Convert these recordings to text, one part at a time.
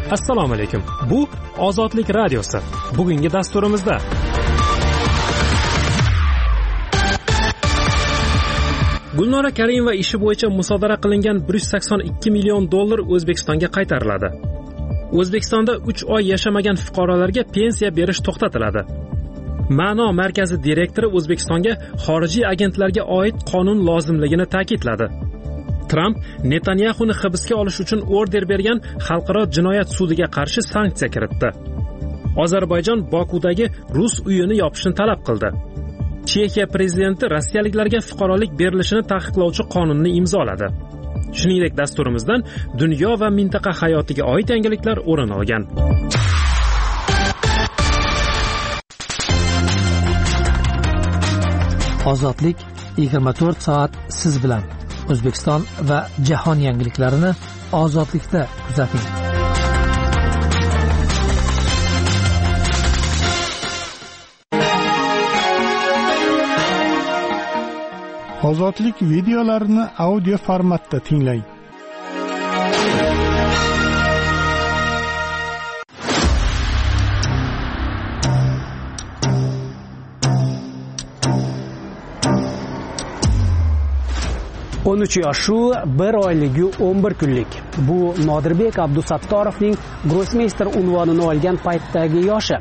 Assalomu alaykum. Bu Ozodlik radiosi. Bugungi dasturimizda Gulnora Karimova ishi bo'yicha musodara qilingan $182 million O'zbekistonga qaytariladi. O'zbekistonda 3 oy yashamagan fuqarolarga pensiya berish to'xtatiladi. Ma'no markazi direktori O'zbekistonga xorijiy agentlarga oid qonun lozimligini ta'kidladi. Tramp Netanyahuni hibsga olish uchun order bergan xalqaro jinoyat sudiga qarshi sanksiya kiritdi. Ozarbayjon Bokudagi rus uyini yopishni talab qildi. Chexiya prezidenti rossiyaliklarga fuqarolik berilishini taqiqlovchi qonunni imzoladi. Shuningdek, dasturimizdan dunyo va mintaqa hayotiga oid yangiliklar o'rin olgan. Ozodlik 24 soat siz bilan. O'zbekiston va jahon yangiliklarini ozodlikda kuzating. Ozodlik videolarini audio formatda tinglang. Yoshu 1 oyligi 11 kunlik. Bu Nodirbek Abdusattarovning grossmeyster unvonini olgan paytdagi yoshi.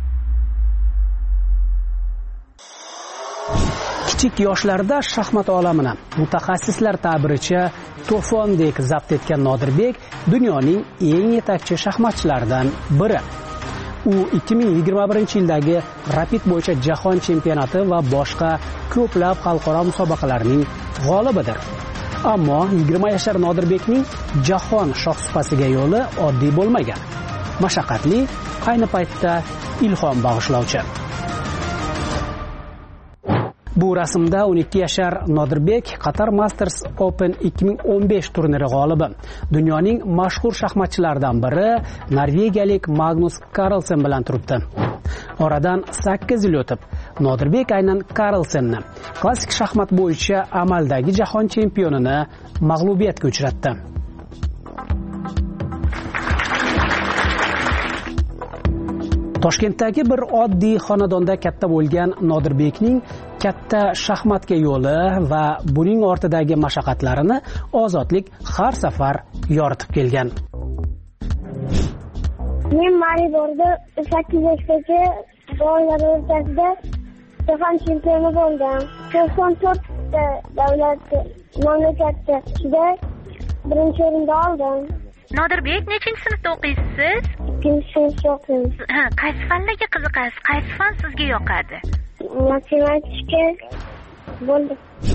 Kichik yoshlarda shaxmat olamini mutaxassislar ta'biricha to'fondek zabt etgan Nodirbek dunyoning eng yetakchi shaxmatchilaridan biri. U 2021-yildagi Rapid bo'yicha jahon chempionati va boshqa ko'plab xalqaro musobaqalarning g'olibidir. Ammo 20 yashar Nodirbekning jahon shohsupasiga yo'li oddiy bo'lmagan. Mashaqqatli, ayni paytda ilhom bag'ishlovchi. Bu rasmda 12 yashar Nodirbek Qatar Masters Open 2015 turniri g'olibi. Dunyoning mashhur shaxmatchilaridan biri norvegiyalik Magnus Carlsen bilan turibdi. Oradan 8 yil o'tib, Nodirbek aynan Carlsenni klassik shaxmat bo'yicha amaldagi jahon chempionini mag'lubiyatga uchratdi. Toshkentdagi bir oddiy xonadonda katta bo'lgan Nodirbekning katta shaxmatga yo'li va buning ortidagi mashaqqatlarini Ozodlik har safar yoritib kelgan. Men Mariborda 8 yoshgacha bolalar o'rtasida jahon chempioni bo'ldim. 94 ta davlat mamlakatda birinchi o'rinda oldim. Nodirbek, nechinchi sinfda o'qiysiz? 2-sinfda o'qiyman. Qaysi fanlarga qiziqasiz? Qaysi fan sizga yoqadi? Matematika bo'ldi.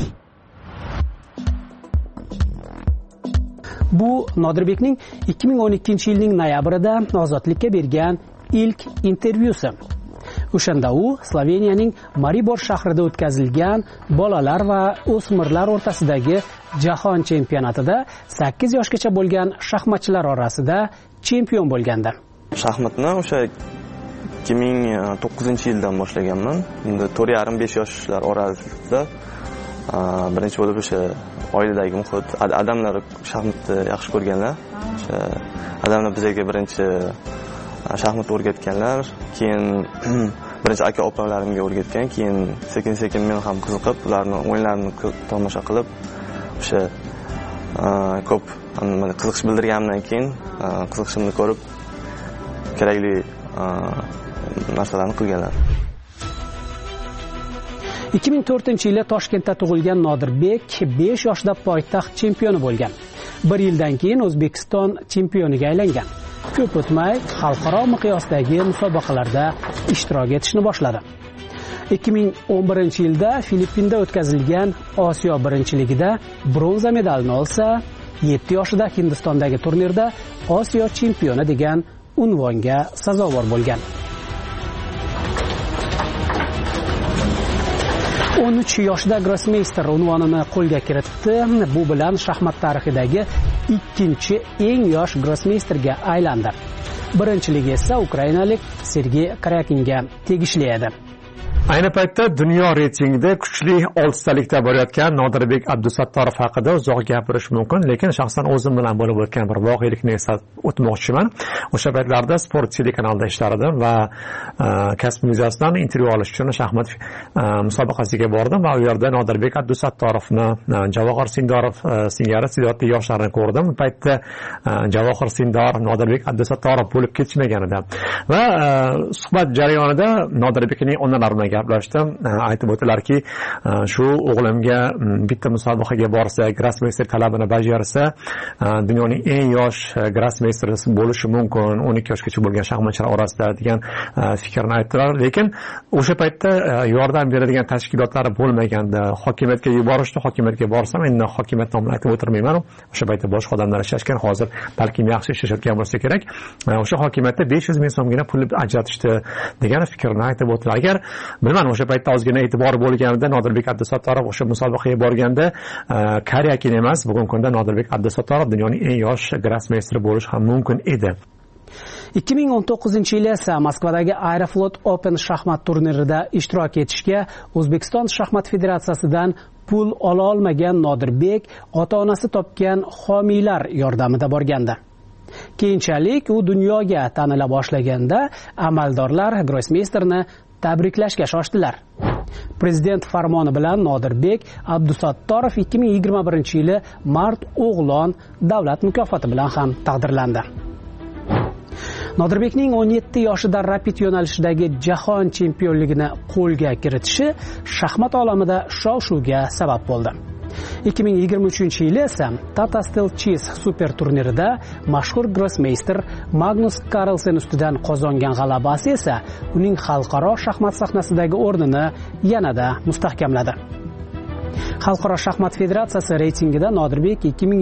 Bu Nodirbekning 2012-yilning noyabrida Ozodlikka bergan ilk intervyusi. O'shanda u Sloveniyaning Maribor shahrida o'tkazilgan bolalar va o'smirlar o'rtasidagi jahon chempionatida 8 yoshgacha bo'lgan shaxmatchilar orasida chempion bo'lgandi. Shaxmatni o'sha 2009-yildan boshlaganman. Endi 4,5-5 yoshlar orasida birinchi bo'lib o'sha oiladagi muhit, odamlar shaxmatni yaxshi ko'rganlar. O'sha odamlar bizga birinchi shaxmat o'rgatganlar, keyin birinchi aka-opalarimga o'rgatgan, keyin sekin-sekin men ham qiziqib, ularning o'yinlarini tomosha qilib, o'sha ko'p qiziqish bildirganimdan keyin qiziqishimni ko'rib kerakli narsalarni qilganlar. 2004-yilda Toshkentda tug'ilgan Nodirbek 5 yoshda poytaxt chempioni bo'lgan. 1 yildan keyin O'zbekiston chempioniga aylangan. Ko'p o'tmay xalqaro miqyosdagi musobaqalarda ishtirok etishni boshladi. 2011-yilda Filippinda o'tkazilgan Osiyo birinchiligida bronza medalni olsa, 7 yoshida Hindistondagi turnirda Osiyo chempioni degan unvonga sazovor bo'lgan. 13 yoshda grossmeyster unvonini qo'lga kiritdi. Bu bilan shaxmat tarixidagi ikkinchi eng yosh grossmeysterga aylandi. Birinchiligi esa ukrainalik Sergey Karyakinga tegishli edi. Ayni paytda dunyo reytingida kuchli 6talikda borayotgan Nodirbek Abdusattorov haqida uzoq gapirish mumkin, lekin shaxsan o'zim bilan bo'lib o'tgan bir voqelikni eslatib o'tmoqchiman. O'sha paytlarda Sport telekanalida ishlardim va Kasb muzeyasidan intervyu olish uchun shaxmat musobaqasiga bordim va u yerda Nodirbek Abdusattorovni, Javohir Sindorov singari iste'dodli yoshlarni ko'rdim. Bu paytda Javohir Sindorov, Nodirbek Abdusattorov bo'lib ketishmagan edi. Va suhbat jarayonida Nodirbekning onalari bilan gaplashdim. Aytib o'tdilarki, shu o'g'limga bitta musobaqaga borsa, grossmeyster talabini bajarsa, dunyoning eng yosh grossmeyster bo'lishi mumkin, 12 yoshgacha bo'lgan shaxmatchilar orasida degan fikrni aytdilar. Lekin o'sha paytda yordam beradigan tashkilotlari bo'lmaganda, hokimiyatga yuborishdi. Hokimiyatga borsam, endi hokimiyat nomini aytib o'tirmayman. O'sha paytda boshqa odamlar ishlashgan, hozir balkim yaxshi ishlayotgan bo'lsa kerak. O'sha hokimiyatda 500 ming so'mgina pul ajratishdi degan fikrni aytib o'tdilar. Agar bilmadim, o'sha paytda ozgina e'tibor bo'lganida Nodirbek Abdusattorov o'sha musobaqaga borganda Karyakin emas, bugungi kunda Nodirbek Abdusattorov dunyoning eng yosh grossmeyster bo'lishi ham mumkin edi. 2019-yil esa Moskvadagi Aeroflot Open shaxmat turnirida ishtirok etishga O'zbekiston shaxmat federatsiyasidan pul ola olmagan Nodirbek ota-onasi topgan homiylar yordamida borgandi. Keyinchalik u dunyoga tanila boshlaganda amaldorlar grossmeysterni tabriklashga shoshdilar. Prezident farmoni bilan Nodirbek Abdusattorov 2021-yili Mard o'g'lon davlat mukofoti bilan ham taqdirlandi. Nodirbekning 17 yoshida rapid yo'nalishidagi jahon chempionligini qo'lga kiritishi shaxmat olamida shov-shuvga sabab bo'ldi. 2023-yili esa Tata Steel Chess super turnirida mashhur grossmeyster Magnus Carlsen ustidan qozongan g'alabasi esa uning xalqaro shaxmat sahnasidagi o'rnini yanada mustahkamladi. Xalqaro shaxmat federatsiyasi reytingida Nodirbek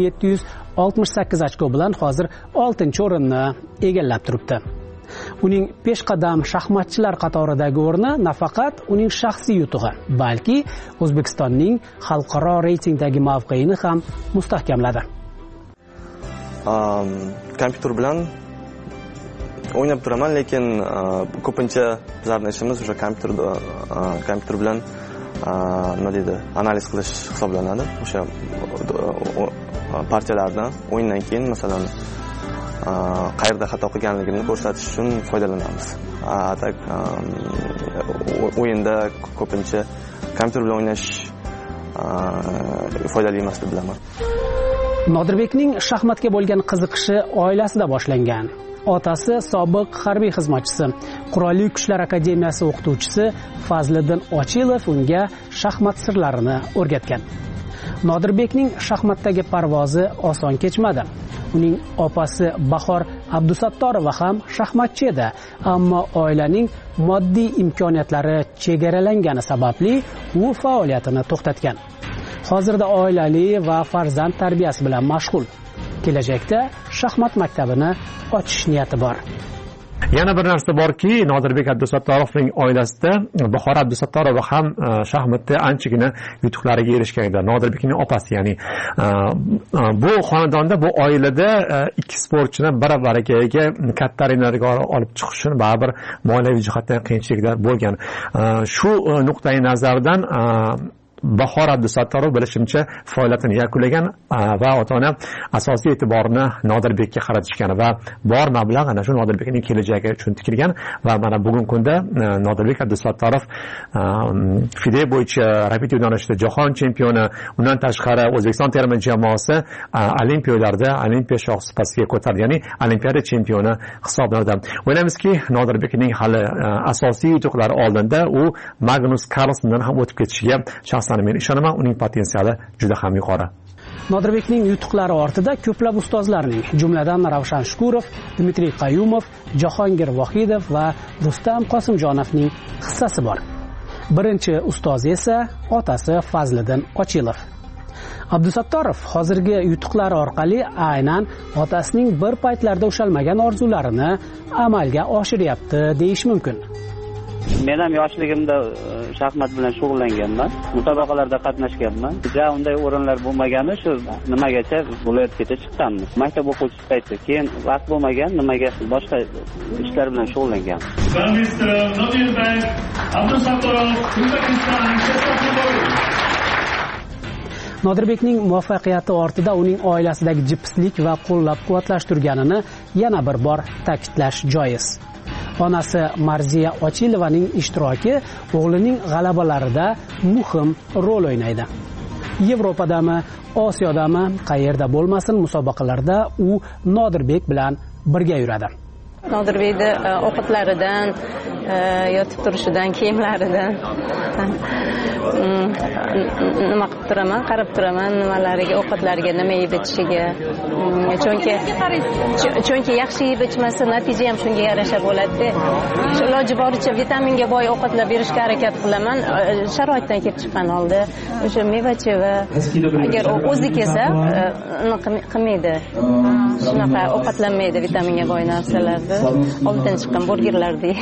2768 ochko bilan hozir 6-o'rinni egallab turibdi. Uning peshqadam shaxmatchilar qatoridagi o'rni nafaqat uning shaxsiy yutug'i, balki O'zbekistonning xalqaro reytingdagi mavqeini ham mustahkamladi. Kompyuter bilan o'ynab turaman, lekin ko'pincha bizning ishimiz o'sha kompyuter bilan nima deydi, analiz qilish hisoblanadi. O'sha partiyalardan o'yindan keyin masalan qayerda xato qilganligini ko'rsatish uchun foydalanamiz. O'yinda ko'pincha kompyuter bilan o'ynash foydali emas deb bilaman. Nodirbekning shaxmatga bo'lgan qiziqishi oilasida boshlangan. Otasi sobiq harbiy xizmatchisi, Qurolli Kuchlar akademiyasi o'qituvchisi Fazliddin Ochilov unga shaxmat sirlarini o'rgatgan. Nodirbekning shaxmatdagi parvozi oson kechmadi. Uning opasi Bahor Abdusattorova ham shaxmatchi edi, ammo oilaning moddiy imkoniyatlari chegaralangani sababli u faoliyatini to'xtatgan. Hozirda oilali va farzand tarbiyasi bilan mashg'ul. Kelajakda shaxmat maktabini ochish niyati bor. Yana bir narsa borki, Nodirbek Abdusattorovning oilasida Bahor Abdusattorova ham shaxmatda anchagina yutuqlarga erishgan edi. Nodirbekning opasi, ya'ni bu xonadonda, bu oilada ikki sportchini bir-biriga katta arenalarga olib chiqish uchun baribir moliyaviy jihatdan qiyinchiliklar bo'lgan. Shu nuqtai nazardan Bahor Abdusattorov bilishimcha faoliyatini yakunlagan va ota-ona asosiy e'tiborni Nodirbekka qaratishgan va bor mablag' ana shu Nodirbekning kelajagi uchun tikilgan va mana bugungi kunda Nodirbek Abdusattorov FIDE bo'yicha rapid yo'nalishida jahon chempioni, undan tashqari O'zbekiston terma jamoasi olimpiyalarda olimpiya shohsupasiga ko'tardi, ya'ni olimpiada chempioni hisoblanadi. O'ylaymizki, Nodirbekning hali asosiy yutuqlari oldinda u Magnus Carlsendan ham o'tib ketishiga shaxsan men ishonaman. Uning potensiali juda ham yuqori. Nodirbekning yutuqlari ortida ko'plab ustozlarning, jumladan Ravshan Shukurov, Dmitriy Qayumov, Jahongir Vohidov va Rustam Qosimjonovning hissasi bor. Birinchi ustozi esa otasi Fazliddin Ochilov. Abdusattorov hozirgi yutuqlari orqali aynan otasining bir paytlarda ushalmagan orzularini amalga oshiryapti deyish mumkin. Men ham yoshligimda shaxmat bilan shug'ullanganman, musobaqalarda qatnashganman. Ja unday o'rinlar bo'lmagani shu nimagacha viloyatgacha chiqqanmiz. Maktab o'quvchisi payti, keyin vaqt bo'lmagan, nimaga boshqa ishlar bilan shug'ullangan. Nodirbekning muvaffaqiyati ortida uning oilasidagi jipslik va qo'llab-quvvatlash turganini yana bir bor ta'kidlash joiz. Onasi Marziya Ochilovaning ishtiroki o'g'lining g'alabalarida muhim rol o'ynaydi. Yevropadami, Osiyodami, qayerda bo'lmasin, musobaqalarda u Nodirbek bilan birga yuradi. Nodirbekni ovqatlaridan, yotib turishidan, kiyimlaridan nima qilib turaman, qarab turaman, nimalariga, ovqatlariga nima yeb ichishiga. Chunki yaxshi yeb ichmasa natija ham shunga yarasha bo'ladi. Iloji boricha vitaminga boy ovqatlar berishga harakat qilaman. Sharoitdan kelib chiqqan holda o'sha meva-cheva agar o'zi kelsa qilmaydi. Shunaqa ovqatlanmaydi vitaminga boy narsalarni. Oldidan chiqqan burgerlarni.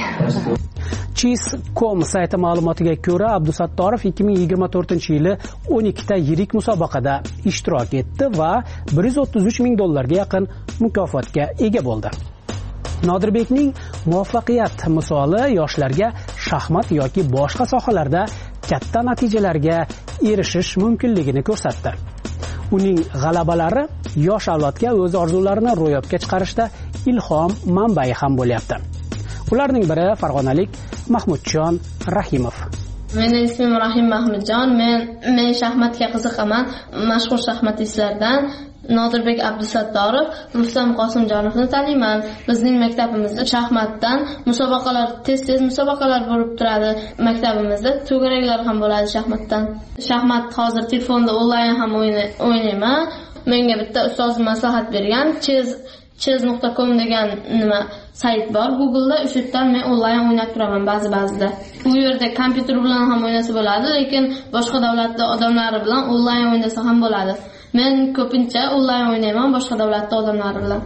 Cheese.com sayti ma'lumotiga ko'ra, Abdusattorov 2024-yili 12 ta yirik musobaqada ishtirok etdi va $133 ming ga yaqin mukofotga ega bo'ldi. Nodirbekning muvaffaqiyat misoli yoshlarga shaxmat yoki boshqa sohalarda katta natijalarga erishish mumkinligini ko'rsatdi. Uning g'alabalari yosh avlodga o'z orzularini ro'yobga chiqarishda ilhom manbai ham bo'lyapti. Ularning biri farg'onalik Mahmudjon Rahimov. Mening ismim Rahim Mahmudjon. Men shaxmatga qiziqaman. Mashhur shaxmatistlardan Nodirbek Abdusattorov, Rustam Qosimjonovni taniyman. Bizning maktabimizda shaxmatdan musobaqalar, tez musobaqalar bo'lib turadi. Maktabimizda to'garaklar ham bo'ladi shaxmatdan. Shaxmat hozir telefonda onlayn ham o'ynayman. Menga bitta ustoz maslahat bergan, chess.com degan sayt bor Google'da, o'sha yerdan men onlayn o'ynab turaman ba'zida. Bu yerda kompyuter bilan ham o'ynasa bo'ladi, lekin boshqa davlatda odamlari bilan onlayn o'ynasa ham bo'ladi. Men ko'pincha onlayn o'ynayman boshqa davlatda odamlari bilan.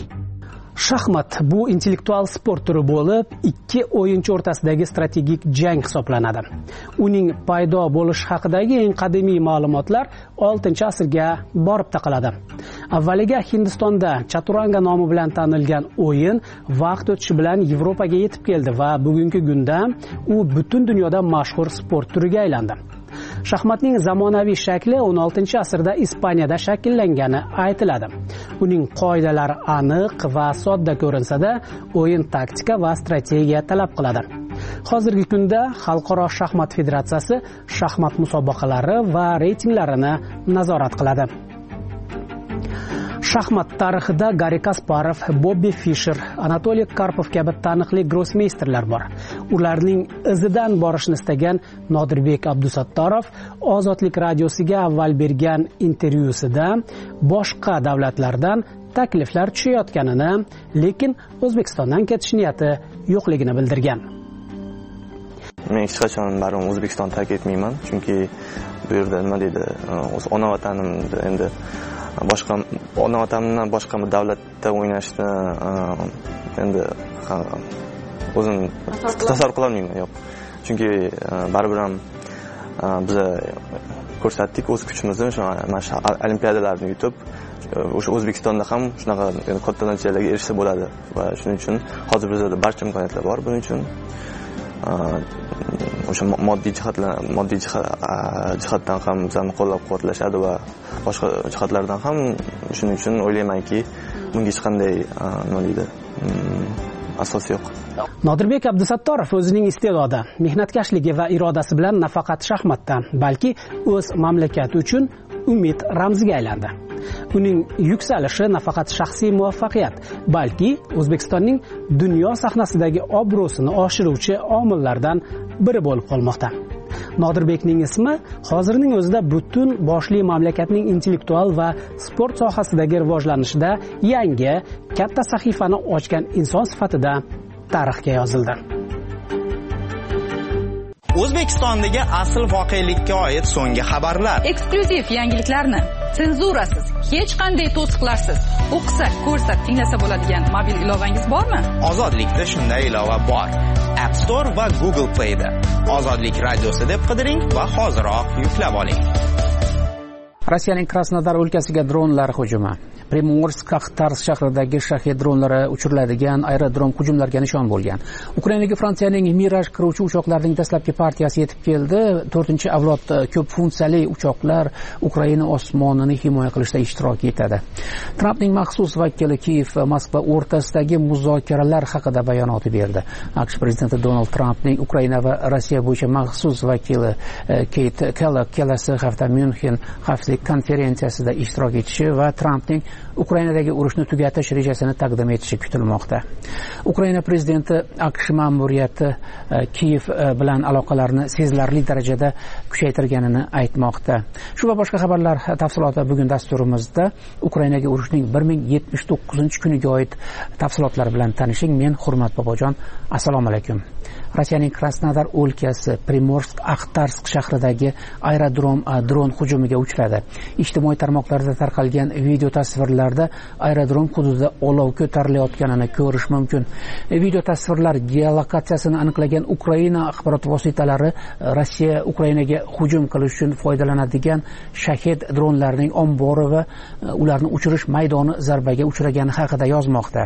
Shaxmat bu intellektual sport turi bo'lib, ikki o'yinchi o'rtasidagi strategik jang hisoblanadi. Uning paydo bo'lishi haqidagi eng qadimiy ma'lumotlar 6-asrga borib taqaladi. Avvaliga Hindistonda chaturanga nomi bilan tanilgan o'yin vaqt o'tishi bilan Yevropaga yetib keldi va bugungi kunda u butun dunyoda mashhur sport turiga aylandi. Shaxmatning zamonaviy shakli 16-asrda Ispaniyada shakllangani aytiladi. Uning qoidalari aniq va sodda ko'rinsa-da, o'yin taktika va strategiya talab qiladi. Hozirgi kunda Xalqaro shaxmat federatsiyasi shaxmat musobaqalari va reytinglarini nazorat qiladi. Shaxmat tarixida Garri Kasparov, Bobbi Fischer, Anatoliy Karpov kabi taniqli grossmeysterlar bor. Ularning izidan borishni istagan Nodirbek Abdusattorov Ozodlik radiosiga avval bergan intervyusida boshqa davlatlardan takliflar tushayotganini, lekin O'zbekistondan ketish niyati yo'qligini bildirgan. Men hech qachon baribir O'zbekistonni tark etmayman, chunki bu yerda nima deydi, o'z ona vatanimda endi boshqa ona vatanimdan boshqa davlatda o'ynashni endi o'zim tasavvur qila olmayman, yo'q. Chunki baribir ham biz ko'rsatdik o'z kuchimizni, mana shu olimpiadalarni yutib, o'sha O'zbekistonda ham shunaqa katta natijalarga erishsa bo'ladi va shuning uchun hozir bizda barcha imkoniyatlar bor. Buning uchun o'sha moddiy jihatdan ham bizani qo'llab-quvvatlashadi va boshqa jihatlardan ham. Shuning uchun o'ylaymanki, bunga hech qanday nima deydi, asos yo'q. Nodirbek Abdusattorov o'zining iste'dodi, mehnatkashligi va irodasi bilan nafaqat shaxmatdan, balki o'z mamlakati uchun umid ramziga aylandi. Uning yuksalishi nafaqat shaxsiy muvaffaqiyat, balki O'zbekistonning dunyo sahnasidagi obro'sini oshiruvchi omillardan biri bo'lib qolmoqda. Nodirbekning ismi hozirning o'zida butun boshli mamlakatning intellektual va sport sohasidagi rivojlanishida yangi katta sahifani ochgan inson sifatida tarixga yozildi. O'zbekistondagi asl voqelikka oid so'nggi xabarlar, eksklyuziv yangiliklarni senzurasiz, hech qanday to'siqlarsiz o'qisa, ko'rsa, tinglasa bo'ladigan mobil ilovangiz bormi? Ozodlikda shunday ilova bor. App Store va Google Play da Ozodlik radiosi deb qidiring va hoziroq yuklab oling. Rossiyaning Krasnodar o'lkasiga dronlar hujumi. Primorsk-Axtarsk shahridagi shahed dronlari uchiriladigan aerodrom hujumlarga nishon bo'lgan. Ukrainaga Fransiyaning Miraj qiruvchi uchoqlarining dastlabki partiyasi yetib keldi. 4-avlod ko'p funksiyali uchoqlar Ukraina osmonini himoya qilishda ishtirok etadi. Trampning maxsus vakili Kiyev va Moskva o'rtasidagi muzokaralar haqida bayonot berdi. AQSh prezidenti Donald Trampning Ukraina va Rossiya bo'yicha maxsus vakili Keyt Kellogg kelasi hafta Myunxen xavfsizlik konferensiyasida ishtirok etishi va Trampning Ukrainadagi urushni tugatish rejasini taqdim etishi kutilmoqda. Ukraina prezidenti AQSh ma'muriyati Kiyev bilan aloqalarni sezilarli darajada kuchaytirganini aytmoqda. Shu va boshqa xabarlar tafsiloti bugun dasturimizda. Ukrainaga urushning 1079-kuniga oid tafsilotlar bilan tanishing. Men Hurmat Bobojon. Assalomu alaykum. Rossiyaning Krasnodar o'lkasi Primorsk-Axtarsk shahridagi aerodrom dron hujumiga uchradi. Ijtimoiy tarmoqlarda tarqalgan video tasvirlarda aerodrom hududida olov ko'tarilayotganini ko'rish mumkin. Video tasvirlar geolokatsiyasini aniqlagan Ukraina axborot vositalari Rossiya Ukrainaga hujum qilish uchun foydalanadigan shahed dronlarining ombori va ularni uchirish maydoni zarbaga uchragani haqida yozmoqda.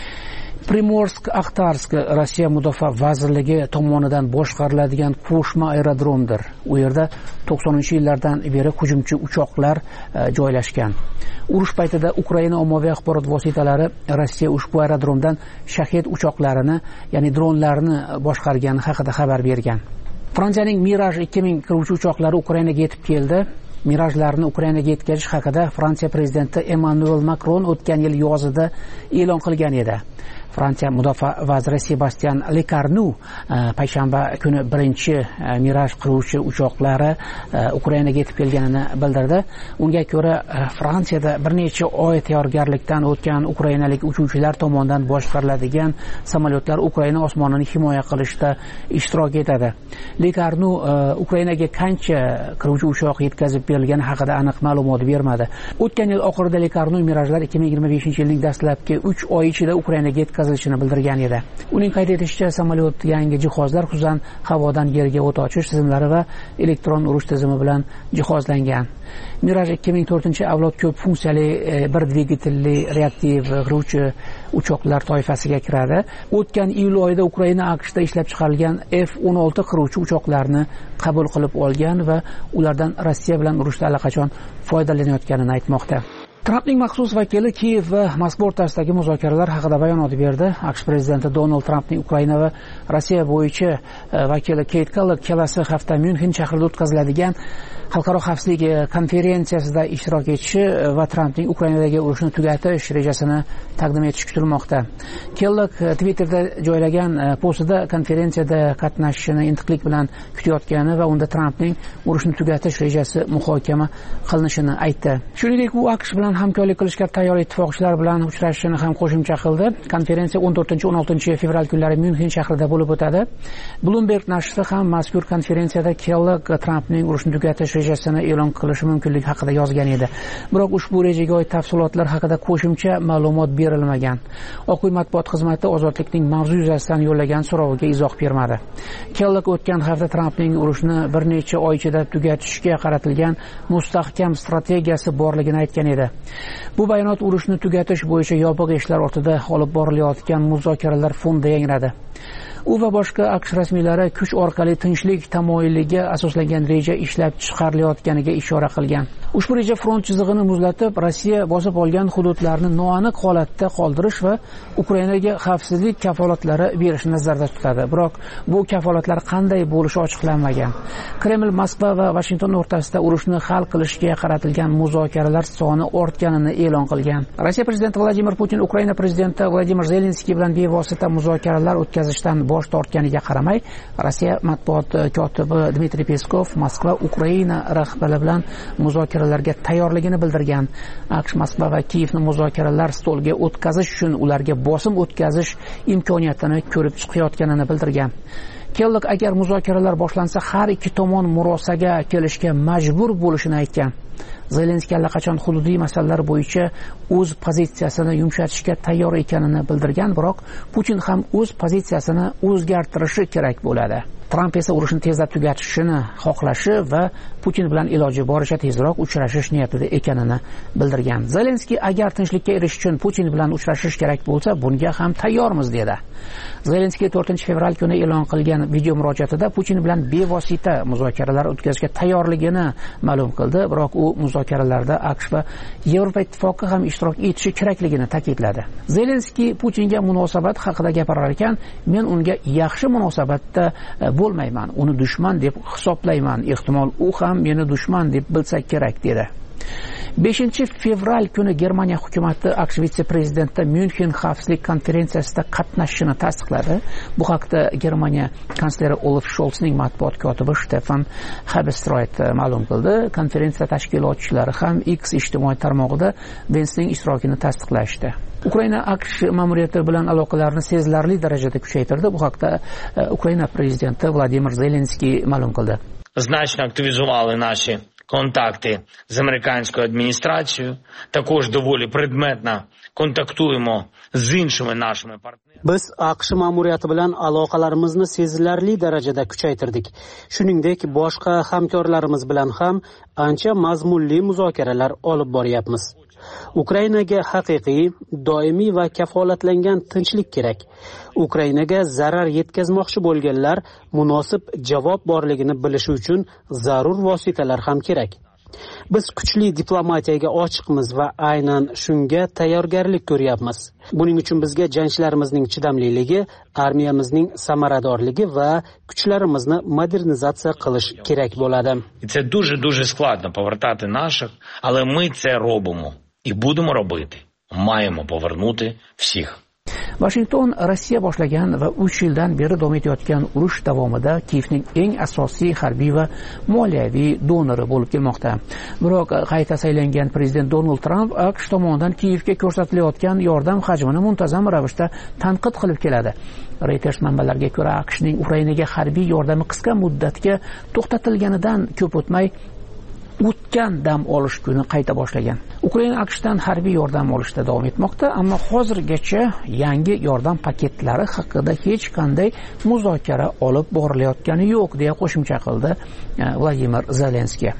Primorsk-Axtarsk Rossiya Mudofaa vazirligi tomonidan boshqariladigan qo'shma aerodromdir. U yerda 90-yillardan beri hujumchi uchoqlar joylashgan. Urush paytida Ukraina ommaviy axborot vositalari Rossiya ushbu aerodromdan shahed uchoqlarini, ya'ni dronlarni boshqargani haqida xabar bergan. Fransiyaning Miraj 2000 qiruvchi uchoqlari Ukrainaga yetib keldi. Mirajlarni Ukrainaga yetkazish haqida Fransiya prezidenti Emmanuel Macron o'tgan yil yozida e'lon qilgan edi. Fransiya mudofaa vaziri Sebastian Lecornu payshanba kuni birinchi Miraj qiruvchi uchoqlari Ukrainaga yetib kelganini bildirdi. Unga ko'ra, Fransiyada bir necha oy tayyorgarlikdan o'tgan ukrainalik uchuvchilar tomonidan boshqariladigan samolyotlar Ukraina osmonini himoya qilishda ishtirok etadi. Lecornu Ukrainaga qancha qiruvchi uchoq yetkazib berilgani haqida aniq ma'lumot bermadi. O'tgan yil oxirida Lecornu Mirajlar 2025-yilning dastlabki 3 oy ichida Ukrainaga yetkazilishini bildirgan edi. Uning qayd etishicha, samolyot yangi jihozlar, xususan havodan yerga o't ochish tizimlari va elektron urush tizimi bilan jihozlangan. Miraj 2004-avlod ko'p funksiyali bir dvigatelli reaktiv qiruvchi uchoqlar toifasiga kiradi. O'tgan iyul oyida Ukraina AQShda ishlab chiqarilgan F-16 qiruvchi uchoqlarni qabul qilib olgan va ulardan Rossiya bilan urushda allaqachon foydalanayotganini aytmoqda. Trampning maxsus vakili Kiyev va Moskva o'rtasidagi muzokaralar haqida bayonot berdi. AQSh prezidenti Donald Trampning Ukraina va Rossiya bo'yicha vakili Keyt Kellogg kelasi hafta Myunxen shahrida o'tkaziladigan xalqaro xavfsizlik konferensiyasida ishtirok etishi va Trampning Ukrainadagi urushni tugatish rejasini taqdim etishi kutilmoqda. Kellogg Twitterda joylagan postida konferensiyada qatnashishini intiqlik bilan kutayotgani va unda Trampning urushni tugatish rejasi muhokama qilinishini aytdi. Shuningdek, u AQSh bilan hamkorlik qilishga tayyor ittifoqchilar bilan uchrashishini ham qo'shimcha qildi. Konferensiya 14-16 fevral kunlari Myunxen shahrida bo'lib o'tadi. Bloomberg nashri ham mazkur konferensiyada Kellogg Trampning urushni tugatish rejasini e'lon qilishi mumkinligi haqida yozgan edi. Biroq ushbu rejaga oid tafsilotlar haqida qo'shimcha ma'lumot berilmagan. Oq uy matbuot xizmati ozodlikning mavzu yuzasidan yo'llagan so'roviga izoh bermadi. Kellogg o'tgan hafta Trampning urushni bir necha oy ichida tugatishga qaratilgan mustahkam strategiyasi borligini aytgan edi. Bu bayonot urushni tugatish bo'yicha yopiq eshiklar ortida olib borilayotgan muzokaralar fonida yangradi. U va boshqa AQSh rasmiylari kuch orqali tinchlik tamoyiliga asoslangan reja ishlab chiqarilayotganiga ishora qilgan. Ushbu reja front chizig'ini muzlatib, Rossiya bosib olgan hududlarni noaniq holatda qoldirish va Ukrainaga xavfsizlik kafolatlari berishni nazarda tutadi. Biroq bu kafolatlar qanday bo'lishi ochiqlanmagan. Kreml Moskva va Washington o'rtasida urushni hal qilishga qaratilgan muzokaralar soni ortganini e'lon qilgan. Rossiya prezidenti Vladimir Putin Ukraina prezidenti Vladimir Zelenskiy bilan bevosita muzokaralar o'tkazishdan bosh tortganiga qaramay, Rossiya matbuot kotibi Dmitriy Peskov Moskva Ukraina rahbari bilan muzokaralarga tayyorligini bildirgan. AQSh Moskva va Kiyevni muzokaralar stoliga o'tkazish uchun ularga bosim o'tkazish imkoniyatini ko'rib chiqayotganini bildirgan. Kellik agar muzokaralar boshlansa har ikki tomon murosaga kelishga majbur bo'lishini aytgan. Zelenskiy allaqachon hududiy masalalar bo'yicha o'z pozitsiyasini yumshatishga tayyor ekanini bildirgan, biroq Putin ham o'z pozitsiyasini o'zgartirishi kerak bo'ladi. Tramp esa urushni tezlab tugatishini xohlashi va Putin bilan iloji boricha tezroq uchrashish niyatida ekanini bildirgan. Zelenskiy agar tinchlikka erishish uchun Putin bilan uchrashish kerak bo'lsa, bunga ham tayyormiz dedi. Zelenskiy 4-fevral kuni e'lon qilgan video murojaatida Putin bilan bevosita muzokaralar o'tkazishga tayyorligini ma'lum qildi, biroq u muzokaralarda AQSh va Yevropa ittifoqi ham ishtirok etishi kerakligini ta'kidladi. Zelenskiy Putinga munosabat haqida gapirar ekan, men unga yaxshi munosabatda bo'lmayman, uni dushman deb hisoblayman, ehtimol u ham meni dushman deb bilsa kerak dedi. 5-fevral kuni Germaniya hukumati AQSh vitse-prezidenti Myunxen xavfsizlik konferensiyasida qatnashishini tasdiqladi. Bu haqda Germaniya kansleri Olaf Scholzning matbuot kotibi Stefan Habestroit ma'lum qildi. Konferensiya tashkilotchilari ham X ijtimoiy tarmog'ida Vensning ishtirokini tasdiqlashdi. Ukraina AQSh ma'muriyati bilan aloqalarni sezilarli darajada kuchaytirdi. Bu haqda Ukraina prezidenti Vladimir Zelenskiy ma'lum qildi. Значно активізували наші контакти з американською адміністрацією, також доволі предметно kontaktuyemo з іншими нашими партнерами. Biz AQSh ma'muriyati bilan aloqalarimizni sezilarli darajada kuchaytirdik. Shuningdek, boshqa hamkorlarimiz bilan ham ancha mazmunli muzokaralar olib boryapmiz. Ukrainaga haqiqiy, doimiy va kafolatlangan tinchlik kerak. Ukrainaga zarar yetkazmoqchi bo'lganlar munosib javob borligini bilishi uchun zarur vositalar ham kerak. Biz kuchli diplomatiyaga ochiqmiz va aynan shunga tayyorgarlik ko'ryapmiz. Buning uchun bizga jangchilarimizning chidamliligi, armiyamizning samaradorligi va kuchlarimizni modernizatsiya qilish kerak bo'ladi. Це дуже складно повертати наших, але ми це робимо і будемо робити. Маємо повернути всіх. Washington Rossiya boshlagan va 3 yildan beri davom etayotgan urush davomida Kiyevning eng asosiy harbiy va moliyaviy donori bo'lib kelmoqda. Biroq qayta saylangan prezident Donald Trump AQSh tomonidan Kiyevga ko'rsatilayotgan yordam hajmini muntazam ravishda tanqid qilib keladi. Reuters manbalariga ko'ra, AQShning Ukrainaga harbiy yordami qisqa muddatga to'xtatilganidan ko'p o'tmay o'tgan dam olish kuni qayta boshlagan. Ukraina AQShdan harbiy yordam olishda davom etmoqda, ammo hozirgacha yangi yordam paketlari haqida hech qanday muzokara olib borilayotgani yo'q, deya qo'shimcha qildi Vladimir Zelenskiy.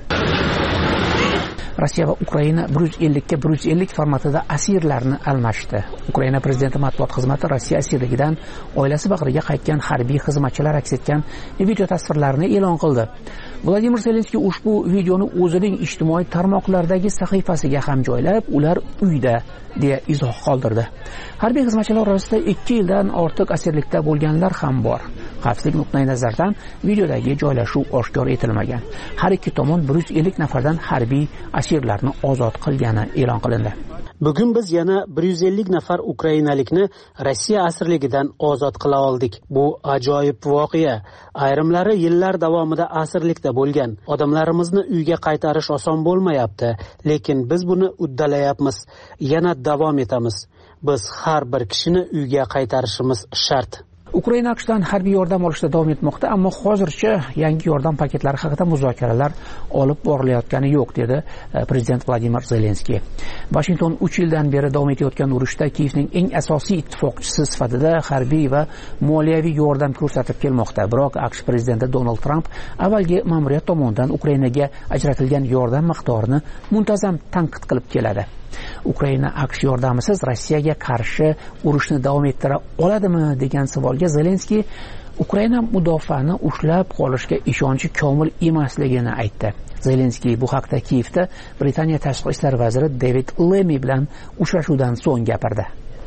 Rossiya va Ukraina 150 ga 150 formatida asirlarni almashdi. Ukraina prezidenti matbuot xizmati Rossiya asirligidan oilasi bag'riga qaytgan harbiy xizmatchilar aks etgan video tasvirlarini e'lon qildi. Vladimir Zelenskiy ushbu videoni o'zining ijtimoiy tarmoqlardagi sahifasiga ham joylab, ular uyda deya izoh qoldirdi. Harbiy xizmatchilar orasida 2 yildan ortiq asirlikda bo'lganlar ham bor. Xavfsizlik nuqtai nazaridan videodagi joylashuv oshkor etilmagan. Har ikki tomon 150 nafardan harbiy asirlarni ozod qilgani e'lon qilindi. Bugun biz yana 150 nafar ukrainalikni Rossiya asirligidan ozod qila oldik. Bu ajoyib voqea. Ayrimlari yillar davomida asirlikda bo'lgan. Odamlarimizni uyga qaytarish oson bo'lmayapti, lekin biz buni uddalayapmiz. Yana davom etamiz. Biz har bir kishini uyga qaytarishimiz shart. Ukraina AQShdan harbiy yordam olishda davom etmoqda, ammo hozircha yangi yordam paketlari haqida muzokaralar olib borilayotgani yo'q, dedi prezident Vladimir Zelenskiy. Washington 3 yildan beri davom etayotgan urushda Kiyevning eng asosiy ittifoqchisi sifatida harbiy va moliyaviy yordam ko'rsatib kelmoqda. Biroq AQSh prezidenti Donald Trump avvalgi ma'muriyat tomonidan Ukrainaga ajratilgan yordam miqdorini muntazam tanqid qilib keladi. Ukraina AQSh yordamisiz Rossiyaga qarshi urushni davom ettira oladimi degan savolga Zelenskiy Ukraina mudofaani ushlab qolishga ishonchi komil emasligini aytdi. Zelenskiy bu haqda Kiyevda Britaniya tashqi ishlar vaziri David Lammy bilan uchrashuvdan so'ng gapirdi.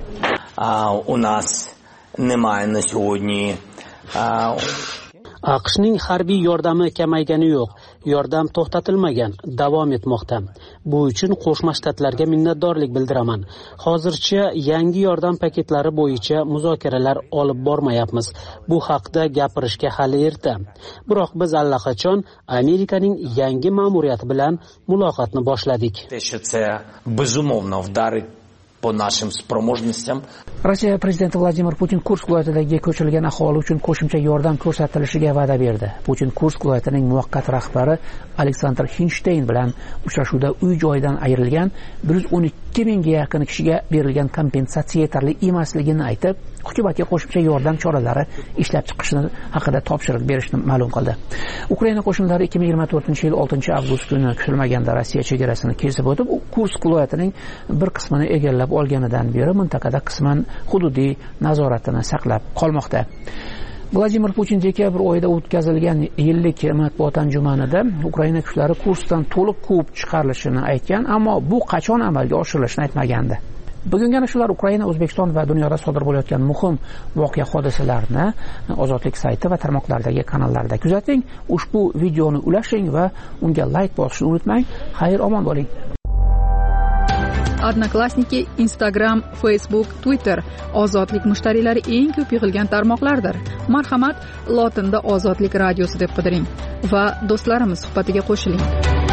У нас немає на сьогодні AQShning harbiy yordami kamaygani yo'q. Yordam to'xtatilmagan, davom etmoqda. Bu uchun Qo'shma Shtatlarga minnatdorlik bildiraman. Hozircha yangi yordam paketlari bo'yicha muzokaralar olib bormayapmiz. Bu haqda gapirishga hali erta. Biroq biz allaqachon Amerikaning yangi ma'muriyati bilan muloqotni boshladik. Це безумовно вдарить по нашим спроможностям. Rossiya prezidenti Vladimir Putin Kursk viloyatidagi ko'chirilgan aholi uchun qo'shimcha yordam ko'rsatilishiga va'da berdi. Putin Kursk viloyatining muvaqqat rahbari Aleksandr Hinshteyn bilan uchrashuvda uy-joyidan ayrilgan 112 mingga yaqin kishiga berilgan kompensatsiya yetarli emasligini aytib, hukumatga qo'shimcha yordam choralari ishlab chiqishni haqida topshiriq berishni ma'lum qildi. Ukraina qo'shinlari 2024-yil 6-avgust kuni kutilmaganda Rossiya chegarasini kesib o'tib, Kursk viloyatining bir qismini egallab olganidan beri mintaqada qisman hududiy nazoratini saqlab qolmoqda. Vladimir Putin dekabr oyida o'tkazilgan yillik matbuot anjumanida Ukraina kuchlari Kurskdan to'liq quvib chiqarilishini aytgan, ammo bu qachon amalga oshirilishini aytmagandi. Bugungi shular Ukraina, O'zbekiston va dunyoda sodir bo'layotgan muhim voqea hodisalarni Ozodlik sayti va tarmoqlardagi kanallarda kuzating. Ushbu videoni ulashing va unga like bosishni unutmang. Xayr-omon bo'ling. Odnoklassniki, Instagram, Facebook, Twitter Ozodlik mushtariylari eng ko'p yig'ilgan tarmoqlardir. Marhamat, lotinda Ozodlik radiosi deb qidiring va do'stlarimiz suhbatiga qo'shiling.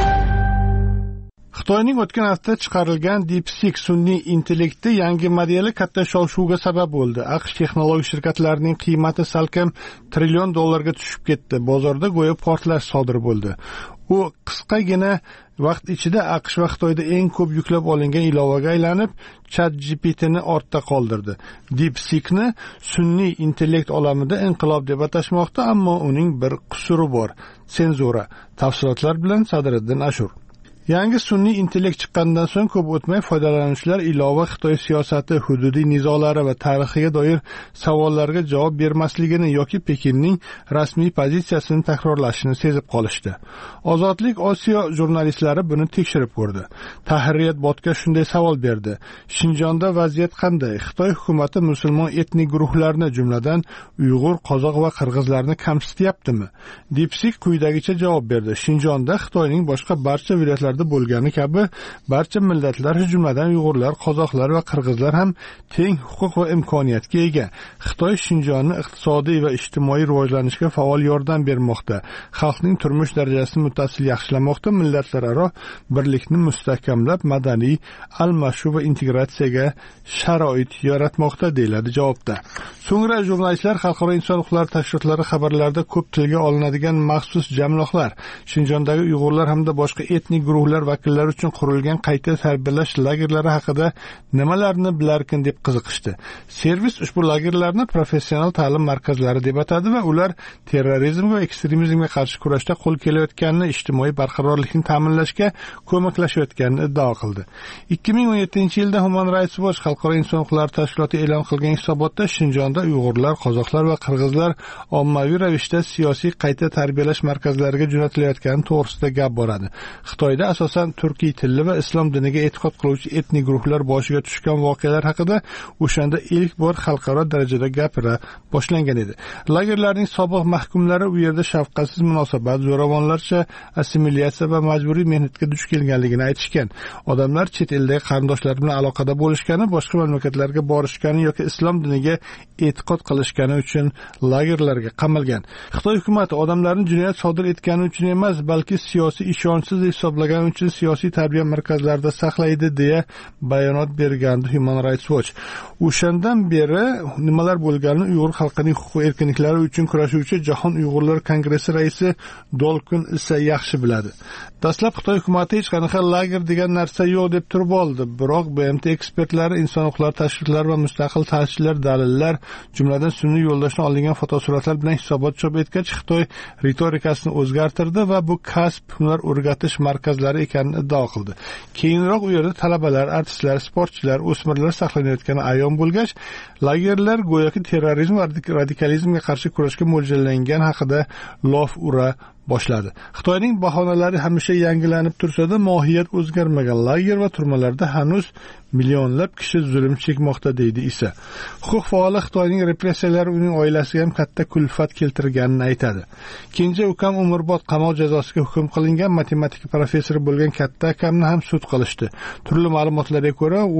Xitoyning o'tgan hafta chiqarilgan DeepSeek sun'iy intellekti yangi modeli katta shov-shuvga sabab bo'ldi. AQSh texnologik shirkatlarining qiymati salkam $1 trillion tushib ketdi. Bozorda go'yo portlash sodir bo'ldi. U qisqagina vaqt ichida AQSh va Xitoyda eng ko'p yuklab olingan ilovaga aylanib, ChatGPTni ortda qoldirdi. DeepSeekni sun'iy intellekt olamida inqilob deb atashmoqda, ammo uning bir qusuri bor: senzura. Tafsilotlar bilan Sadriddin Ashur. Yangi sun'iy intellekt chiqqandan so'ng ko'p o'tmay foydalanuvchilar ilova Xitoy siyosati, hududiy nizolari va tarixiga doir savollarga javob bermasligini yoki Pekinning rasmiy pozitsiyasini takrorlashini sezib qolishdi. Ozodlik Osiyo jurnalistlari buni tekshirib ko'rdi. Tahririyat botga shunday savol berdi: Shinjonda vaziyat qanday? Xitoy hukumati musulmon etnik guruhlarni, jumladan Uyg'ur, Qozoq va Qirg'izlarni kamsityaptimi? DeepSeek quyidagicha javob berdi: Shinjonda Xitoyning boshqa barcha viloyatlarida bo'lgani kabi barcha millatlar, jumladan Uyg'urlar, Qozoqlar va Qirg'izlar ham teng huquq va imkoniyatga ega. Xitoy Shinjonni iqtisodiy va ijtimoiy rivojlanishga faol yordam bermoqda, xalqning turmush darajasini muttasil yaxshilamoqda, millatlararo birlikni mustahkamlab, madaniy almashuv va integratsiyaga sharoit yaratmoqda, deyiladi javobda. So'ngra jurnalistlar xalqaro inson huquqlari tashkilotlari xabarlarida ko'p tilga olinadigan maxsus jamliqlar, Shinjondagi Uyg'urlar hamda boshqa etnik guruhlar vakillari uchun qurilgan qayta tarbiyalash lagerlari haqida nimalarni bilarkin deb qiziqishdi. Servis ushbu lagerlarni professional ta'lim markazlari deb atadi va ular terrorizm va ekstremizmga qarshi kurashda qo'l kelayotganini, ijtimoiy barqarorlikni ta'minlashga ko'maklashayotganini iddao qildi. 2017-yilda Human Rights Watch xalqaro inson huquqlari tashkiloti e'lon qilgan hisobotda Shinjonda Uyg'urlar, Qozoqlar va Qirg'izlar ommaviy ravishda siyosiy qayta tarbiyalash markazlariga jo'natilayotgani to'g'risida gap boradi. Xitoyda asosan turkiy tilli va islom diniga e'tiqod qiluvchi etnik guruhlar boshiga tushgan voqealar haqida o'shanda ilk bor xalqaro darajada gapira boshlangan edi. Lagerlarning sobiq mahkumlari u yerda shafqatsiz munosabat, zo'ravonlarcha assimilyatsiya va majburiy mehnatga duch kelganligini aytishgan. Odamlar chet eldagi qarindoshlari bilan aloqada bo'lishgani, boshqa mamlakatlarga borishgani yoki islom diniga e'tiqod qilishgani uchun lagerlarga qamalgan. Xitoy hukumati odamlarning jinoyat sodir etgani uchun emas, balki siyosiy ishonchsiz hisoblagan uchun siyosiy tarbiya markazlarida saqlaydi deya bayonot bergandi Human Rights Watch. O'shandan beri nimalar bo'lganini Uyg'ur xalqining huquq va erkinliklari uchun kurashuvchi Jahon Uyg'urlar kongressi raisi Dolkun esa yaxshi biladi. Dastlab Xitoy hukumati hech qanaqa lager degan narsa yo'q deb turib oldi, biroq BMT ekspertlari, inson huquqlari tashkilotlari va mustaqil ta'sischilar dalillar, jumladan sun'iy yo'ldoshdan olingan fotosuratlar bilan hisobot chop etgach, Xitoy ritorikasini o'zgartirdi va bu kasb, hunar o'rgatish markazlari ekanini iddao qildi. Keyinroq u yerda talabalar, artistlar, sportchilar, o'smirlar saqlanayotgani ayon bo'lgach, lagerlar go'yoki terrorizm va radikalizmga qarshi kurashga mo'ljallangan haqida lof ura boshladi. Xitoyning bahonalari hamisha yangilanib tursa-da, mohiyat o'zgarmagan. Lager va turmalarda hanuz millionlab kishi zulm chekmoqda, deydi esa. Huquq faoli Xitoyning repressiyalari uning oilasiga ham katta kulfat keltirganini aytadi. Kenja ukam umrbod qamoq jazosiga hukm qilingan matematika professori bo'lgan katta akamni ham sud qilishdi. Turli ma'lumotlarga ko'ra 17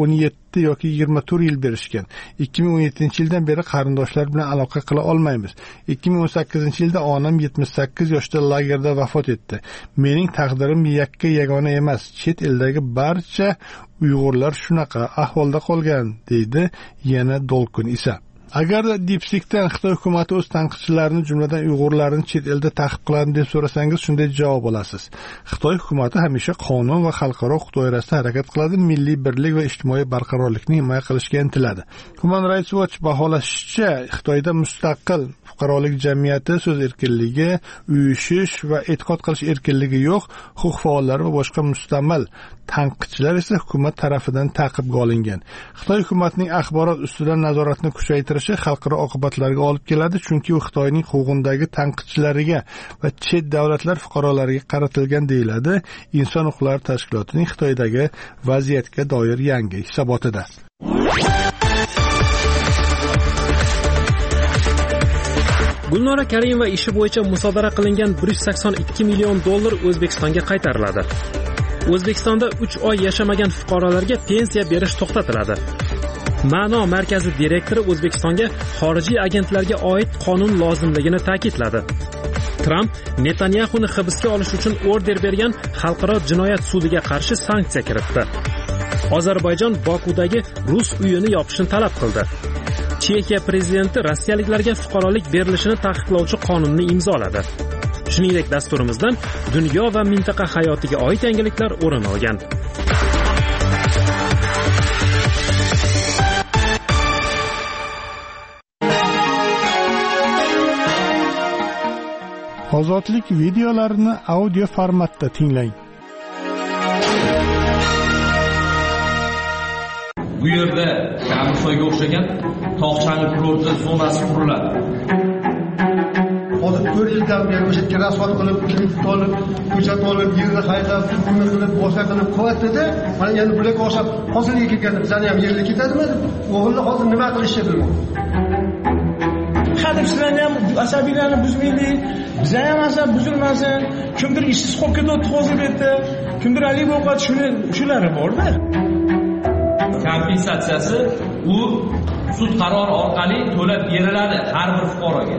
27 yoki 24 yil berishgan. 2017-yildan beri qarindoshlar bilan aloqa qila olmaymiz. 2018-yilda onam 78 yoshda lagerda vafot etdi. Mening taqdirim yagona emas. Chet eldagi barcha Uyg'urlar shunaqa ahvolda qolgan, deydi yana Dolqin Isa. Agar DeepSeek'dan Xitoy hukumatı o'z tanqidchilarini, jumladan Uyg'urlarni chet elda ta'qib qiladi deb so'rasangiz, shunday javob olasiz. Xitoy hukumatı hamisha qonun va xalqaro huquq doirasida harakat qiladi, milliy birlik va ijtimoiy barqarorlikni himoya qilishga intiladi. Human Rights Watch baholashicha, Xitoyda mustaqil fuqarolik jamiyati, so'z erkinligi, uyushish va e'tiqod qilish erkinligi yo'q. Huquq faollari va boshqa mustamal tanqidchilar esa hukumat tarafidan ta'qibga olingan. Xitoy hukumatining axborot ustidan nazoratni kuchaytirishi xalqaro oqibatlarga olib keladi, chunki u Xitoyning huquqidagi tanqidchilariga va chet davlatlar fuqarolariga qaratilgan, deyiladi Inson huquqlari tashkilotining Xitoydagi vaziyatga doir yangi hisobotida. Gulnora Karimova ishi bo'yicha musodara qilingan 182 million dollar O'zbekistonga qaytariladi. O'zbekistonda 3 oy yashamagan fuqarolarga pensiya berish to'xtatiladi. Ma'no markazi direktori O'zbekistonga xorijiy agentlarga oid qonun lozimligini ta'kidladi. Tramp Netanyahuni hibsga olish uchun order bergan xalqaro jinoyat sudiga qarshi sanksiya kiritdi. Ozarbayjon Bokudagi rus uyini yopishni talab qildi. Chexiya prezidenti rossiyaliklarga fuqarolik berilishini taqiqlovchi qonunni imzoladi. Shuningdek, dasturimizdan dunyo va mintaqa hayotiga oid yangiliklar o'rin olgan. Ozodlik videolarini audio formatda tinglang. Bu yerda Kamisoyga o'xshagan tog'chali kurort zonasi quriladi. Hozir 4 yildan beri o'sha yerga rasvot qilib, kredit olib, ko'chat olib, yerni haydab, pulni qilib, boshqa qilib qo'yatdi-da, mana endi bularga o'xshab hozirga kelganda bizani ham yerga ketadimi? O'g'ilni hozir nima qilishni bilmaydi. Hadeb sizlarni ham asabiylarni buzmaylik, bizlar ham asab buzilmasin. Kimdir ishsiz qolib ketdi hozir bu yerda, kimdir ali ovqat shulari bor-da. Kompensatsiyasi u sud qarori orqali to'lab beriladi har bir fuqaroga.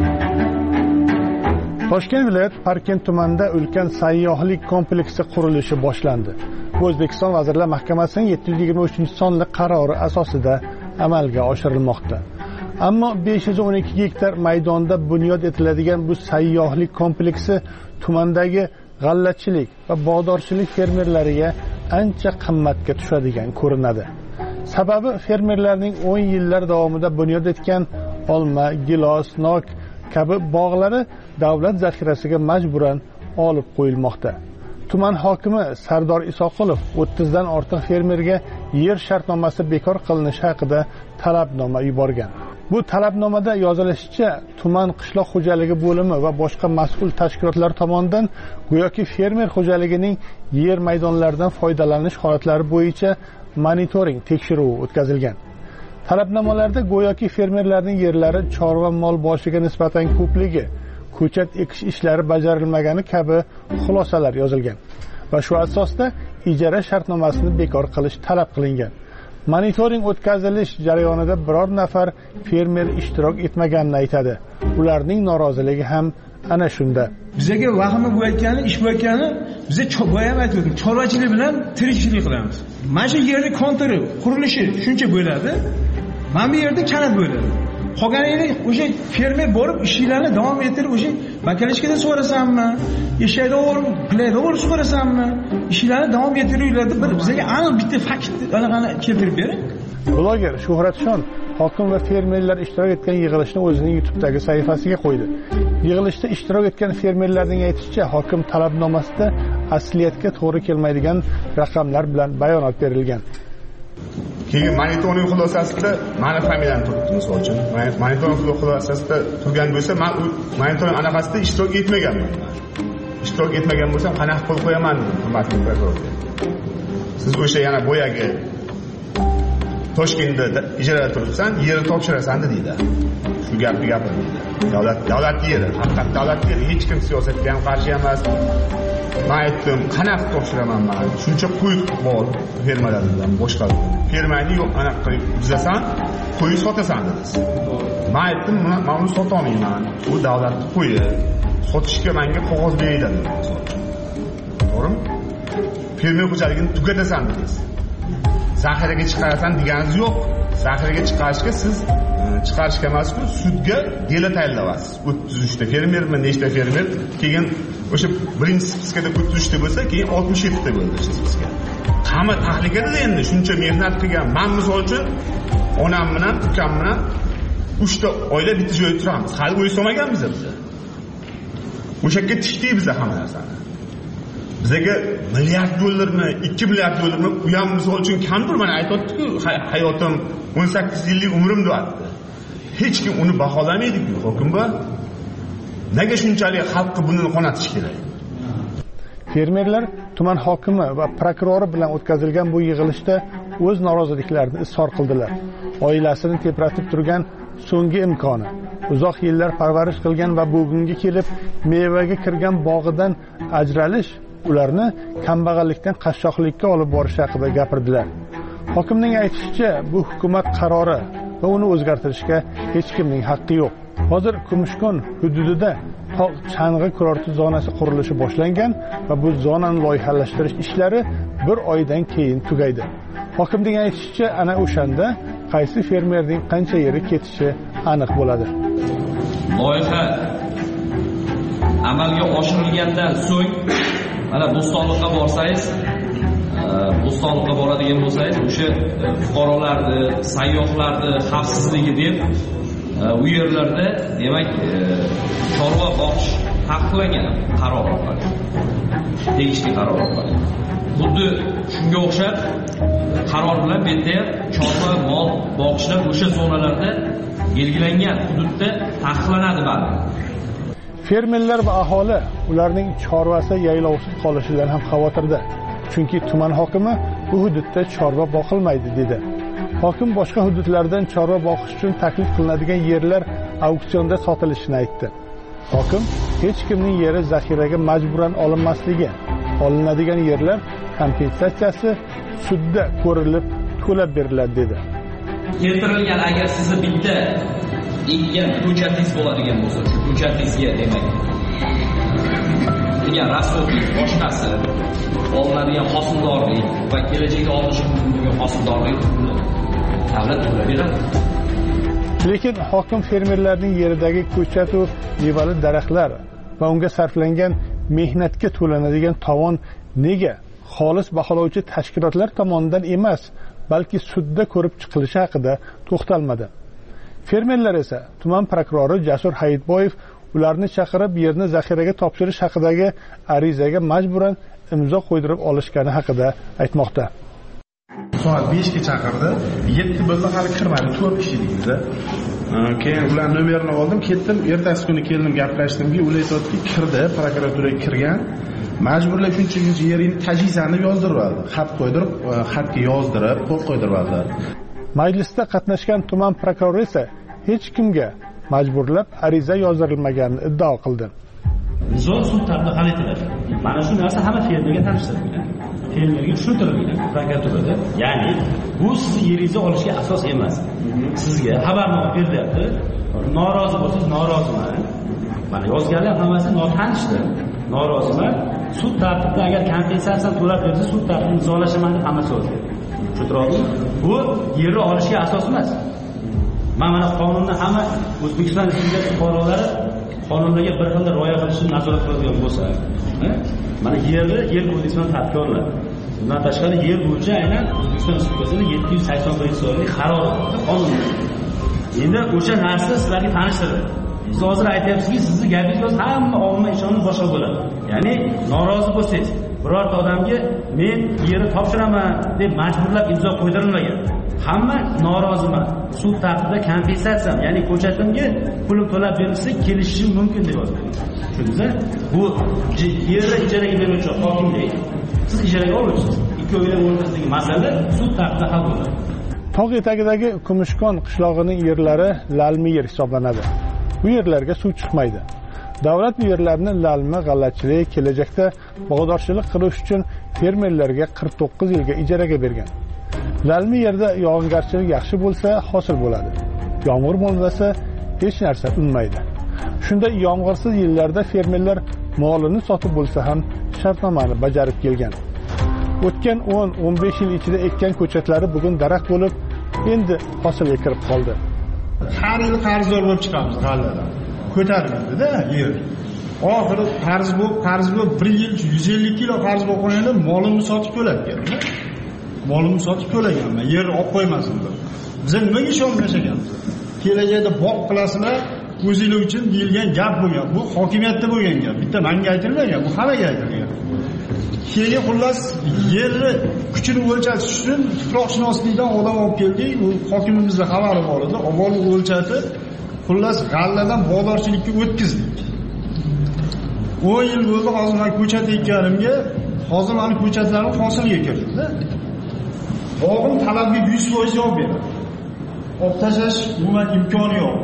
Toshkent viloyat Parkent tumanida ulkan sayyohlik kompleksi qurilishi boshlandi. Bu O'zbekiston Vazirlar Mahkamasining 723-sonli qarori asosida amalga oshirilmoqda. Ammo 512 gektar maydonda bunyod etiladigan bu sayyohlik kompleksi tumandagi g'allachilik va bog'dorchilik fermerlariga ancha qimmatga tushadigan ko'rinadi. Sababi fermerlarning 10 yillar davomida bunyod etgan olma, gilos, nok kabi bog'lari davlat zaxirasiga majburan olib qo'yilmoqda. Tuman hokimi Sardor Isoqulov 30 dan ortiq fermerga yer shartnomasi bekor qilinishi haqida talabnoma yuborgan. Bu talabnomada yozilishicha, tuman qishloq xo'jaligi bo'limi va boshqa mas'ul tashkilotlar tomonidan go'yoki fermer xo'jaligining yer maydonlaridan foydalanish holatlari bo'yicha monitoring tekshiruvi o'tkazilgan. Talabnomalarda go'yoki fermerlarning yerlari chorva mol boshiga nisbatan ko'pligi, ko'chat ekish ishlari bajarilmagani kabi xulosalar yozilgan va shu asosda ijara shartnomasini bekor qilish talab qilingan. Monitoring o'tkazilish jarayonida biror nafar fermer ishtirok etmaganini aytadi. Ularning noroziligi ham ana shunda. Bizga vahima bo'layotgani, ish bo'layotgani, biza boyam aytdim, chorvachilik bilan tirikchilik qilamiz. Mana shu yerni kontiri, qurilishi shuncha bo'ladi. Mana bu yerda kanat bo'ladi. Qolganini o'sha fermer borib ishlarni davom ettirib, o'sha bakalishkada so'rasammi, eshakda o'rib, playda o'rib so'rasammi, ishlarni davom ettiringlarda bizga aniq bitta fakt anaqani keltirib bering. Bloger Shuhratshon hokim va fermerlar ishtirok etgan yig'ilishni o'zining YouTube'dagi sahifasiga qo'ydi. Yig'ilishda ishtirok etgan fermerlarning aytishicha, hokim talabnomasida asliyatga to'g'ri kelmaydigan raqamlar bilan bayonot berilgan. Keyin monitoring xulosasida meni familiyamni turibdi, misol uchun. Monitoring xulosasida turgan bo'lsa, men monitoring anaqasida ishtirok etmaganman. Ishtirok etmagan bo'lsam, qanaqa qo'l qo'yaman dedim, hurmatli prokuror. Siz o'sha yana boyagi Toshkentda ijarada turibsan, yerni topshirasan deydi. Shu gapni gapirdi. Davlat yeri, haqiqat davlat yeri, hech kim siyosatga ham qarshi emas. Men aytdim, qanaqa topshiraman men? Shuncha qo'y bor fermalardan boshqa fermangni yo'q anaqa qilib buzasan, qo'yib sotasan dedi. Men aytdim, men uni sota olmayman. Bu davlatning qo'yi. Sotishga menga qog'oz beradi. To'g'rimi? Fermer xo'jaligini tugatasan dedi. Zaxiraga chiqarasan deganingiz yo'q. Zaxiraga chiqarishga siz chiqarishga emas-ku, sudga dela tayinlaysiz. 33 ta fermermi, nechta fermer, keyin o'sha birinchi spiskada 33 ta bo'lsa, keyin 67 ta bo'ldi spiska. Qama tahlikada endi shuncha mehnat qilgan. Men misol uchun onam bilan, ukam bilan 3 ta oila bitta joyda turamiz. Hali o'y solmaganmiz biz. O'sha yerga tikdik biz hamma narsani. Bizga milliard dollarmi, 2 milliard dollarmi u ham misol uchun kamdir. Mana aytayotdi-ku, hayotim 18 yillik umrim deyapti. Hech kim uni baholamaydi-ku, hokim bu. Nega shunchalik xalqqa buni qonatish kerak? Fermerlar tuman hokimi va prokurori bilan o'tkazilgan bu yig'ilishda o'z noroziliklarini izhor qildilar. Oilasini tepratib turgan so'nggi imkoni, uzoq yillar parvarish qilgan va bugunga kelib mevaga kirgan bog'idan ajralish ularni kambag'allikdan qashshoqlikka olib borish haqida gapirdilar. Hokimning aytishicha, bu hukumat qarori va uni o'zgartirishga hech kimning haqqi yo'q. Hozir Kumushkon hududida chang'i kurorti zonasi qurilishi boshlangan va bu zonani loyihalashtirish ishlari 1 oydan keyin tugaydi. Hokimning aytishicha, ana o'shanda qaysi fermerning qancha yeri ketishi aniq bo'ladi. Loyiha amalga oshirilgandan so'ng mana Bo'stonliqqa borsangiz, Bo'stonliqqa boradigan bo'lsangiz, o'sha fuqarolarni, sayyohlarni xavfsizligi deb u yerlarda demak chorva boqish taqiqlangan qaror orqali. Tegishli qaror orqali. Xuddi shunga o'xshab qaror bilan bu yerda chorva mol boqishlar o'sha zonalarda belgilangan hududda taqiqlanadi bari. Fermerlar va aholi ularning chorvasi yaylovsiz qolishidan ham xavotirda. Chunki tuman hokimi bu hududda chorva boqilmaydi dedi. Hokim boshqa hududlardan chorva boqish uchun taklif qilinadigan yerlar auksionda sotilishini aytdi. Hokim hech kimning yeri zaxiraga majburan olinmasligi, olinadigan yerlar kompensatsiyasi sudda ko'rilib to'lab beriladi dedi. Keltirilgan agar sizni bitta ekkan ko'chatingiz bo'ladigan bo'lsa, shu ko'chatingizga demak degan rasxodlik boshqasi olinadigan hosildorlik va kelajakda olinishi mumkin bo'lgan hosildorlik davlat to'lab beradi. Lekin hokim fermerlarning yeridagi ko'chat va mevali daraxtlar va unga sarflangan mehnatga to'lanadigan tovon nega xolis baholovchi tashkilotlar tomonidan emas, balki sudda ko'rib chiqilishi haqida to'xtalmadi. Fermerlar esa tuman prokurori Jasur Hayitboyev ularni chaqirib yerni zaxiraga topshirish haqidagi arizaga majburan imzo qo'ydirib olishgani haqida aytmoqda. Soat 5 ga chaqirdi. 7 bo'lsa hali kirmadi, 4 kishi edikmiz. Keyin ular nomerini oldim, ketdim. Ertasi kuni keldim, gaplashdimki, ular aytdi, kirdi, prokuraturaga kirgan. Majburlab shuncha yerini tajizani yozdirib, xat qo'ydirib, xatga yozdirib, qo'l qo'ydiribdilar. Majlisda qatnashgan tuman prokurori esa hech kimga majburlab ariza yozdirilmaganini iddao qildi. Nizo sud tarafida hal etiladi. Mana shu narsa hamma fermerga tanishtirilgan. Fermerga tushuntirilgan prokuraturada. Ya'ni bu sizni yeringizni olishga asos emas. Sizga xabarnoma berilyapti. Norozi bo'lsangiz noroziman. Mana yozganlar hammasi notanishdir. Noroziman. Sud tartibida agar kompensatsiya to'lab bersa, sud tartibida imzolashaman deb hammasi yozgan. Tushuntirdingizmi? Bu yerni olishga asos emas. Mana qonunni hamma O'zbekiston Respublikasi fuqarolari qonunlarga bir xil rioya qilishni nazorat qiladigan bo'lsa, mana yer kodeksidan tartibga olinadi. Bundan tashqari yer bo'yicha aynan O'zbekiston Respublikasining 781-sonli qarori qonun. Endi o'sha narsa sizlarga tanishtiriladi. Siz hozir aytyapsizki, sizni gapingiz hamma omma ishonib boshqa bo'ladi. Ya'ni norozi bo'lsangiz, birorta odamga men yerni topshiraman deb majburlab imzo qo'ydirilmagan. Hamma noroziman. Sud tartibida kompensatsiya, ya'ni ko'chatimga pulim to'lab berilsa kelishishim mumkin deb yozgan. Tushundingizmi? Bu yerni ijaraga beruvchi hokimlik, siz ijaraga oluvchisiz. Ikkovining o'rtasidagi masala sud tartibida hal bo'ladi. Tog' etagidagi Kumushkon qishlog'ining yerlari lalmi yer hisoblanadi. Bu yerlarga suv chiqmaydi. Davlat bu yerlarni lalmi, g'allachilik, kelajakda bog'dorchilik qilish uchun fermerlarga 49 yilga ijaraga bergan. Lalmi yerda yog'ingarchilik yaxshi bo'lsa, hosil bo'ladi. Yomg'ir bo'lmasa, hech narsa unmaydi. Shunda yomg'irsiz yillarda fermerlar molini sotib bo'lsa ham shartnomani bajarib kelgan. O'tgan 10-15 yil ichida ekkan ko'chatlari bugun daraxt bo'lib, endi hosilga kirib qoldi. Har yil qarzdor bo'lib chiqamiz g'alladan. Ko'tariladi-da yer. Oxiri qarz bo'lib 1 yil 150 kilo qarz bo'lib qo'yganda molimni sotib to'latgan. Molimni sotib to'laganman, yer olib qo'ymasin deb. Biz nimaga ishonmashaganmiz? Kelajakda boq qilasizlar, o'zinglar uchun deyilgan gap bo'lgan. Bu hokimiyatda bo'lgan gap. Bitta menga aytilmagan, bu hammaga aytilgan. Keyin xullas yerni kuchini o'lchatish uchun tuproqshunoslikdan odam olib keldik. U hokimimizning xabari bor edi. Avval o'lchatib, xullas g'alladan bozorchilikka o'tkazdik. 10 yil bo'ldi hozir men ko'chat ekkanimga, hozir meni ko'chatlarim hosilga kirdi. Bog'im talabga 100% javob beradi. Olib tashlash umuman imkoni yo'q.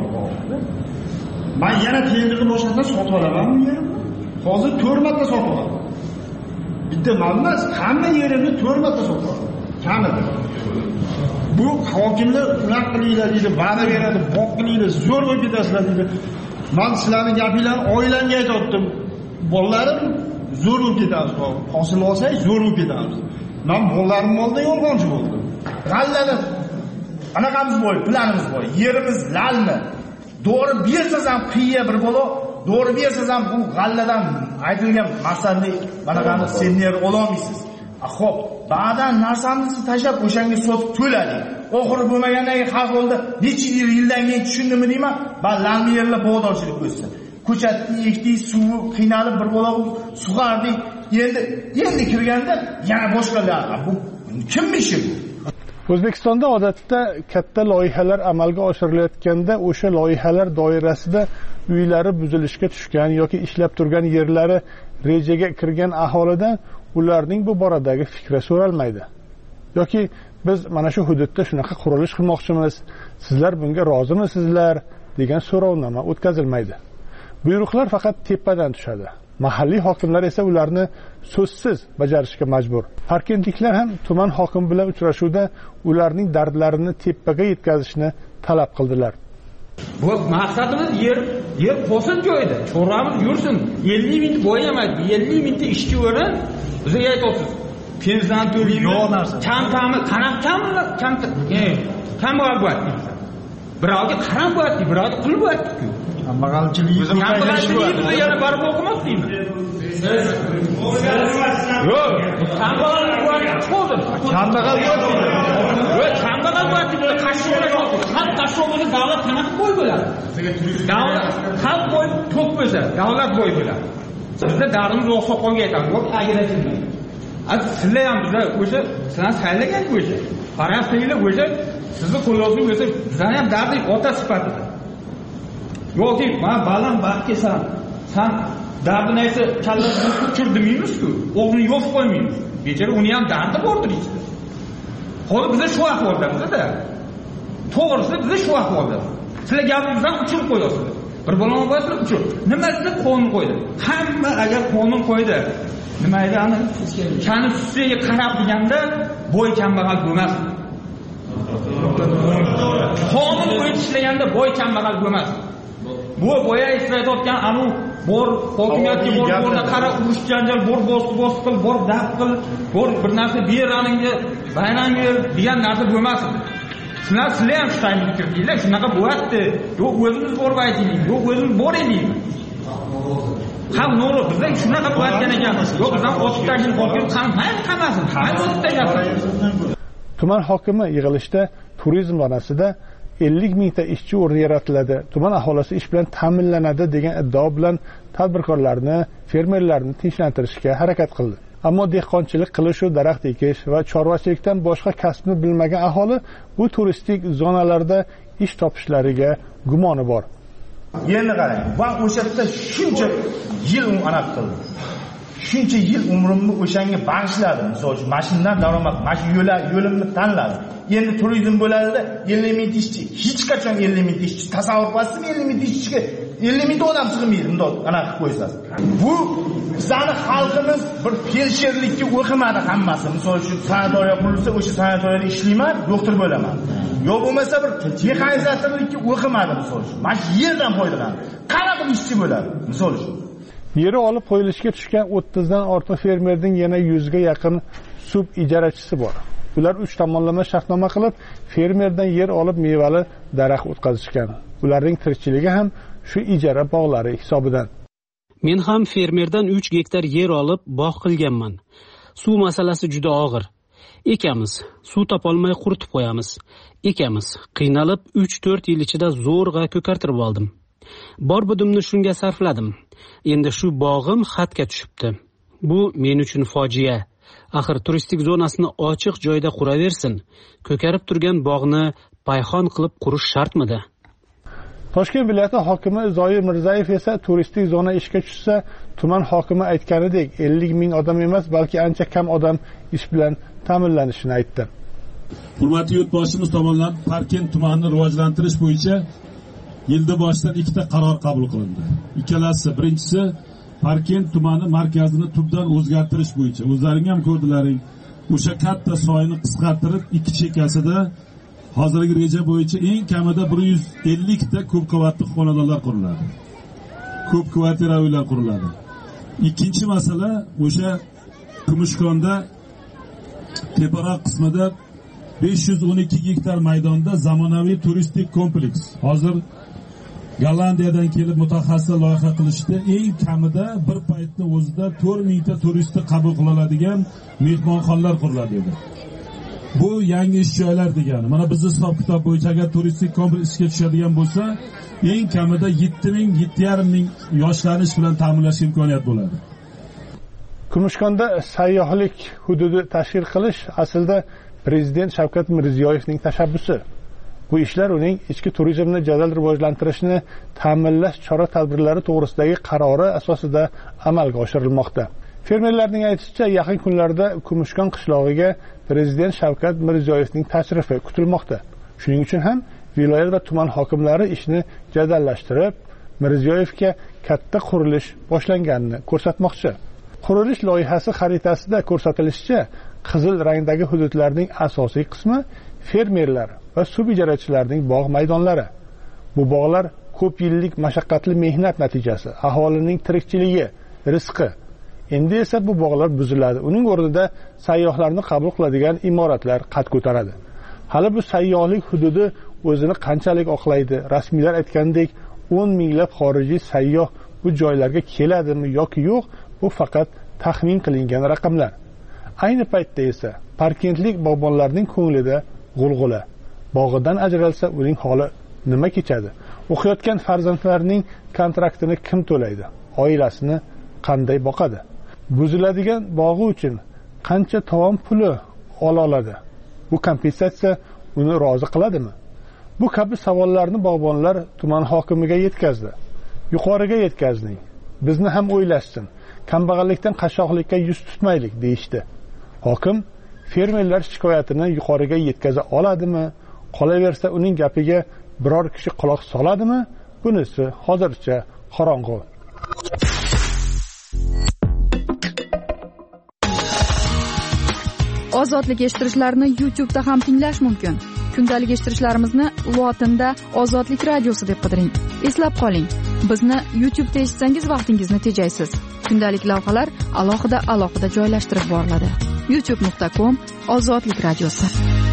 Men yana tenderni boshqatdan sotib olaman bu yerimni. Hozir 4 marta sotib olaman. Bitta emas, hamma yerimni 4 marta sotib olaman. Kamida. Bu hokimlar ular qilinglar deydi, va'da beradi, boq qilinglar, zo'r bo'lib ketasizlar deydi. Men sizlarning gapinglarni oilamga aytdim. Bolalarim zo'r bo'lib ketamiz. Hosil olsak zo'r bo'lib ketamiz. Men bolalarim oldida yolg'onchi bo'ldim. G'allada anaqamiz bo'y, planimiz bo'y. Yerimiz lalmi. Doğru bersangiz ham qiya bir bo'lo, doğru bersangiz ham bu g'alladan aytilgan maqsadni manaqani senner ololmaysiz. Xo'p, ba'dan narsamizni tashlab o'shanga sotib to'ladik. Oxiri bo'lmagandan keyin xalq oldi, necha yildan keyin tushundimmi deyman, ba lalmi yerlar bog'dorchilik bo'lsa. Ko'chatni ekdik, suvi qiynalib bir bo'la sug'ardik. Endi kirganda yana boshqalar. Bu kim ishi bu? O'zbekistonda odatda katta loyihalar amalga oshirilayotganda o'sha loyihalar doirasida uylari buzilishga tushgan yoki ishlab turgan yerlari rejaga kirgan aholidan ularning bu boradagi fikri so'ralmaydi. Yoki biz mana shu hududda shunaqa qurilish qilmoqchimiz, sizlar bunga rozimisizlar degan so'rovnoma o'tkazilmaydi. Buyruqlar faqat tepadan tushadi. Mahalliy hokimlar esa ularni so'zsiz bajarishga majbur. Parkentliklar ham tuman hokim bilan uchrashuvda ularning dardlarini tepaga yetkazishni talab qildilar. Bu maqsadimiz yer qo'sin joyda, chorramiz yursin. 50 ming bo'yamaydi, 50 mingta ishchi o'rin bizga aytasiz. Pensiya to'laymiz. Kam bo'lyapti. Birovga qarab bo'lyapti, birovga qilib bo'lyapti-ku. Kambag'alchiligimiz bizga yana barib o'qimoqdimi? Yo'q, kambag'al yo'q. Kambag'al bo'lyapti, qashshoqni davlat qanaqa bo'y bo'ladi? Davlat xalq bo'y to'q bo'lsa, davlat bo'y bo'ladi. Bizda dardimiz o'xshoqqa aytamiz, yo'q, agaratilmaydi. Sizlar ham bizlar o'sha sizlar saylagan o'sha. Qarasinglar o'sha sizni qo'lingizga o'sha bizlar ham dardik ota sifatida. Yo'q, men baland baxt kelsan, sen dardini aytsa kallasini uchir demaymiz-ku, o'g'lini yo'q qo'ymaymiz. Bechora uni ham dardi bordir ichida. Hozir biz shu ahvoldamiz-da. To'g'risi biz shu ahvolda. Sizlar gapingizdan uchirib qo'yasizlar. Bir balon bo'lsa uchir. Nimasini qonun qo'ydi? Hamma agar qonun qo'ydi, nima degani? Konstitutsiyaga qarab deganda bo'y kambag'al bo'lmas. Qonun bo'yicha ishlaganda bo'y kambag'al bo'lmas. Bu boya islatayotgan anu bor hokimiyatga borda qara urush janjal bor bosqil bor dab qil bor bir narsa beraningga bayram ber degan narsa bo'lmas. Sizlar ham shunday fikrlaylar, shunaqa bo'lyapti. Yo'q, o'zimiz borib aytaylik, yo'q, o'zimiz bor edik. Ham no'g'ri, bizda shunaqa bo'layotgan ekan. Yo'q, bizdan ochib tashlab qolgan qamasin, o'tib tashlasin. Tuman hokimi yig'ilishda turizm zonasida 50 mingta ishchi o'rni yaratiladi, tuman aholisi ish bilan ta'minlanadi degan iddao bilan tadbirkorlarni, fermerlarni tinchlantirishga harakat qildi. Ammo dehqonchilik qilish, daraxt ekish va chorvachilikdan boshqa kasbni bilmagan aholi bu turistik zonalarda ish topishlariga gumoni bor. Endi qarang, men o'sha yerda shuncha yil aniq qildim. Shuncha yil umrimni o'shanga bag'ishladim. Misol uchun mashinadan daromad, mana yo'limni tanladim. Endi turizm bo'ladida 50 ming ishchi, hech qachon 50 ming ishchi tasavvur qilsam 50 ming ishchiga 50 mingta odam sig'maydi, bundoq anaqa qilib qo'ysangiz. Bu bizning xalqimiz bir felsherlikka o'qimadi hammasi. Misol uchun sanatoriya qurilsa, o'sha sanatoriyada ishlayman, doktor bo'laman. Yo bo'lmasa bir mexanizatorlikka o'qimadi misol uchun. Mana shu yerdan foydalanadi. Qanaqa ishchi bo'ladi misol uchun. Yeri olib qo'yilishga tushgan 30 dan ortiq fermerning yana 100 ga yaqin sub ijarachisi bor. Ular 3 tomonlama shartnoma qilib, fermerdan yer olib mevali daraxt o'tkazishgan. Ularning tirikchiligi ham shu ijara bog'lari hisobidan. Men ham fermerdan 3 gektar yer olib bog' qilganman. Suv masalasi juda og'ir. Ekamiz, suv topolmay quritib qo'yamiz. Ekamiz, qiynalib 3-4 yil ichida zo'rg'a ko'kartirib oldim. Bor budimni shunga sarfladim. Endi shu bog'im xatga tushibdi. Bu men uchun fojia. Axir turistik zonasini ochiq joyda quraversin. Ko'karib turgan bog'ni payxon qilib qurish shartmidi? Toshkent viloyati hokimi Zoir Mirzayev esa turistik zona ishga tushsa, tuman hokimi aytganidek 50 ming odam emas, balki ancha kam odam ish bilan ta'minlanishini aytdi. Hurmatli yurtboshimiz tomonidan Parkent tumanini rivojlantirish bo'yicha yilda boshidan 2 ta qaror qabul qilindi. Ikkalasi, birinchisi Parkent tumani markazini tubdan o'zgartirish bo'yicha. O'zlaring ham ko'rdilaring, o'sha katta soyni qisqartirib 2 chekkasida hozirgi reja bo'yicha eng kamida 150 ta ko'p qavatli xonadonlar quriladi. Ko'p kvartira uylar quriladi. Ikkinchi masala o'sha Kumushkonda teparoq qismida 512 gektar maydonda zamonaviy turistik kompleks. Hozir Gollandiyadan kelib mutaxassislar loyiha qilishdi. Eng kamida bir paytda o'zida 4000 ta turistni qabul qila oladigan mehmonxonalar quriladi edi. Bu yangi ish joylar degani. Mana bizning hisob kitob bo'yicha agar turistik kompleks ishga tushadigan bo'lsa, eng kamida 7000-7,5 ming yoshlarni ish bilan ta'minlash imkoniyati bo'ladi. Kumushkonda sayyohlik hududi tashkil qilish aslida Prezident Shavkat Mirziyoyevning tashabbusi. Bu ishlar uning ichki turizmni jadal rivojlantirishni ta'minlash chora-tadbirlari to'g'risidagi qarori asosida amalga oshirilmoqda. Fermerlarning aytishicha, yaqin kunlarda Kumushkon qishlog'iga Prezident Shavkat Mirziyoyevning tashrifi kutilmoqda. Shuning uchun ham viloyat va tuman hokimlari ishni jadallashtirib, Mirziyoyevga katta qurilish boshlanganini ko'rsatmoqchi. Qurilish loyihasi xaritasida ko'rsatilishicha, qizil rangdagi hududlarning asosiy qismi fermerlar va subijarachilarning bog' maydonlari. Bu bog'lar ko'p yillik mashaqqatli mehnat natijasi, aholining tirikchiligi, rizqi. Endi esa bu bog'lar buziladi. Uning o'rnida sayyohlarni qabul qiladigan imoratlar qad ko'taradi. Hali bu sayyohlik hududi o'zini qanchalik oqlaydi? Rasmiylar aytgandek 10 minglab xorijiy sayyoh bu joylarga keladimi yoki yo'q, bu faqat taxmin qilingan raqamlar. Ayni paytda esa parkentlik bog'bonlarning ko'nglida g'ulg'ula. Bog'idan ajralsa uning holi nima kechadi? O'qiyotgan farzandlarining kontraktini kim to'laydi? Oilasini qanday boqadi? Buziladigan bog'i uchun qancha tovon puli ola oladi? Bu kompensatsiya uni rozi qiladimi? Bu kabi savollarni bog'bonlar tuman hokimiga yetkazdi. Yuqoriga yetkazning. Bizni ham o'ylashsin. Kambag'allikdan qashshoqlikka yuz tutmaylik deyishdi. Hokim fermerlar shikoyatini yuqoriga yetkaza oladimi? Qolaversa uning gapiga biror kishi quloq soladimi? Bunisi hozircha qorong'u. Ozodlik eshittirishlarni YouTube'da ham tinglash mumkin. Kundalik eshittirishlarimizni lotinda Ozodlik radiosi deb qidiring. Eslab qoling, bizni YouTube'da eshitsangiz vaqtingizni tejaysiz. Kundalik lavhalar alohida joylashtirib boriladi. youtube.com Ozodlik radiosi.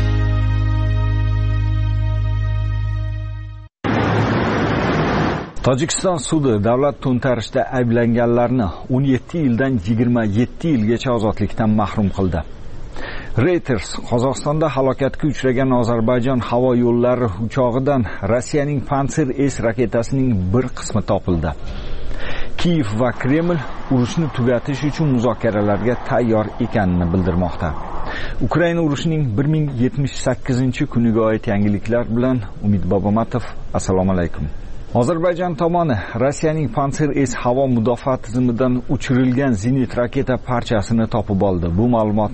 Tojikiston sudi davlat to'ntarishda ayblanganlarni 17 yildan 27 yilgacha ozodlikdan mahrum qildi. Reuters Qozog'istonda halokatga uchragan Ozarbayjon havo yo'llari uchog'idan Rossiyaning Pantsir S raketasining bir qismi topildi. Kiyev va Kreml urushni tugatish uchun muzokaralarga tayyor ekanini bildirmoqda. Ukraina urushining 1078-kuniga oid yangiliklar bilan Umid Bobomatov. Assalomu alaykum. Ozarbayjon tomoni Rossiyaning Pantsir S havo mudofaa tizimidan uchirilgan zenit raketa parchasini topib oldi. Bu ma'lumotni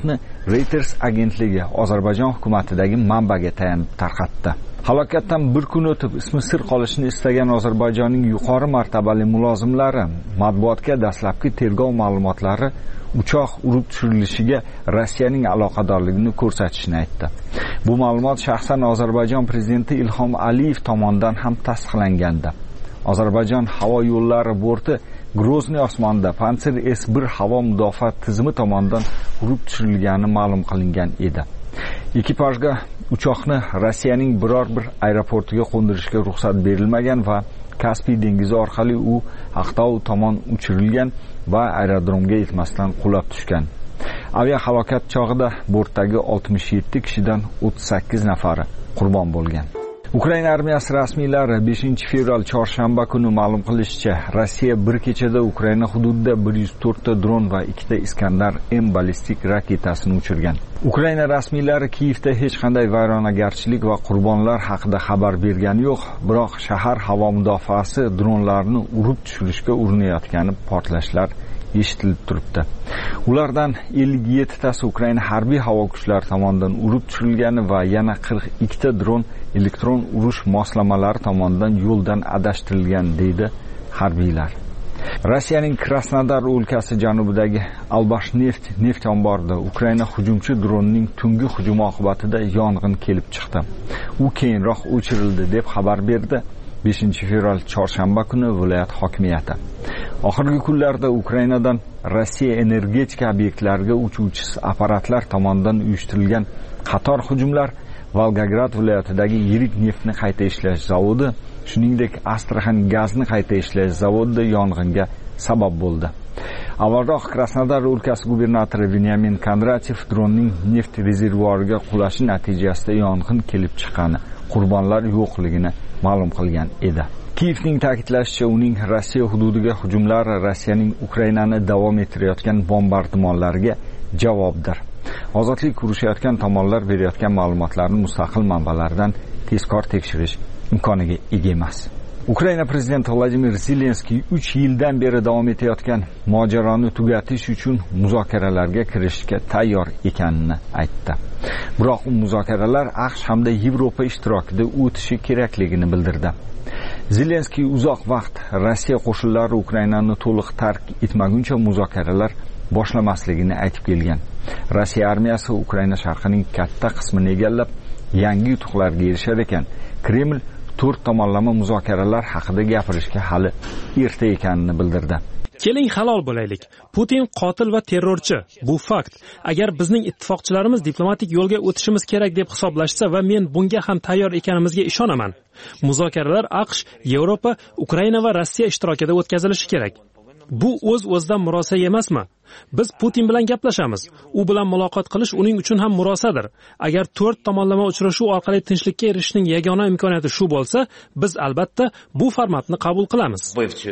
Reuters agentligi Ozarbayjon hukumatidagi manbaga tayanib tarqatdi. Halokatdan bir kun o'tib ismi sir qolishini istagan Ozarbayjonning yuqori martabali mulozimlari matbuotga dastlabki tergov ma'lumotlari uchoq urib tushirilishiga Rossiyaning aloqadorligini ko'rsatishini aytdi. Bu ma'lumot shaxsan Ozarbayjon prezidenti Ilhom Aliyev tomonidan ham tasdiqlangandi. Ozarbayjon havo yo'llari borti Grozniy osmonida Pantsir S-1 havo mudofaa tizimi tomonidan urib tushirilgani ma'lum qilingan edi. Ekipajga uchoqni Rossiyaning biror bir aeroportiga qo'ndirishga ruxsat berilmagan va Kaspiy dengizi orqali u Aqtau tomon uchirilgan va aerodromga yetmasdan qulab tushgan. Aviahalokat chog'ida bortdagi 67 kishidan 38 nafari qurbon bo'lgan. Ukraina armiyasi rasmiylari 5-fevral chorshanba kuni ma'lum qilishicha, Rossiya bir kechada Ukraina hududida 104 ta dron va 2 ta Iskandar M ballistik raketasini uchirgan. Ukraina rasmiylari Kiyevda hech qanday vayronagarchilik va qurbonlar haqida xabar bergani yo'q, biroq shahar havo mudofaasi dronlarni urib tushirishga urinayotgani portlashlar eshitilib turibdi. Ulardan 57 tasi Ukraina harbiy havo kuchlari tomonidan urib tushirilgani va yana 42 ta dron elektron urush moslamalari tomonidan yo'ldan adashtirilgan deydi harbiylar. Rossiyaning Krasnodar o'lkasi janubidagi Albashneft neft omborida Ukraina hujumchi dronining tungi hujumi oqibatida yong'in kelib chiqdi. U keyinroq o'chirildi deb xabar berdi 5-fevral chorshanba kuni viloyat hokimiyati. Oxirgi kunlarda Ukrainadan Rossiya energetika obyektlariga uchuvchi apparatlar tomonidan uyushtirilgan qator hujumlar Volgograd viloyatidagi yirik neftni qayta ishlash zavodi, shuningdek Astraxan gazni qayta ishlash zavodida yong'inga sabab bo'ldi. Avvalroq Krasnodar o'lkasi gubernatori Veniamin Kondratyev dronning neft rezervuariga qulashi natijasida yong'in kelib chiqqani, qurbonlar yo'qligini ma'lum qilgan edi. Kiyevning ta'kidlashicha, uning Rossiya hududiga hujumlari Rossiyaning Ukrainani davom ettirayotgan bombardimonlariga javobdir. Ozodlik urushayotgan tomonlar berayotgan ma'lumotlarni mustaqil manbalardan tezkor tekshirish imkoniga ega emas. Ukraina prezidenti Vladimir Zelenskiy 3 yildan beri davom etayotgan mojaroni tugatish uchun muzokaralarga kirishga tayyor ekanini aytdi. Biroq muzokaralar AQSh hamda Yevropa ishtirokida o'tishi kerakligini bildirdi. Zelenskiy uzoq vaqt Rossiya qo'shinlari Ukrainani to'liq tark etmaguncha muzokaralar boshlamasligini aytib kelgan. Rossiya armiyasi Ukraina sharqining katta qismini egallab, yangi yutuqlarga erishar ekan, Kreml 4 tomonlama muzokaralar haqida gapirishga hali erta ekanini bildirdi. Keling halol bo'laylik. Putin qotil va terrorchi. Bu fakt. Agar bizning ittifoqchilarimiz diplomatik yo'lga o'tishimiz kerak deb hisoblashsa va men bunga ham tayyor ekanimizga ishonaman. Muzokaralar AQSh, Yevropa, Ukraina va Rossiya ishtirokida o'tkazilishi kerak. Bu o'z-o'zidan murosa emasmi? Biz Putin bilan gaplashamiz. U bilan muloqot qilish uning uchun ham murosadir. Agar 4 tomonlama uchrashuv orqali tinchlikka erishishning yagona imkoniyati shu bo'lsa, biz albatta bu formatni qabul qilamiz.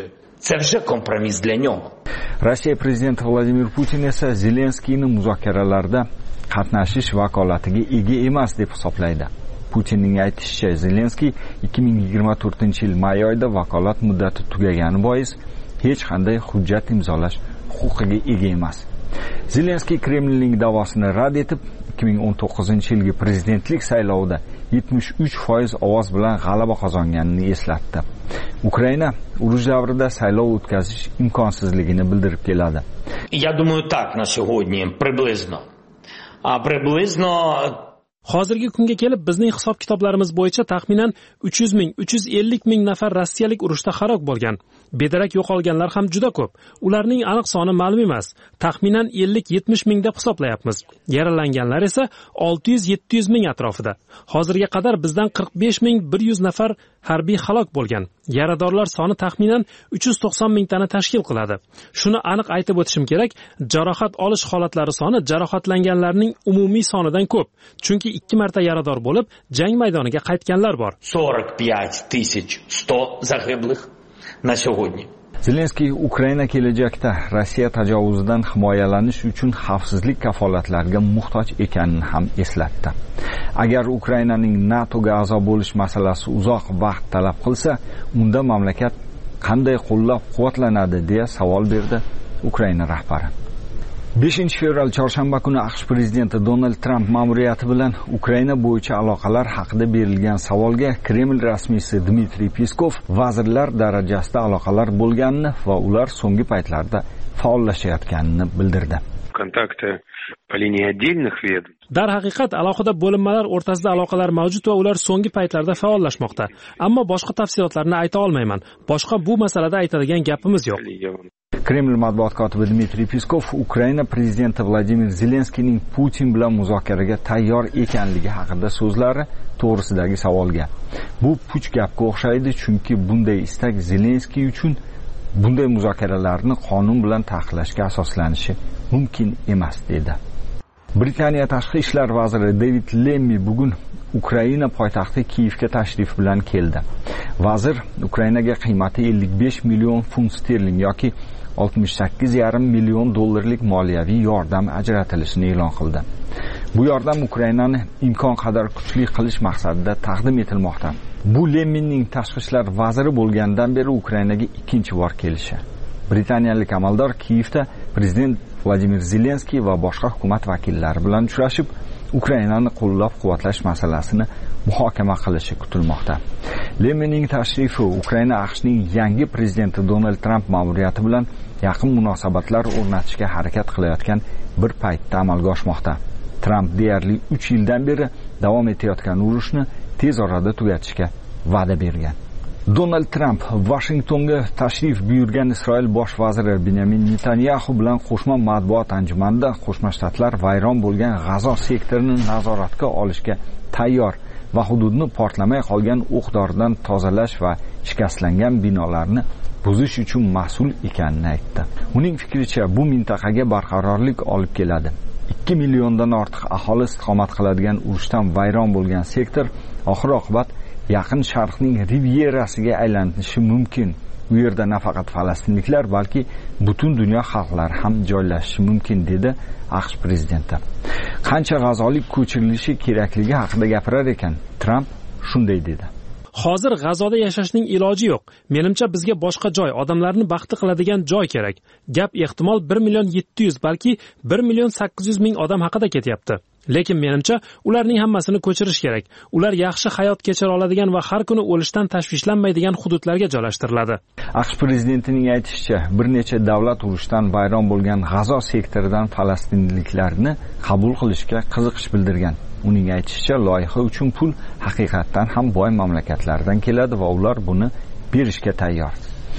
Rossiya prezidenti Vladimir Putin esa Zelenskiyni muzokaralarda qatnashish vakolatiga ega emas deb hisoblaydi. Putinning aytishicha, Zelenskiy 2024-yil may oyida vakolat muddati tugagani bois hech qanday hujjat imzolash huquqiga ega emas. Zelenskiy Kremlning da'vosini rad etib, 2019-yilgi prezidentlik saylovida 73% ovoz bilan g'alaba qozonganini eslatdi. Ukraina urush davrida saylov o'tkazish imkonsizligini bildirib keladi. Я думаю, так на сьогодні приблизно. Hozirgi kunga kelib bizning hisob-kitoblarimiz bo'yicha taxminan 300 ming, 350 ming nafar rossiyalik urushda halok bo'lgan. Bedarak yo'qolganlar ham juda ko'p. Ularning aniq soni ma'lum emas. Taxminan 50-70 ming deb hisoblayapmiz. Yaralanganlar esa 600-700 ming atrofida. Hozirga qadar bizdan 45 ming 100 nafar harbiy halok bo'lgan. Yaradorlar soni taxminan 390 ming tani tashkil qiladi. Shuni aniq aytib o'tishim kerak, jarohat olish holatlari soni jarohatlanganlarning umumiy sonidan ko'p. Chunki 2 marta yarador bo'lib, jang maydoniga qaytganlar bor. 45100 загиблых на сегодня. Zelenskiy Ukraina kelajakda Rossiya tajovuzidan himoyalanish uchun xavfsizlik kafolatlariga muhtoj ekanini ham eslatdi. Agar Ukrainaning NATOga a'zo bo'lish masalasi uzoq vaqt talab qilsa, unda mamlakat qanday qo'llab-quvvatlanadi deya savol berdi Ukraina rahbari. 5-fevral chorshanba kuni AQSh prezidenti Donald Tramp ma'muriyati bilan Ukraina bo'yicha aloqalar haqida berilgan savolga Kreml rasmiysi Dmitriy Peskov vazirlar darajasida aloqalar bo'lganini va ular so'nggi paytlarda faollashayotganini bildirdi. Darhaqiqat alohida bo'linmalar o'rtasida aloqalar mavjud va ular so'nggi paytlarda faollashmoqda. Ammo boshqa tafsilotlarni ayta olmayman. Boshqa bu masalada aytadigan gapimiz yo'q. Kreml matbuot kotibi Dmitriy Peskov Ukraina prezidenti Vladimir Zelenskiyning Putin bilan muzokaraga tayyor ekanligi haqida so'zlari to'g'risidagi savolga "Bu puch gapga o'xshaydi, chunki bunday istak Zelenskiy uchun bunday muzokaralarni qonun bilan taqiqlashga asoslanishi mumkin emas" dedi. Britaniya tashqi ishlar vaziri David Lemmy bugun Ukraina poytaxti Kiyevga tashrif bilan keldi. Vazir Ukrainaga qiymati 55 million funt sterling yoki 68,5 million dollarlik moliyaviy yordam ajratilishini e'lon qildi. Bu yordam Ukrainani imkon qadar kuchli qilish maqsadida taqdim etilmoqda. Bu Lemmyning tashqi ishlar vaziri bo'lgandan beri Ukrainaga ikkinchi bor kelishi. Britaniyalik amaldor Kiyevda prezident Vladimir Zelenskiy va boshqa hukumat vakillari bilan uchrashib, Ukrainani qo'llab-quvvatlash masalasini muhokama qilishi kutilmoqda. Lemmyning tashrifi Ukraina AQShning yangi prezidenti Donald Tramp ma'muriyati bilan yaqin munosabatlar o'rnatishga harakat qilayotgan bir paytda amalga oshmoqda. Tramp deyarli 3 yildan beri davom etayotgan urushni tez orada tugatishga va'da bergan. Donald Tramp Washingtonga tashrif buyurgan Isroil bosh vaziri Benyamin Netanyahu bilan qo'shma matbuot anjumanida Qo'shma Shtatlar vayron bo'lgan G'azo sektorini nazoratga olishga tayyor va hududni portlamay qolgan o'q-doridan tozalash va shikastlangan binolarni buzish uchun mas'ul ekanini aytdi. Uning fikricha, bu mintaqaga barqarorlik olib keladi. 2 milliondan ortiq aholi istiqomat qiladigan urushdan vayron bo'lgan sektor oxir-oqibat Yaqin Sharqning rivierasiga aylanishi mumkin. U yerda nafaqat falastinliklar, balki butun dunyo xalqlari ham joylashishi mumkin, dedi AQSh prezidenti. Qancha g'azolik ko'chirilishi kerakligi haqida gapirar ekan, Tramp shunday dedi: Hozir G'azoda yashashning iloji yo'q. Menimcha bizga boshqa joy, odamlarni baxtli qiladigan joy kerak. Gap ehtimol 1 million 700, balki 1 million 800 ming odam haqida ketyapti. Lekin menimcha ularning hammasini ko'chirish kerak. Ular yaxshi hayot kechira oladigan va har kuni o'lishdan tashvishlanmaydigan hududlarga joylashtiriladi. AQSh prezidentining aytishicha, bir necha davlat urushdan vayron bo'lgan G'azo sektoridan falastinliklarni qabul qilishga qiziqish bildirgan. Uning aytishicha, loyiha uchun pul haqiqatdan ham boy mamlakatlardan keladi va ular buni berishga tayyor.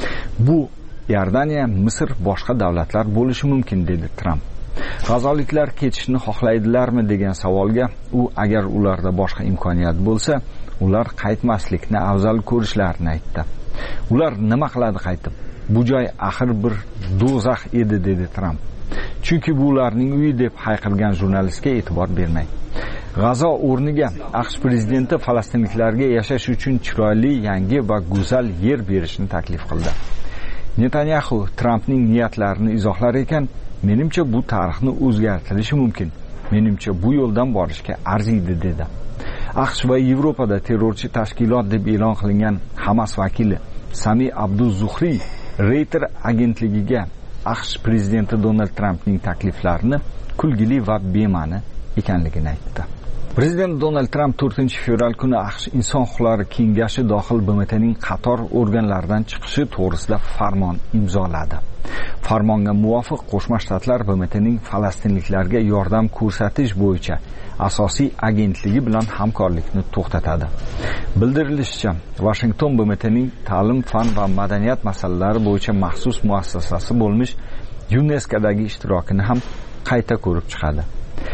Bu Iordaniya, Misr, boshqa davlatlar bo'lishi mumkin, dedi Tramp. G'azoliklar ketishni xohlaydilarmi degan savolga u agar ularda boshqa imkoniyat bo'lsa, ular qaytmaslikni afzal ko'rishlarini aytdi. Ular nima qiladi qaytib? Bu joy axir bir do'zax edi, dedi Tramp. Chunki bu ularning uyi deb hayqirgan jurnalistga e'tibor bermang. G'azo o'rniga AQSh prezidenti falastinliklarga yashash uchun chiroyli, yangi va go'zal yer berishni taklif qildi. Netanyahu Trampning niyatlarini izohlar ekan, menimcha bu tarixni o'zgartirishi mumkin. Menimcha bu yo'ldan borishga arziydi, dedi. AQSh va Yevropada terrorchi tashkilot deb e'lon qilingan Hamas vakili Sami Abdu-Zuhri Reuters agentligiga AQSh prezidenti Donald Trampning takliflarini kulgili va bema'ni ekanligini aytdi. Prezident Donald Tramp 4-fevral kuni AQSh Inson huquqlari kengashi dohil BMTning qator organlaridan chiqishi to'g'risida farmon imzoladi. Farmonga muvofiq Qo'shma Shtatlar BMTning falastinliklarga yordam ko'rsatish bo'yicha asosiy agentligi bilan hamkorlikni to'xtatadi. Bildirilishicha, Washington BMTning ta'lim, fan va madaniyat masalalari bo'yicha maxsus muassasasi bo'lmish UNESCOdagi ishtirokini ham qayta ko'rib chiqadi.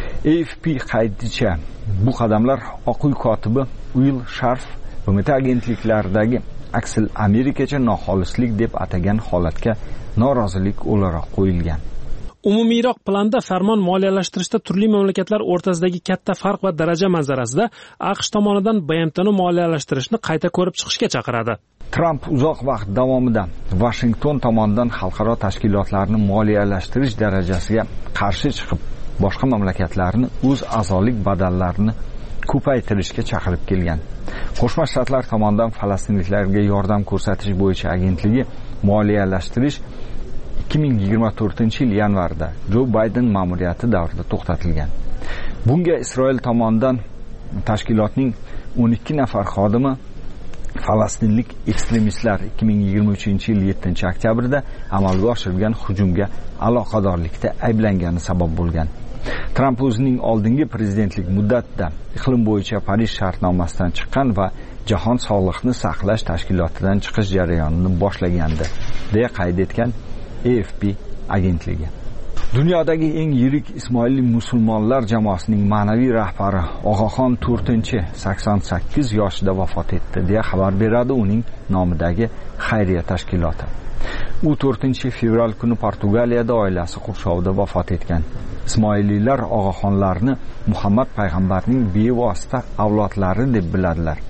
AFP qaydishicha, bu qadamlar Oq uy kotibi Will Sharf BMT agentliklaridagi aksil Amerikacha noxolislik deb atagan holatga norozilik o'laroq qo'yilgan. Umumiyroq planda farmon moliyalashtirishda turli mamlakatlar o'rtasidagi katta farq va daraja manzarasida AQSh tomonidan BMTni moliyalashtirishni qayta ko'rib chiqishga chaqiradi. Tramp uzoq vaqt davomida Washington tomonidan xalqaro tashkilotlarni moliyalashtirish darajasiga qarshi chiqib, boshqa mamlakatlarni o'z a'zolik badallarini ko'paytirishga chaqirib kelgan. Qo'shma Shtatlar tomonidan falastinliklarga yordam ko'rsatish bo'yicha agentligi moliyalashtirish 2024-yil yanvarda Jo Bayden ma'muriyati davrida to'xtatilgan. Bunga Isroil tomonidan tashkilotning 12 nafar xodimi falastinlik ekstremistlar 2023-yil 7-oktyabrda amalga oshirilgan hujumga aloqadorlikda ayblangani sabab bo'lgan. Tramp o'zining oldingi prezidentlik muddatida iqlim bo'yicha Parij shartnomasidan chiqqan va Jahon sog'liqni saqlash tashkilotidan chiqish jarayonini boshlagandi, deya qayd etgan AFP agentligi. Dunyodagi eng yirik Ismoilli musulmonlar jamoasining ma'naviy rahbari Og'axon 4-88 yoshida vafot etdi, deya xabar beradi uning nomidagi xayriya tashkiloti. U 4-fevral kuni Portugaliyada oilasi qurshovida vafot etgan. Ismoillilar Og'axonlarni Muhammad payg'ambarning bevosita avlodlari deb biladilar.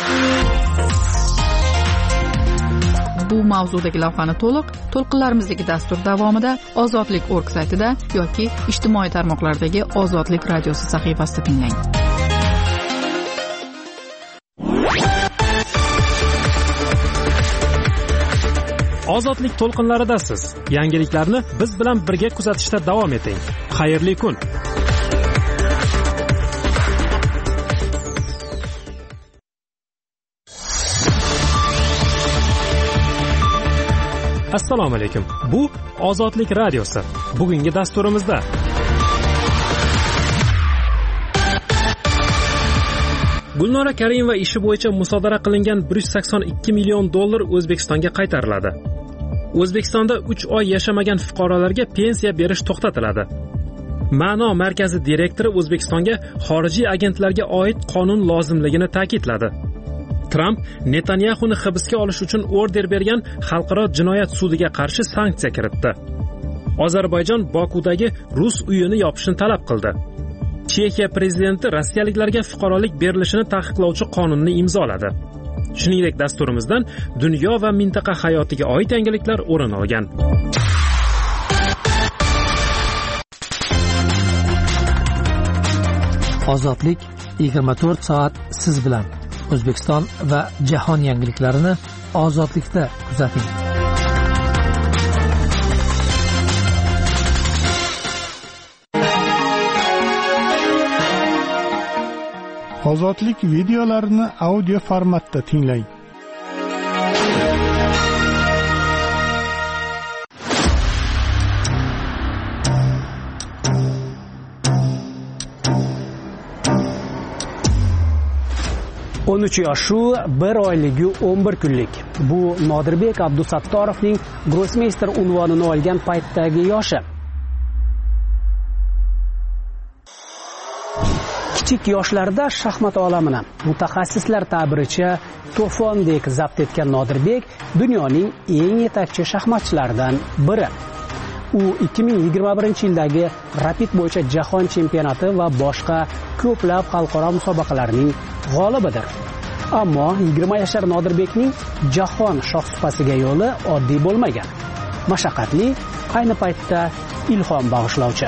Bu mavzudagi lavhani to'lqinlarimizdagi dastur davomida Ozodlik.org saytida yoki ijtimoiy tarmoqlardagi Ozodlik radiosi sahifasida tinglang. Ozodlik to'lqinlaridasiz. Yangiliklarni biz bilan birga kuzatishda davom eting. Xayrli kun. Assalomu alaykum. Bu Ozodlik radiosi. Bugungi dasturimizda Gulnora Karimova ishi bo'yicha musodara qilingan 182 million dollar O'zbekistonga qaytariladi. O'zbekistonda 3 oy yashamagan fuqarolarga pensiya berish to'xtatiladi. Ma'no markazi direktori O'zbekistonga xorijiy agentlarga oid qonun lozimligini ta'kidladi. Tramp Netanyahuni hibsga olish uchun order bergan xalqaro jinoyat sudiga qarshi sanksiya kiritdi. Ozarbayjon Bokudagi rus uyini yopishni talab qildi. Chexiya prezidenti rossiyaliklarga fuqarolik berilishini taqiqlovchi qonunni imzoladi. Shuningdek, dasturimizdan dunyo va mintaqa hayotiga oid yangiliklar o'rin olgan. Ozodlik 24 soat siz bilan. O'zbekiston va jahon yangiliklarini Ozodlikda kuzating. Ozodlik videolarini audio formatda tinglang. Yoshu 1 oyligi 11 kunlik. Bu Nodirbek Abdusattorovning grossmeyster unvonini olgan paytdagi yoshi. Kichik yoshlarda shaxmat olamini mutaxassislar ta'biricha to'fondek zabt etgan Nodirbek dunyoning eng yetakchi shaxmatchilaridan biri. U 2021-yildagi Rapid bo'yicha jahon chempionati va boshqa ko'plab xalqaro musobaqalarning g'olibidir. Ammo 20 yashar Nodirbekning jahon shohsupasiga yo'li oddiy bo'lmagan. Mashaqqatli, ayni paytda ilhom bag'ishlovchi.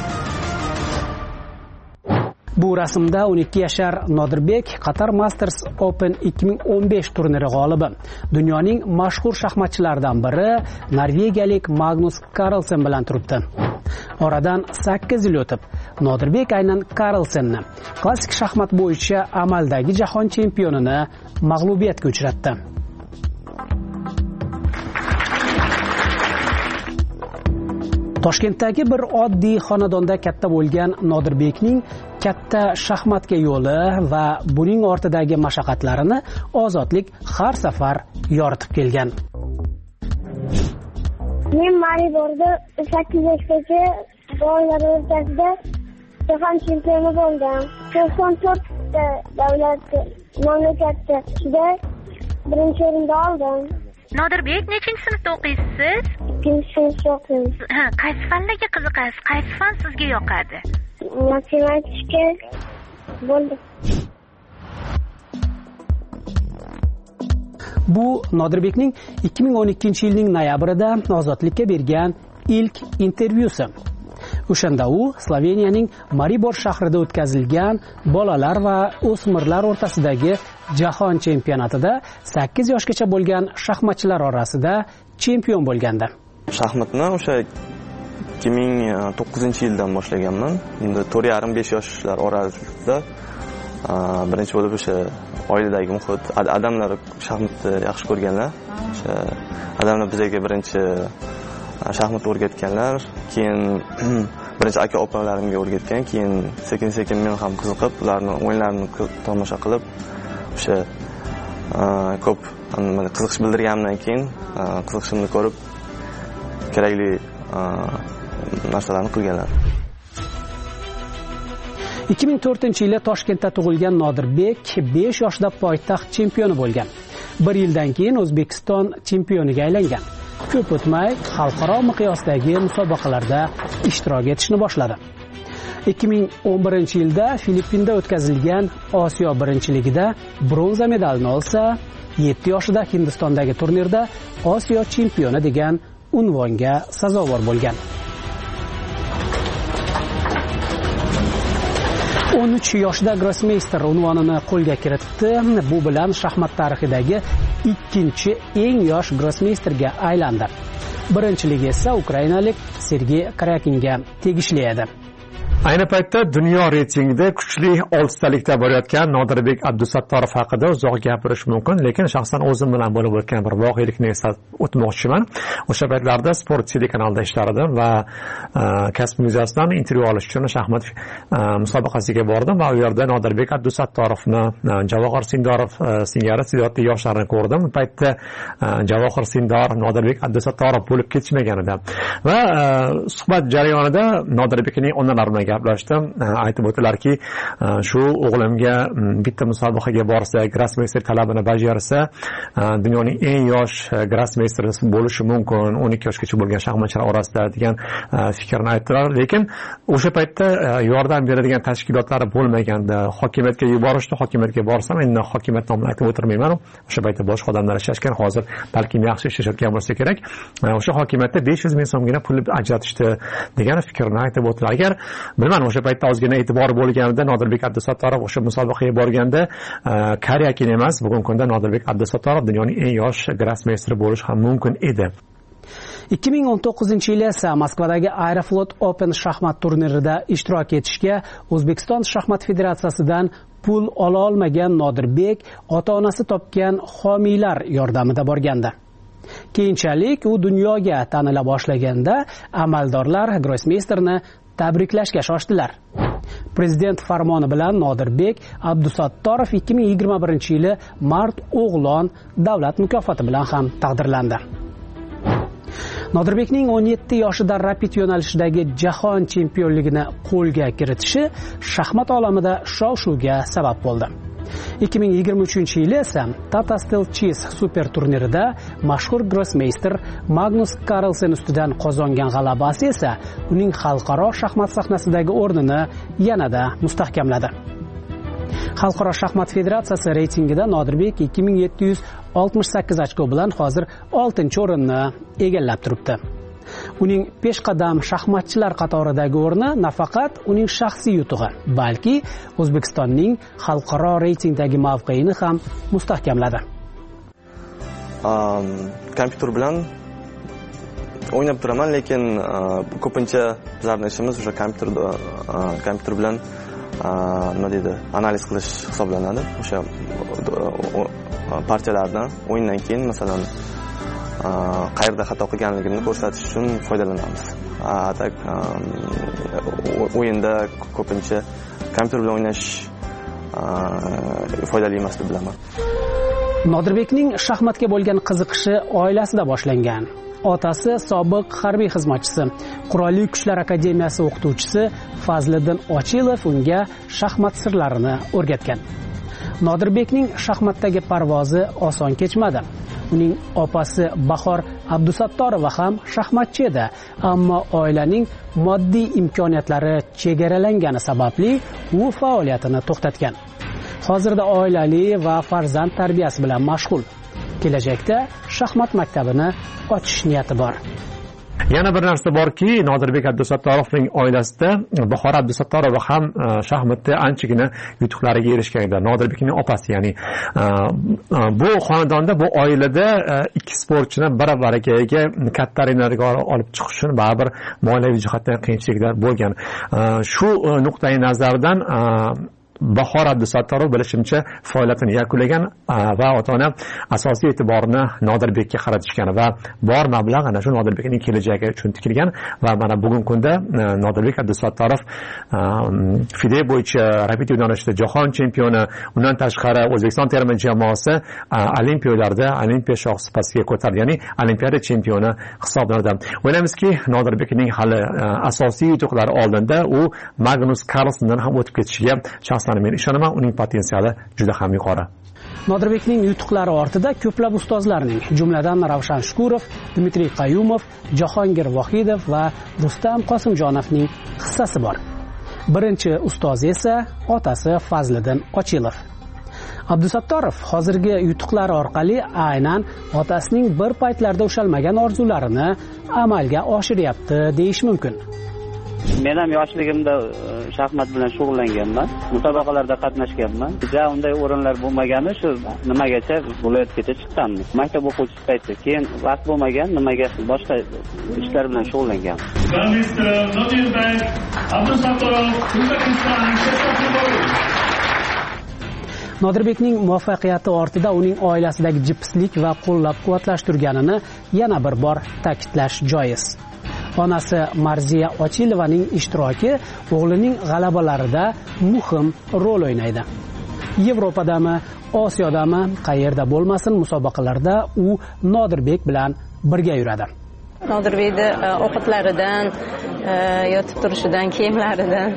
Bu rasmda 12 yashar Nodirbek Qatar Masters Open 2015 turniri g'olibi. Dunyoning mashhur shaxmatchilaridan biri norvegiyalik Magnus Carlsen bilan turibdi. Oradan 8 yil o'tib, Nodirbek aynan Carlsenni klassik shaxmat bo'yicha amaldagi jahon chempionini mag'lubiyatga uchratdi. Toshkentdagi bir oddiy xonadonda katta bo'lgan Nodirbekning katta shaxmatga yo'li va buning ortidagi mashaqqatlarini Ozodlik har safar yoritib kelgan. Men Mariborda 8 yoshgacha bolalar o'rtasida jahon chempioni bo'ldim. 94 ta davlat mamlakatda birinchi o'rinda oldim. Nodirbek, nechinchi sinfda o'qiysiz? 2-sinfda o'qiyman. Qaysi fanlarga qiziqasiz? Qaysi fan sizga yoqadi? Matematika bo'ldi. Bu Nodirbekning 2012-yilning noyabrida Ozodlikka bergan ilk intervyusi. O'shanda u Sloveniyaning Maribor shahrida o'tkazilgan bolalar va o'smirlar o'rtasidagi jahon chempionatida 8 yoshgacha bo'lgan shaxmatchilar orasida chempion bo'lgandi. Shaxmatni o'sha 2009-yildan boshlaganman. Endi 4,5 yoshlar orasida birinchi bo'lib o'sha oiladagi muhit, odamlar shaxmatni yaxshi ko'rganlar. O'sha odamlar bizga birinchi shaxmat o'rgatganlar, keyin birinchi aka-opalarimga o'rgatgan, keyin sekin-sekin men ham qiziqib, ularning o'yinlarini tomosha qilib, o'sha ko'p qiziqish bildirganimdan keyin qiziqishimni ko'rib kerakli narsalarni qilganlar. 2004-yili Toshkentda tug'ilgan Nodirbek 5 yoshda poytaxt chempioni bo'lgan. 1 yildan keyin O'zbekiston chempioniga aylangan. Ko'p o'tmay xalqaro miqyosdagi musobaqalarda ishtirok etishni boshladi. 2011-yilda Filippinda o'tkazilgan Osiyo birinchiligida bronza medalni olsa, 7 yoshida Hindistondagi turnirda Osiyo chempioni degan unvonga sazovor bo'lgan. 13 yoshida grossmeyster unvonini qo'lga kiritdi. Bu bilan shaxmat tarixidagi ikkinchi eng yosh grossmeysterga aylandi. Birinchiligi esa ukrainalik Sergey Karyakinga tegishli edi. Ayni paytda dunyo reytingida kuchli 6talikda borayotgan Nodirbek Abdusattorov haqida uzoq gapirish mumkin, lekin shaxsan o'zim bilan bo'lib o'tgan bir voqelikni eslatib o'tmoqchiman. O'sha paytlarda Sport telekanalida ishlardim va kasb muzeyasidan intervyu olish uchun shaxmat musobaqasiga bordim va u yerda Nodirbek Abdusattorovni, Javohir Sindorov singari iste'dodli yoshlarni ko'rdim. Bu paytda Javohir Sindor, Nodirbek Abdusattorov bo'lib ketishmagan edi. Va suhbat jarayonida Nodirbekning onalari bilan gaplashdim. Aytib o'tdilarki, shu o'g'limga bitta musobaqaga borsa, grossmeyster talabini bajarsa, dunyoning eng yosh grossmeysteri bo'lishi mumkin, 12 yoshgacha bo'lgan shaxmatchilar orasida degan fikrni aytdilar. Lekin o'sha paytda yordam beradigan tashkilotlari bo'lmaganda, hokimiyatga yuborishdi. Hokimiyatga borsam, endi hokimiyat nomini aytib o'tirmayman. O'sha paytda boshqa odamlar ishlashgan, hozir balki yaxshi ishlayotgan bo'lsa kerak. O'sha hokimiyatda 500 ming so'mgina pul ajratishdi degan fikrni aytib o'tdilar. Agar bilmadim, o'sha paytda ozgina e'tibor bo'lganida Nodirbek Abdusattorov o'sha musobaqaga borganda Karyakin emas, bugungi kunda Nodirbek Abdusattorov dunyoning eng yosh grossmeysteri bo'lish ham mumkin edi. 2019-yili esa Moskvadagi Aeroflot Open shaxmat turnirida ishtirok etishga O'zbekiston shaxmat federatsiyasidan pul ola olmagan Nodirbek ota-onasi topgan homiylar yordamida borgandi. Keyinchalik u dunyoga tanila boshlaganda amaldorlar grossmeysterni tabriklashga shoshdilar. Prezident farmoni bilan Nodirbek Abdusattorov 2021-yili Mart o'g'lon davlat mukofoti bilan ham taqdirlandi. Nodirbekning 17 yoshida rapid yo'nalishidagi jahon chempionligini qo'lga kiritishi shaxmat olamida shov-shuvga sabab bo'ldi. 2023-yili esa Tata Steel Chess super turnirida mashhur grossmeyster Magnus Carlsen ustidan qozongan g'alabasi esa uning xalqaro shaxmat sahnasidagi o'rnini yanada mustahkamladi. Xalqaro shaxmat federatsiyasi reytingida Nodirbek 2768 ochko bilan hozir 6-o'rinni egallab turibdi. Uning peshqadam shaxmatchilar qatoridagi o'rni nafaqat uning shaxsiy yutug'i, balki O'zbekistonning xalqaro reytingdagi mavqeini ham mustahkamladi. Kompyuter bilan o'ynab turaman, lekin ko'pincha bizlarning ishimiz o'sha kompyuter bilan nima deydi, analiz qilish hisoblanadi. O'sha partiyalarni o'yindan keyin masalan qayerda xato qilganligimni ko'rsatish uchun foydalanamiz. O'yinda ko'pincha kompyuter bilan o'ynash foydali emas deb bilaman. Nodirbekning shaxmatga bo'lgan qiziqishi oilasida boshlangan. Otasi sobiq harbiy xizmatchisi, Qurolli Kuchlar akademiyasi o'qituvchisi Fazliddin Ochilov unga shaxmat sirlarini o'rgatgan. Nodirbekning shaxmatdagi parvozi oson kechmadi. Uning opasi Bahor Abdusattorova ham shaxmatchi edi, ammo oilaning moddiy imkoniyatlari chegaralangani sababli u faoliyatini to'xtatgan. Hozirda oilali va farzand tarbiyasi bilan mashg'ul. Kelajakda shaxmat maktabini ochish niyati bor. Yana bir narsa borki, Nodirbek Abdusattorovning oilasida Bahor Abdusattorova ham shaxmatda anchagina yutuqlarga erishgan edi. Nodirbekning opasi, ya'ni bu xonadonda, bu oilada ikki sportchini bir-biriga katta arenalarga olib chiqish uchun baribir moliyaviy jihatdan qiyinchiliklar bo'lgan. Shu nuqtai nazardan Bahor Abdusattorov bilishimcha faoliyatini yakunlagan va ota-ona asosiy e'tiborni Nodirbekka qaratishgan va bor mablag' ana shu Nodirbekning kelajagi uchun tikilgan va mana bugungi kunda Nodirbek Abdusattorov FIDE bo'yicha rapid yo'nalishida jahon chempioni, undan tashqari O'zbekiston terma jamoasi olimpiyalarda olimpiya shohsi pastiga ko'tarildi, ya'ni olimpiada chempioni hisoblanadi. O'ylaymizki, Nodirbekning hali asosiy yutuqlari oldinda u Magnus Carlsendan ham o'tib ketishiga men ishonaman, uning potensiali juda ham yuqori. Nodirbekning yutuqlari ortida ko'plab ustozlarning, jumladan Ravshan Shukurov, Dmitriy Qayumov, Jahongir Vohidov va Rustam Qosimjonovning hissasi bor. Birinchi ustoz esa otasi Fazliddin Ochilov. Abdusattorov hozirgi yutuqlari orqali aynan otasining bir paytlarda ushalmagan orzularini amalga oshiryapti deyish mumkin. Men ham yoshligimda shaxmat bilan shug'ullanganman, musobaqalarda qatnashganman. Unday o'rinlar bo'lmagani shu nimagacha viloyatgacha chiqqanman. Maktab o'quvchisi paytda, keyin vaqt bo'lmagan, nimaga boshqa ishlar bilan shug'ullanganman. Nodirbekning muvaffaqiyati ortida uning oilasidagi jipslik va qo'llab-quvvatlash turganini yana bir bor ta'kidlash joiz. Onasi Marziya Ochilovaning ishtiroki o'g'lining g'alabalarida muhim rol o'ynaydi. Yevropadami, Osiyodami, qayerda bo'lmasin, musobaqalarda u Nodirbek bilan birga yuradi. Nodirbekni ovqatlaridan, yotib turishidan, kiyimlaridan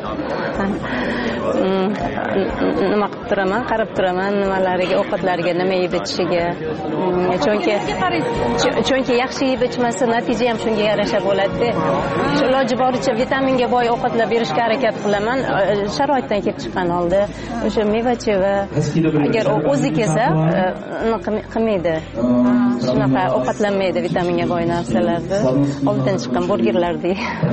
nima qilib turaman, qarab turaman, nimalariga, ovqatlariga, nima yeb ichishiga. Chunki yaxshi yeb ichmasa, natija ham shunga yarasha bo'ladi. Iloji boricha vitaminga boy ovqatlar berishga harakat qilaman. Sharoitdan kelib chiqqan holda o'sha meva-cheva, agar o'zi kelsa, qilmaydi. Shunaqa ovqatlanmaydi vitaminga boy narsalarni. Oldidan chiqqan burgerlarni.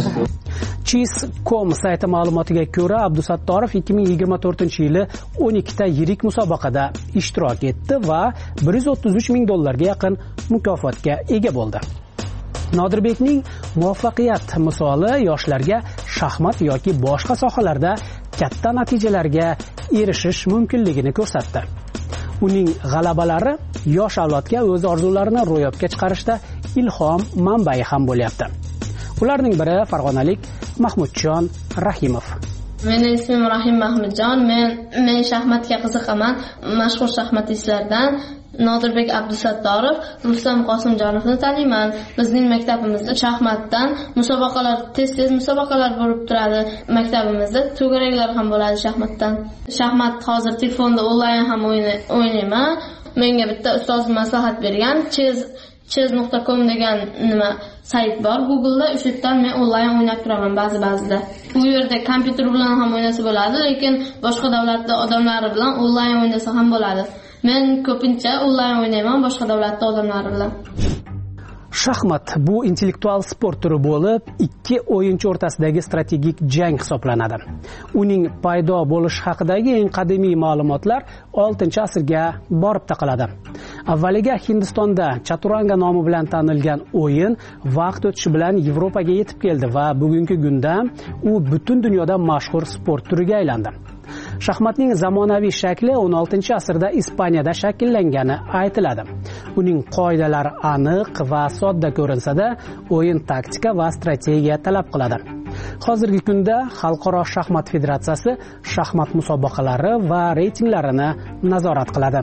Cheese.com sayti ma'lumotiga ko'ra, Abdusattorov 2024-yili 12 ta yirik musobaqada ishtirok etdi va $133,000 ga yaqin mukofotga ega bo'ldi. Nodirbekning muvaffaqiyat misoli yoshlarga shaxmat yoki boshqa sohalarda katta natijalarga erishish mumkinligini ko'rsatdi. Uning g'alabalari yosh avlodga o'z orzularini ro'yobga chiqarishda ilhom manbai ham bo'lyapti. Ularning biri farg'onalik Mahmudjon Rahimov. Mening ismim Rahim Mahmudjon. Men shaxmatga qiziqaman. Mashhur shaxmatistlardan Nodirbek Abdusattorov, Rustam Qosimjonovni taniyman. Bizning maktabimizda shaxmatdan musobaqalar, tez musobaqalar bo'lib turadi. Maktabimizda to'garaklar ham bo'ladi shaxmatdan. Shaxmat hozir telefonda onlayn ham o'ynayman. Menga bitta ustoz maslahat bergan, chess.com degan sayt bor Google'da, o'sha yerdan men onlayn o'ynab turaman ba'zida. Bu yerda kompyuter bilan ham o'ynasa bo'ladi, lekin boshqa davlatda odamlari bilan onlayn o'ynasa ham bo'ladi. Men ko'pincha onlayn o'ynayman boshqa davlatda odamlari bilan. Shaxmat bu intellektual sport turi bo'lib, ikki o'yinchi o'rtasidagi strategik jang hisoblanadi. Uning paydo bo'lishi haqidagi eng qadimiy ma'lumotlar 6-asrga borib taqaladi. Avvaliga Hindistonda chaturanga nomi bilan tanilgan o'yin vaqt o'tishi bilan Yevropaga yetib keldi va bugungi kunda u butun dunyoda mashhur sport turiga aylandi. Shaxmatning zamonaviy shakli 16-asrda Ispaniyada shakllangani aytiladi. Uning qoidalari aniq va sodda ko'rinsa-da, o'yin taktika va strategiya talab qiladi. Hozirgi kunda Xalqaro shaxmat federatsiyasi shaxmat musobaqalari va reytinglarini nazorat qiladi.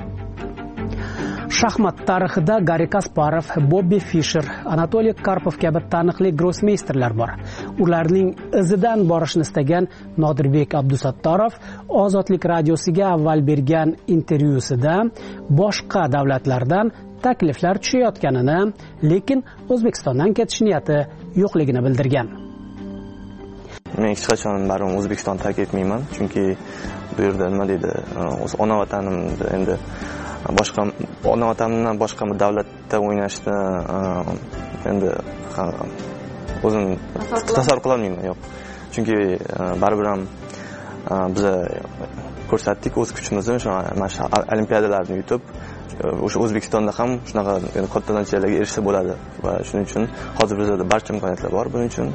Shaxmat tarixida Garri Kasparov, Bobbi Fischer, Anatoliy Karpov kabi taniqli grossmeysterlar bor. Ularning izidan borishni istagan Nodirbek Abdusattorov Ozodlik radiosiga avval bergan intervyusida boshqa davlatlardan takliflar tushayotganini, lekin O'zbekistondan ketish niyati yo'qligini bildirgan. Men hech qachon baribir O'zbekiston tark etmayman, chunki bu yerda nima deydi, o'z ona vatanimda endi boshqa ona vatanimdan boshqa davlatda o'ynashni endi o'zim tasavvur qila olmayman, yo'q. Chunki baribir ham biz ko'rsatdik o'z kuchimizni, mana shu olimpiadalarni yutib, o'sha O'zbekistonda ham shunaqa katta natijalarga erishsa bo'ladi va shuning uchun hozir bizda barcha imkoniyatlar bor. Buning uchun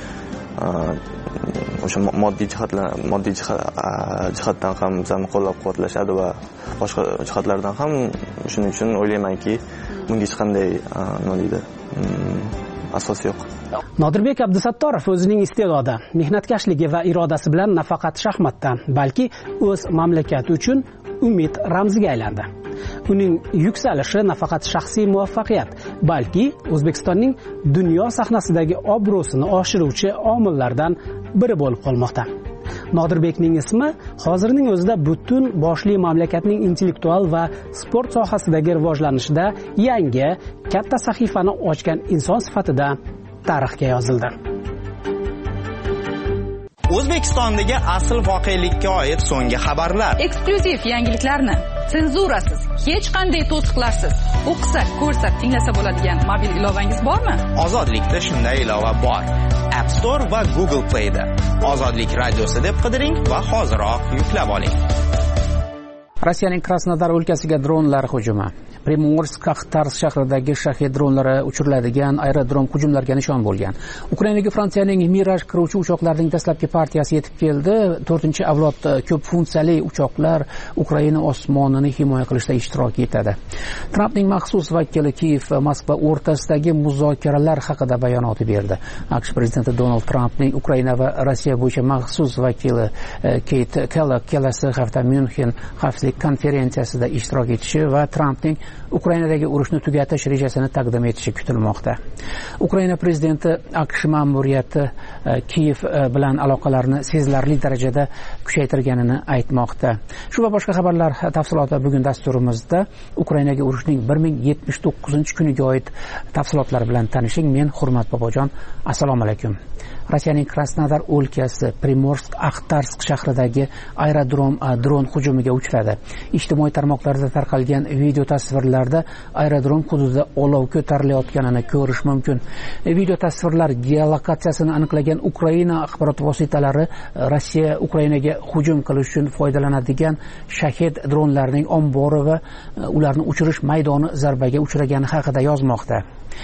o'sha moddiy jihatdan ham bizani qo'llab-quvvatlashadi va boshqa jihatlardan ham. Shuning uchun o'ylaymanki, bunga hech qanday nima deydi, asos yo'q. Nodirbek Abdusattorov o'zining iste'dodi, mehnatkashligi va irodasi bilan nafaqat shaxmatdan, balki o'z mamlakati uchun umid ramziga aylandi. Uning yuksalishi nafaqat shaxsiy muvaffaqiyat, balki O'zbekistonning dunyo sahnasidagi obro'sini oshiruvchi omillardan biri bo'lib qolmoqda. Nodirbekning ismi hozirning o'zida butun boshli mamlakatning intellektual va sport sohasidagi rivojlanishida yangi katta sahifani ochgan inson sifatida tarixga yozildi. O'zbekistondagi asl voqelikka oid so'nggi xabarlar, eksklyuziv yangiliklarni senzurasiz, hech qanday to'siqlarsiz o'qisak, ko'rsak, tinglasa bo'ladigan mobil ilovangiz bormi? Ozodlikda shunday ilova bor. App Store va Google Play'da Ozodlik radiosi deb qidiring va hoziroq yuklab oling. Rossiyaning Krasnodar o'lkasiga dronlar hujumi. Primorsk-Axtarsk shahridagi shahid dronlari uchiriladigan aerodrom hujumlarga nishon bo'lgan. Ukrainaga Fransiyaning Miraj qiruvchi uchoqlarining dastlabki partiyasi yetib keldi. 4-avlod ko'p funksiyali uchoqlar Ukraina osmonini himoya qilishda ishtirok etadi. Trampning maxsus vakili Kiyev va Moskva o'rtasidagi muzokaralar haqida bayonot berdi. AQSh prezidenti Donald Trampning Ukraina va Rossiya bo'yicha maxsus vakili Kate Kellogg kelasi hafta Myunxen xavfsizlik konferensiyasida ishtirok etishi va Trampning Ukrainadagi urushni tugatish rejasini taqdim etishi kutilmoqda. Ukraina prezidenti AQSh ma'muriyati Kiyev bilan aloqalarni sezilarli darajada kuchaytirganini aytmoqda. Shu va boshqa xabarlar tafsiloti bugun dasturimizda. Ukrainaga urushning 1079-kuniga oid tafsilotlar bilan tanishing. Men Hurmat Bobojon. Assalomu alaykum. Rossiyaning Krasnodar o'lkasi Primorsk-Axtarsk shahridagi aerodrom dron hujumiga uchradi. Ijtimoiy tarmoqlarda tarqalgan video tasvirlarda aerodrom hududida olov ko'tarilayotganini ko'rish mumkin. Video tasvirlar geolokatsiyasini aniqlagan Ukraina axborot vositalari Rossiya Ukrainaga hujum qilish uchun foydalanadigan shahid dronlarning ombori va ularni uchirish maydoni zarbaga uchragani haqida yozmoqda.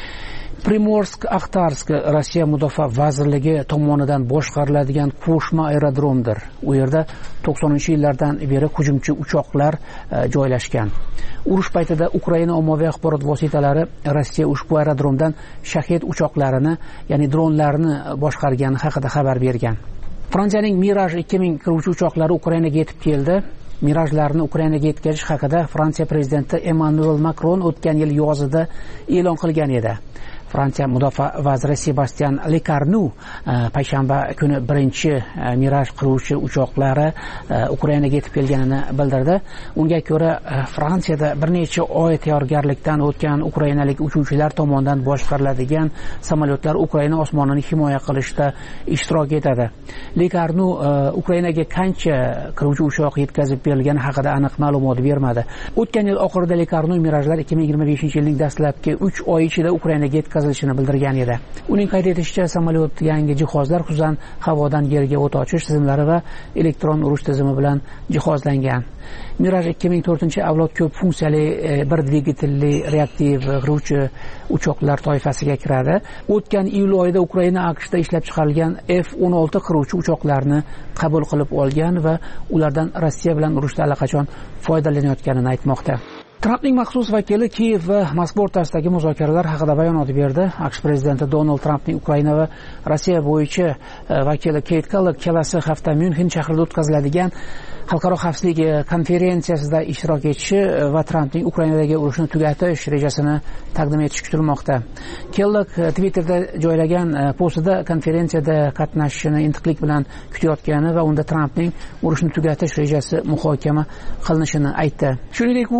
Primorsk-Axtarsk Rossiya Mudofaa vazirligi tomonidan boshqariladigan qo'shma aerodromdir. U yerda 90-yillardan beri hujumchi uchoqlar joylashgan. Urush paytida Ukraina ommaviy axborot vositalari Rossiya ushbu aerodromdan shahid uchoqlarini, ya'ni dronlarni boshqargani haqida xabar bergan. Fransiyaning Miraj 2000 qiruvchi uchoqlari Ukrainaga yetib keldi. Mirajlarni Ukrainaga yetkazish haqida Fransiya prezidenti Emmanuel Macron o'tgan yil yozida e'lon qilgan edi. Fransiya mudofaa vaziri Sebastian Lecornu payshanba kuni birinchi Miraj qiruvchi uchoqlari Ukrainaga yetib kelganini bildirdi. Unga ko'ra, Fransiyada bir necha oy tayyorgarlikdan o'tgan ukrainalik uchuvchilar tomonidan boshqariladigan samolyotlar Ukraina osmonini himoya qilishda ishtirok etadi. Lecornu Ukrainaga qancha qiruvchi uchoq yetkazib berilgani haqida aniq ma'lumot bermadi. O'tgan yil oxirida Lecornu Mirajlar 2025-yilning dastlabki 3 oy ichida Ukrainaga yetkazilishini bildirgan edi. Uning qayd etishicha, samolyot yangi jihozlar, xususan havodan yerga o't ochish tizimlari va elektron urush tizimi bilan jihozlangan. Miraj 2004-avlod ko'p funksiyali bir dvigatelli reaktiv qiruvchi uchoqlar toifasiga kiradi. O'tgan iyul oyida Ukraina AQShda ishlab chiqarilgan F-16 qiruvchi uchoqlarni qabul qilib olgan va ulardan Rossiya bilan urushda allaqachon foydalanayotganini aytmoqda. Trampning maxsus vakili Kiyev va Moskva o'rtasidagi muzokaralar haqida bayonot berdi. AQSh prezidenti Donald Trampning Ukraina va Rossiya bo'yicha vakili Kate Kellogg kelasi hafta Myunxen shahrida o'tkaziladigan xalqaro xavfsizlik konferensiyasida ishtirok etishi va Trampning Ukrainadagi urushni tugatish rejasini taqdim etishi kutilmoqda. Kellogg Twitterda joylagan postida konferensiyada qatnashishini intiqlik bilan kutayotgani va unda Trampning urushni tugatish rejasi muhokama qilinishini aytdi. Shuningdek, u AQSh bilan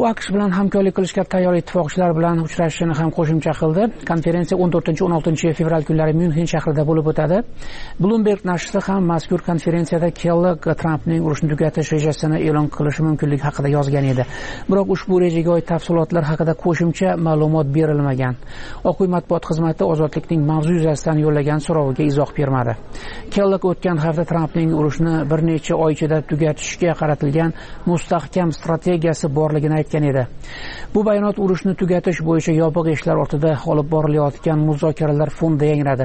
bilan hamkorlik qilishga tayyor ittifoqchilar bilan uchrashishini ham qo'shimcha qildi. Konferensiya 14-16 fevral kunlari Myunxen shahrida bo'lib o'tadi. Bloomberg nashri ham mazkur konferensiyada Kellogg Trampning urushni tugatish rejasini e'lon qilishi mumkinligi haqida yozgan edi. Biroq ushbu rejaga oid tafsilotlar haqida qo'shimcha ma'lumot berilmagan. Oq uy matbuot xizmati ozodlikning mavzu yuzasidan yo'llagan so'roviga izoh bermadi. Kellogg o'tgan hafta Trampning urushni bir necha oy ichida tugatishga qaratilgan mustahkam strategiyasi borligini aytgan edi. Bu bayonot urushni tugatish bo'yicha yopiq eshiklar ortida olib borilayotgan muzokaralar fonida yangradi.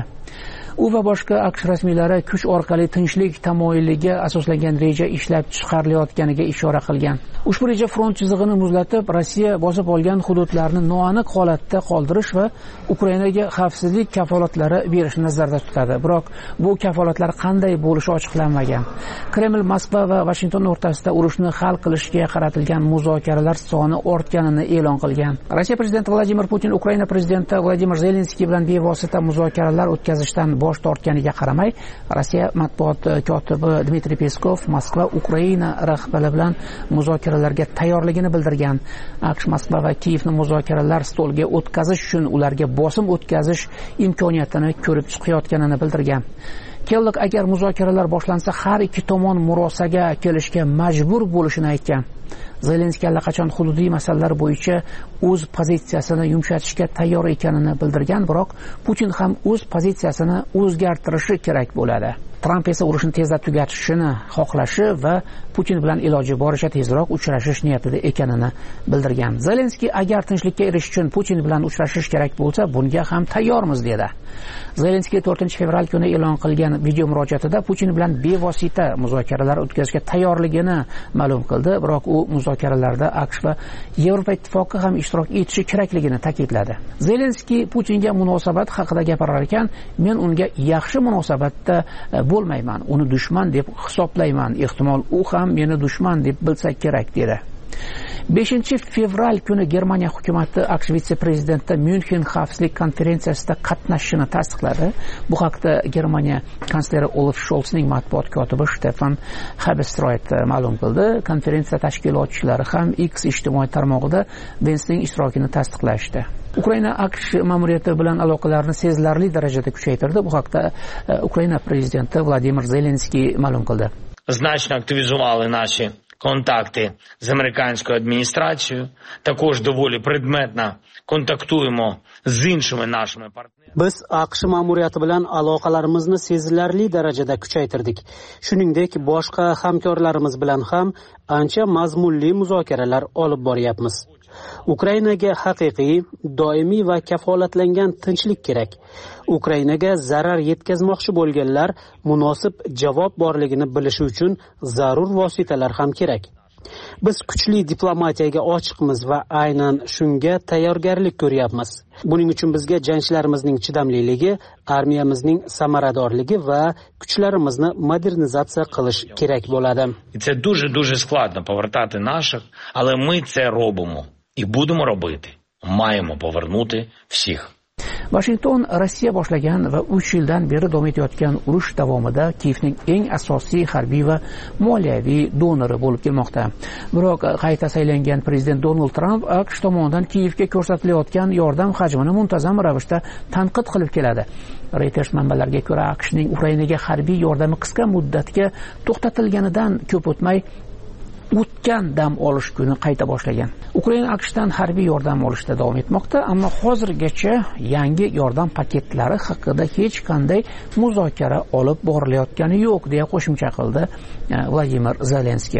U va boshqa AQSh rasmiylari kuch orqali tinchlik tamoyiliga asoslangan reja ishlab chiqarilayotganiga ishora qilgan. Ushbu reja front chizig'ini muzlatib, Rossiya bosib olgan hududlarni noaniq holatda qoldirish va Ukrainaga xavfsizlik kafolatlari berishni nazarda tutadi. Biroq bu kafolatlar qanday bo'lishi ochiqlanmagan. Kreml Moskva va Washington o'rtasida urushni hal qilishga qaratilgan muzokaralar soni ortganini e'lon qilgan. Rossiya prezidenti Vladimir Putin Ukraina prezidenti Vladimir Zelenskiy bilan bevosita muzokaralar o'tkazishdan bosh tortganiga qaramay, Rossiya matbuot kotibi Dmitriy Peskov Moskva Ukraina rahbari bilan muzokaralarga tayyorligini bildirgan. AQSh Moskva va Kiyevni muzokaralar stoliga o'tkazish uchun ularga bosim o'tkazish imkoniyatini ko'rib chiqayotganini bildirgan. Kellogg agar muzokaralar boshlansa har ikki tomon murosaga kelishga majbur bo'lishini aytgan. Zelenskiy allaqachon hududiy masalalar bo'yicha o'z pozitsiyasini yumshatishga tayyor ekanini bildirgan, biroq Putin ham o'z pozitsiyasini o'zgartirishi kerak bo'ladi. Tramp esa urushni tezda tugatishini xohlashi va Putin bilan iloji boricha tezroq uchrashish niyatida ekanini bildirgan. Zelenskiy agar tinchlikka erishish uchun Putin bilan uchrashish kerak bo'lsa, bunga ham tayyormiz dedi. Zelenskiy 4-fevral kuni e'lon qilgan video murojaatida Putin bilan bevosita muzokaralar o'tkazishga tayyorligini ma'lum qildi, biroq u muzokaralarda AQSh va Yevropa ittifoqi ham ishtirok etishi kerakligini ta'kidladi. Zelenskiy Putinga munosabat haqida gapirar ekan, men unga yaxshi munosabatda bo'lmayman, uni dushman deb hisoblayman, ehtimol u ham meni dushman deb bilsa kerak dedi. 5-fevral kuni Germaniya hukumati AQSh vitse-prezidenti Myunxen xavfsizlik konferensiyasida qatnashishini tasdiqladi. Bu haqda Germaniya kansleri Olaf Scholzning matbuot kotibi Stefan Habstroit ma'lum qildi. Konferensiya tashkilotchilari ham X ijtimoiy tarmog'ida Vensning ishtirokini tasdiqlashdi. Ukraina AQSh ma'muriyati bilan aloqalarni sezilarli darajada kuchaytirdi. Bu haqda Ukraina prezidenti Vladimir Zelenskiy ma'lum qildi. Значно активізували наші контакти з американською адміністрацією, також доволі предметно kontaktuyemo з іншими нашими партнерами. Biz AQSh ma'muriyati bilan aloqalarimizni sezilarli darajada kuchaytirdik. Shuningdek, boshqa hamkorlarimiz bilan ham ancha mazmunli muzokaralar olib boryapmiz. Ukrainaga haqiqiy, doimiy va kafolatlangan tinchlik kerak. Ukrainaga zarar yetkazmoqchi bo'lganlar munosib javob borligini bilishi uchun zarur vositalar ham kerak. Biz kuchli diplomatiyaga ochiqmiz va aynan shunga tayyorgarlik ko'ryapmiz. Buning uchun bizga jangchilarimizning chidamliligi, armiyamizning samaradorligi va kuchlarimizni modernizatsiya qilish kerak bo'ladi. Це дуже складно повертати наших, але ми це робимо. І будемо робити. Маємо повернути всіх. Washington Rossiya boshlagan va 3 yildan beri davom etayotgan urush davomida Kiyevning eng asosiy harbiy va moliyaviy donori bo'lib kelmoqda. Biroq qayta saylangan prezident Donald Trump AQSh tomonidan Kiyevga ko'rsatilayotgan yordam hajmini muntazam ravishda tanqid qilib keladi. Reuters manbalariga ko'ra, AQShning Ukrainaga harbiy yordami qisqa muddatga to'xtatilganidan ko'p o'tmay o'tgan dam olish kuni qayta boshlagan. Ukraina AQShdan harbiy yordam olishda davom etmoqda, ammo hozirgacha yangi yordam paketlari haqida hech qanday muzokara olib borilayotgani yo'q, deya qo'shimcha qildi Vladimir Zelenskiy.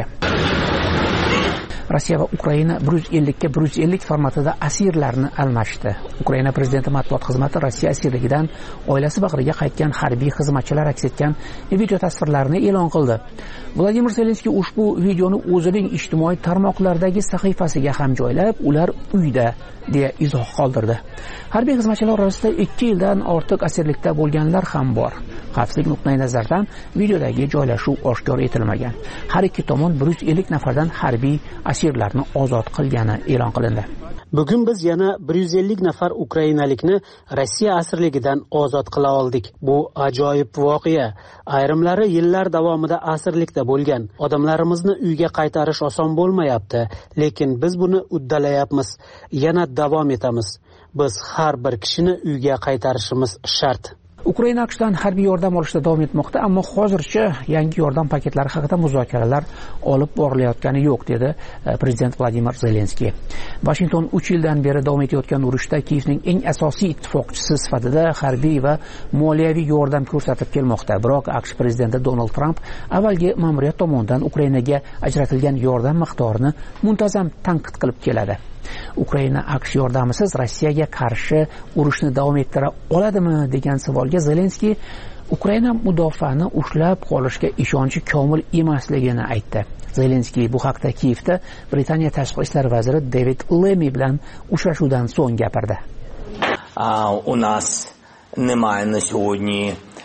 Rossiya va Ukraina 150 ga 150 formatida asirlarni almashdi. Ukraina prezidenti matbuot xizmati Rossiya asirligidan oilasi bag'riga qaytgan harbiy xizmatchilar aks etgan video tasvirlarini e'lon qildi. Vladimir Zelenskiy ushbu videoni o'zining ijtimoiy tarmoqlardagi sahifasiga ham joylab, ular uyda deya izoh qoldirdi. Harbiy xizmatchilar orasida 2 yildan ortiq asirlikda bo'lganlar ham bor. Xavfsizlik nuqtai nazaridan videodagi joylashuv oshkor etilmagan. Har ikki tomon 150 nafardan harbiy asirlarni ozod qilgani e'lon qilindi. Bugun biz yana 150 nafar ukrainalikni Rossiya asirligidan ozod qila oldik. Bu ajoyib voqea. Ayrimlari yillar davomida asirlikda bo'lgan. Odamlarimizni uyga qaytarish oson bo'lmayapti, lekin biz buni uddalayapmiz. Yana davom etamiz. Biz har bir kishini uyga qaytarishimiz shart. Ukraina AQShdan harbiy yordam olishda davom etmoqda, ammo hozircha yangi yordam paketlari haqida muzokaralar olib borilayotgani yo'q, dedi prezident Vladimir Zelenskiy. Washington 3 yildan beri davom etayotgan urushda Kiyevning eng asosiy ittifoqchisi sifatida harbiy va moliyaviy yordam ko'rsatib kelmoqda. Biroq AQSh prezidenti Donald Trump avvalgi ma'muriyat tomonidan Ukrainaga ajratilgan yordam miqdorini muntazam tanqid qilib keladi. Ukraina AQSh yordamisiz Rossiyaga qarshi urushni davom ettira oladimi degan savolga Zelenskiy Ukraina mudofaani ushlab qolishga ishonchi komil emasligini aytdi. Zelenskiy bu haqda Kiyevda Britaniya tashqi ishlar vaziri David Lammy bilan uchrashuvdan so'ng gapirdi. U nas немає на сьогодні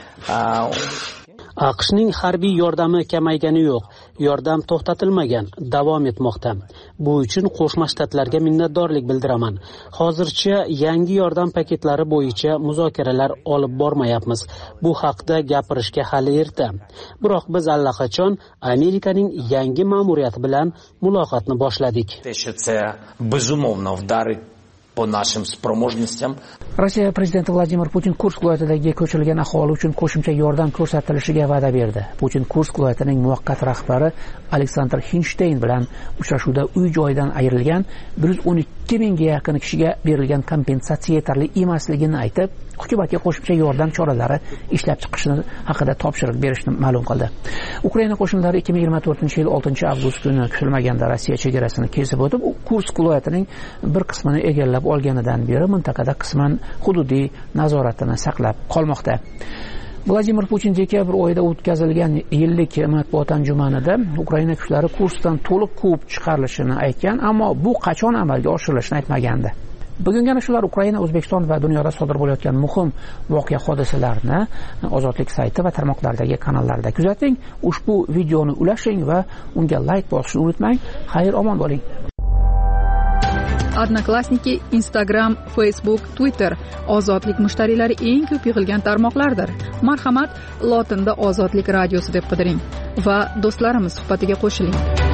AQShning harbiy yordami kamaygani yo'q, yordam to'xtatilmagan, davom etmoqda. Bu uchun Qo'shma Shtatlarga minnatdorlik bildiraman. Hozircha yangi yordam paketlari bo'yicha muzokaralar olib bormayapmiz. Bu haqda gapirishga hali erta. Biroq biz allaqachon Amerikaning yangi ma'muriyati bilan muloqotni boshladik. Безумовно вдарить по нашим спроможностям. Rossiya prezidenti Vladimir Putin Kursk viloyatidagi ko'chirilgan aholi uchun qo'shimcha yordam ko'rsatilishiga va'da berdi. Putin Kursk viloyatining muvaqqat rahbari Aleksandr Hinshteyn bilan uchrashuvda uy-joyidan ayrilgan 112 mingga yaqin kishiga berilgan kompensatsiya yetarli emasligini aytib, hukumatga qo'shimcha yordam choralari ishlab chiqishni haqida topshiriq berishni ma'lum qildi. Ukraina qo'shinlari 2024-yil 6-avgust kuni kutilmaganda Rossiya chegarasini kesib o'tib, Kursk viloyatining bir qismini egallab olganidan beri mintaqada qisman hududiy nazoratini saqlab qolmoqda. Vladimir Putin dekabr oyida o'tkazilgan yillik matbuot anjumanida Ukraina kuchlari Kurskdan to'liq quvib chiqarilishini aytgan, ammo bu qachon amalga oshirilishini aytmagandi. Bugungi shular Ukraina, O'zbekiston va dunyoda sodir bo'layotgan muhim voqea hodisalarni Ozodlik sayti va tarmoqlardagi kanallarda kuzating. Ushbu videoni ulashing va unga like bosishni unutmang. Xayr, omon bo'ling. Odnoklassniki, Instagram, Facebook, Twitter ozodlik mushtariylari eng ko'p yig'ilgan tarmoqlardir. Marhamat, lotinda Ozodlik radiosi deb qidiring va do'stlarimiz suhbatiga qo'shiling.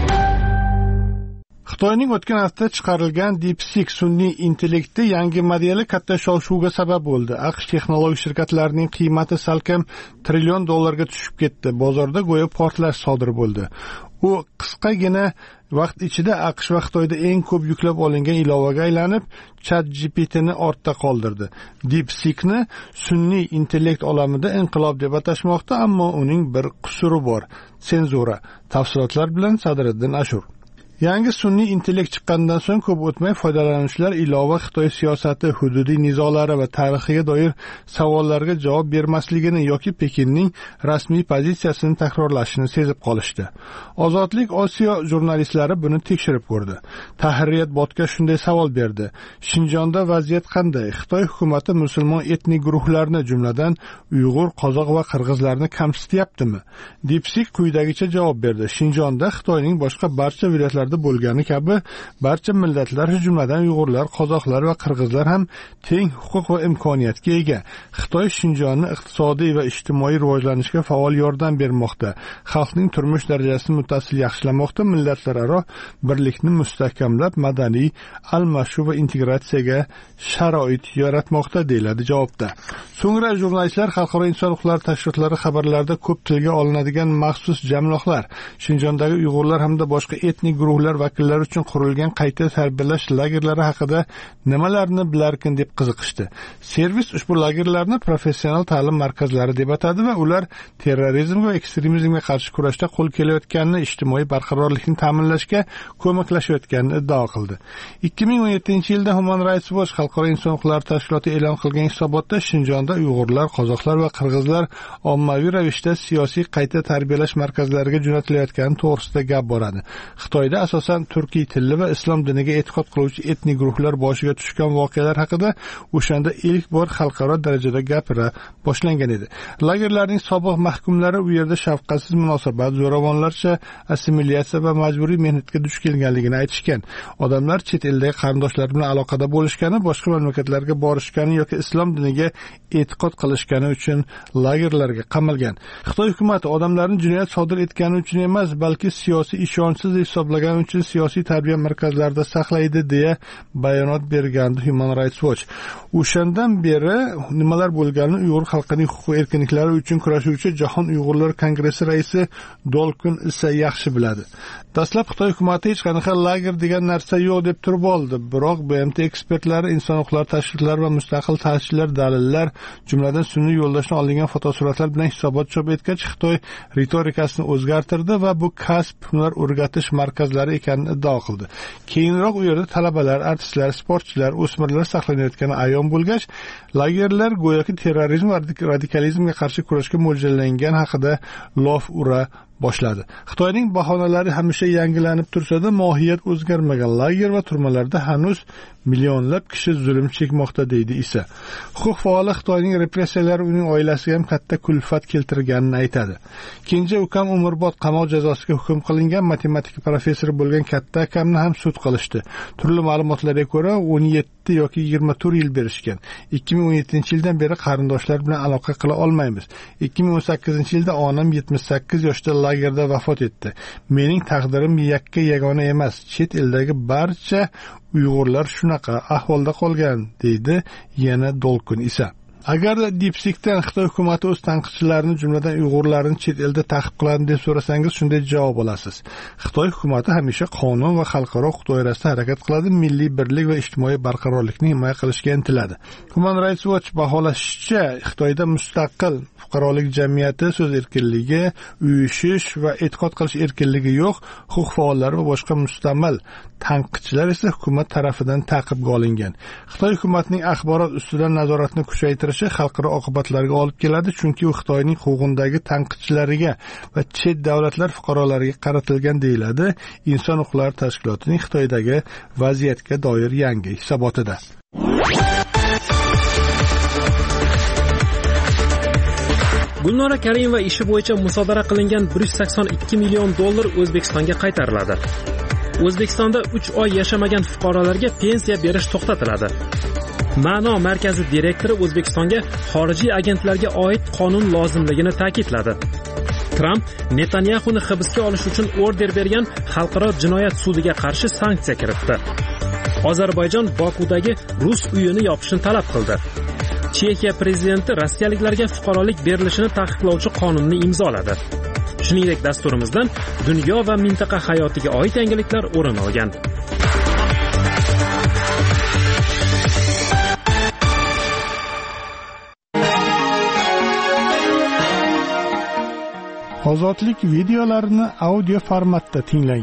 Xitoyning o'tgan hafta chiqarilgan DeepSeek sun'iy intellekti yangi modeli katta shov-shuvga sabab bo'ldi. AQSh texnologik shirkatlarining qiymati salkam $1 trillion tushib ketdi. Bozorda go'yo portlash sodir bo'ldi. U qisqagina vaqt ichida AQSh va Xitoyda eng ko'p yuklab olingan ilovaga aylanib, ChatGPTni ortda qoldirdi. DeepSeekni sun'iy intellekt olamida inqilob deb atashmoqda, ammo uning bir qusuri bor: senzura. Tafsilotlar bilan Sadriddin Ashur. Yangi sun'iy intellekt chiqqandan so'ng ko'p o'tmay foydalanuvchilar ilova Xitoy siyosati, hududiy nizolari va tarixiga doir savollarga javob bermasligini yoki Pekinning rasmiy pozitsiyasini takrorlashini sezib qolishdi. Ozodlik Osiyo jurnalistlari buni tekshirib ko'rdi. Tahririyat botga shunday savol berdi: Shinjonda vaziyat qanday? Xitoy hukumati musulmon etnik guruhlarni, jumladan Uyg'ur, qozoq va qirg'izlarni kamsityaptimi? DeepSeek quyidagicha javob berdi: Shinjonda Xitoyning boshqa barcha viloyatlarida bo'lgani kabi barcha millatlar, jumladan Uyg'urlar, qozoqlar va qirg'izlar ham teng huquq va imkoniyatga ega. Xitoy Shinjonni iqtisodiy va ijtimoiy rivojlanishga faol yordam bermoqda. Xalqning turmush darajasini muttasil yaxshilamoqda, millatlararo birlikni mustahkamlab, madaniy almashuv va integratsiyaga sharoit yaratmoqda, deyiladi javobda. So'ngra jurnalistlar xalqaro inson huquqlari tashkilotlari xabarlarida ko'p tilga olinadigan maxsus jamliqlar, Shinjondagi Uyg'urlar hamda boshqa etnik guruhlar vakillari uchun qurilgan qayta tarbiyalash lagerlari haqida nimalarni bilarkin deb qiziqishdi. Servis ushbu lagerlarni professional ta'lim markazlari deb atadi va ular terrorizm va ekstremizmga qarshi kurashda qo'l kelayotganini, ijtimoiy barqarorlikni ta'minlashga ko'maklashayotganini iddao qildi. 2017-yilda Human Rights Watch xalqaro inson huquqlari tashkiloti e'lon qilgan hisobotda Shinjonda Uyg'urlar, qozoqlar va qirg'izlar ommaviy ravishda siyosiy qayta tarbiyalash markazlariga jo'natilayotgani to'g'risida gap boradi. Xitoyda asosan turkiy tilli va islom diniga e'tiqod qiluvchi etnik guruhlar boshiga tushgan voqealar haqida o'shanda ilk bor xalqaro darajada gapira boshlangan edi. Lagerlarning sobiq mahkumlari u yerda shafqatsiz munosabat, zo'ravonlarcha assimilyatsiya va majburiy mehnatga duch kelganligini aytishgan. Odamlar chet eldagi qarindoshlar bilan aloqada bo'lishgani, boshqa mamlakatlarga borishgani yoki islom diniga e'tiqod qilishgani uchun lagerlarga qamalgan. Xitoy hukumati odamlarni jinoyat sodir etgani uchun emas, balki siyosiy ishonchsiz hisoblagani uchun siyosiy tarbiya markazlarida saqlaydi deya bayonot bergandi Human Rights Watch. O'shandan beri nimalar bo'lganini Uyg'ur xalqining huquq erkinliklari uchun kurashuvchi Jahon Uyg'urlar Kongressi raisi Dolkun esa yaxshi biladi. Dastlab Xitoy hukumati hech qanaqa lager degan narsa yo'q deb turib oldi, biroq BMT ekspertlari, inson huquqlari tashkilotlari va mustaqil ta'sischilar dalillar, jumladan sun'iy yo'ldoshdan olingan fotosuratlar bilan hisobot chop etgach, Xitoy ritorikasini o'zgartirdi va bu kasb hunar o'rgatish markazlari ekanini iddao qildi. Keyinroq u yerda talabalar, artistlar, sportchilar, o'smirlar saqlanayotgani ayon bo'lgach, lagerlar go'yoki terrorizm va radikalizmga qarshi kurashga mo'ljallangan haqida lof ura boshladi. Xitoyning bahonalari hamisha yangilanib tursa-da, mohiyat o'zgarmagan. Lager va turmalarda hanuz millionlab kishi zulm chekmoqda deydi Isa. Huquq faoli Xitoyning repressiyalari uning oilasiga ham katta kulfat keltirganini aytadi. Kenja ukam umrbod qamoq jazosiga hukm qilingan matematika professori bo'lgan katta akamni ham sud qilishdi. Turli ma'lumotlarga ko'ra 17 yoki 24 yil berishgan. 2017-yildan beri qarindoshlar bilan aloqa qila olmaymiz. 2018-yilda onam 78 yoshda lagerda vafot etdi. Mening taqdirim yakka yagona emas. Chet eldagi barcha Uyg'urlar shunaqa ahvolda qolgan, deydi yana Dolkun Isa. Agar DeepSeek'dan Xitoy hukumati o'z tanqidchilarini, jumladan Uyg'urlarni chet elda ta'qib qiladi deb so'rasangiz, shunday javob olasiz. Xitoy hukumati hamisha qonun va xalqaro huquq doirasida harakat qiladi, milliy birlik va ijtimoiy barqarorlikni himoya qilishga intiladi. Human Rights Watch baholashicha, Xitoyda mustaqil fuqarolik jamiyati, so'z erkinligi, uyushish va e'tiqod qilish erkinligi yo'q. Huquq faollari va boshqa mustamal tanqidchilar esa hukumat tarafidan ta'qibga olingan. Xitoy hukumatining axborot ustidan nazoratni kuchaytirishi xalqaro oqibatlarga olib keladi, chunki u Xitoyning huquqidagi tanqidchilariga va chet davlatlar fuqarolariga qaratilgan, deyiladi Inson huquqlari tashkilotining Xitoydagi vaziyatga doir yangi hisobotida. Gulnora Karimova ishi bo'yicha musodara qilingan 182 million dollar O'zbekistonga qaytariladi. O'zbekistonda 3 oy yashamagan fuqarolarga pensiya berish to'xtatiladi. Ma'no markazi direktori O'zbekistonga xorijiy agentlarga oid qonun lozimligini ta'kidladi. Tramp Netanyahuni hibsga olish uchun order bergan xalqaro jinoyat sudiga qarshi sanksiya kiritdi. Ozarbayjon Bokudagi rus uyini yopishni talab qildi. Chexiya prezidenti rossiyaliklarga fuqarolik berilishini taqiqlovchi qonunni imzoladi. Shuningdek, dasturimizdan dunyo va mintaqa hayotiga oid yangiliklar o'rin olgan. Ozodlik videolarini audio formatda tinglang.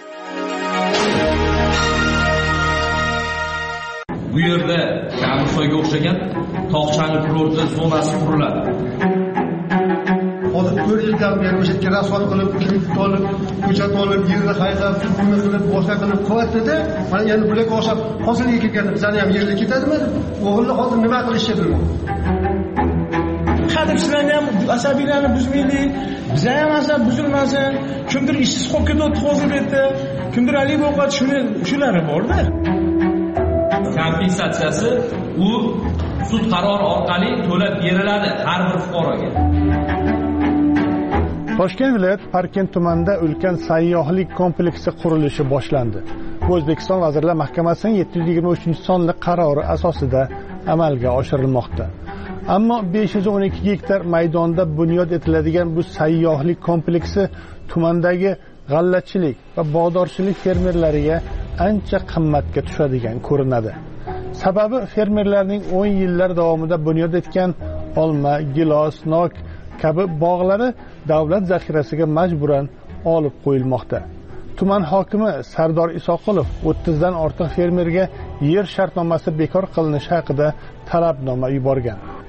Bu yerda Kamisoyga o'xshagan tog'chali kurorti zonasi quriladi. Hozir 4 yildan beri o'sha yerga rasol qilib, kredit olib, ko'chat olib, yerni haydab, pulni qilib, boshqa qilib qilyapti-da, mana endi bularga o'xshab hosilga kelganda bizani ham yerga ketadimi? O'g'ilni hozir nima qilishni bilmaydi. Qadib sizlarni ham asabiylarni buzmaylik, biza ham asab buzilmasin. Kimdir ishsiz qolib ketdi hozir yerda, kimdir ali bo'lib shulari bor-da. Kompensatsiyasi u sud qarori orqali to'lab beriladi har bir fuqaroga. Toshkent viloyat Parkent tumanida ulkan sayyohlik kompleksi qurilishi boshlandi. Bu O'zbekiston Vazirlar Mahkamasining 723-sonli qarori asosida amalga oshirilmoqda. Ammo 512 gektar maydonda bunyod etiladigan bu sayyohlik kompleksi tumandagi g'allachilik va bog'dorchilik fermerlariga ancha qimmatga tushadigan ko'rinadi. Sababi fermerlarning 10 yillar davomida bunyod etgan olma, gilos, nok kabi bog'lari davlat zaxirasiga majburan olib qo'yilmoqda. Tuman hokimi Sardor Isoqulov 30 dan ortiq fermerga yer shartnomasi bekor qilinishi haqida talabnoma yuborgan.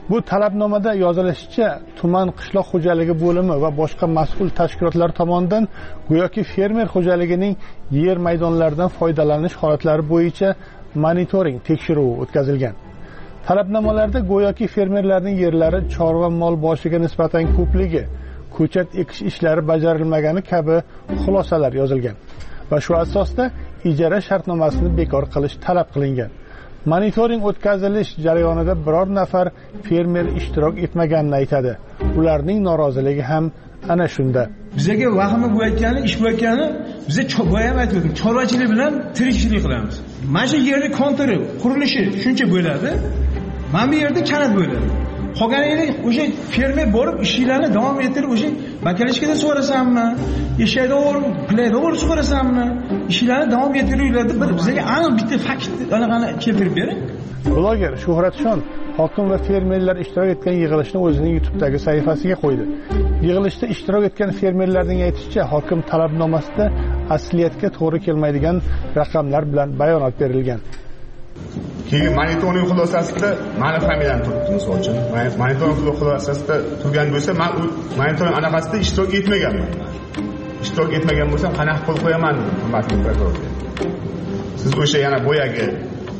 Bu talabnomada yozilishicha, tuman qishloq xo'jaligi bo'limi va boshqa mas'ul tashkilotlar tomonidan go'yoki fermer xo'jaligining yer maydonlaridan foydalanish holatlari bo'yicha monitoring tekshiruvi o'tkazilgan. Talabnomalarda go'yoki fermerlarning yerlari chorva mol boshiga nisbatan ko'pligi, ko'chat ekish ishlari bajarilmagani kabi xulosalar yozilgan va shu asosda ijara shartnomasini bekor qilish talab qilingan. Monitoring o'tkazilish jarayonida biror nafar fermer ishtirok etmaganini aytadi. Ularning noroziligi ham ana shunda. Bizga vahima bo'layotgani, ish bo'layotgani, biz boyam aytdim, chorvachilik bilan tirikchilik qilamiz. Mana shu yerning kontiri, qurilishi shuncha bo'ladi. Mana bu yerda kanat bo'ladi. Qolganini o'sha fermer borib ishlarni davom ettirib, o'sha bakalishkada so'rasammi, eshakda o'rib, playda o'rib so'rasammi, ishlarni davom ettiringlar deb bizga aniq bitta fakt anaqani keltirib bering. Bloger Shuhratshon hokim va fermerlar ishtirok etgan yig'ilishni o'zining YouTube'dagi sahifasiga qo'ydi. Yig'ilishda ishtirok etgan fermerlarning aytishicha, hokim talabnomasida asliyatga to'g'ri kelmaydigan raqamlar bilan bayonot berilgan. Keyin monitoring xulosasida meni familiyam turibdi, misol uchun. Monitoring xulosasida turgan bo'lsa, men monitoring anaqasida ishtirok etmaganman. Ishtirok etmagan bo'lsam, qanaqa qo'l qo'yaman, hurmatli prokurorga. Siz o'sha yana boyagi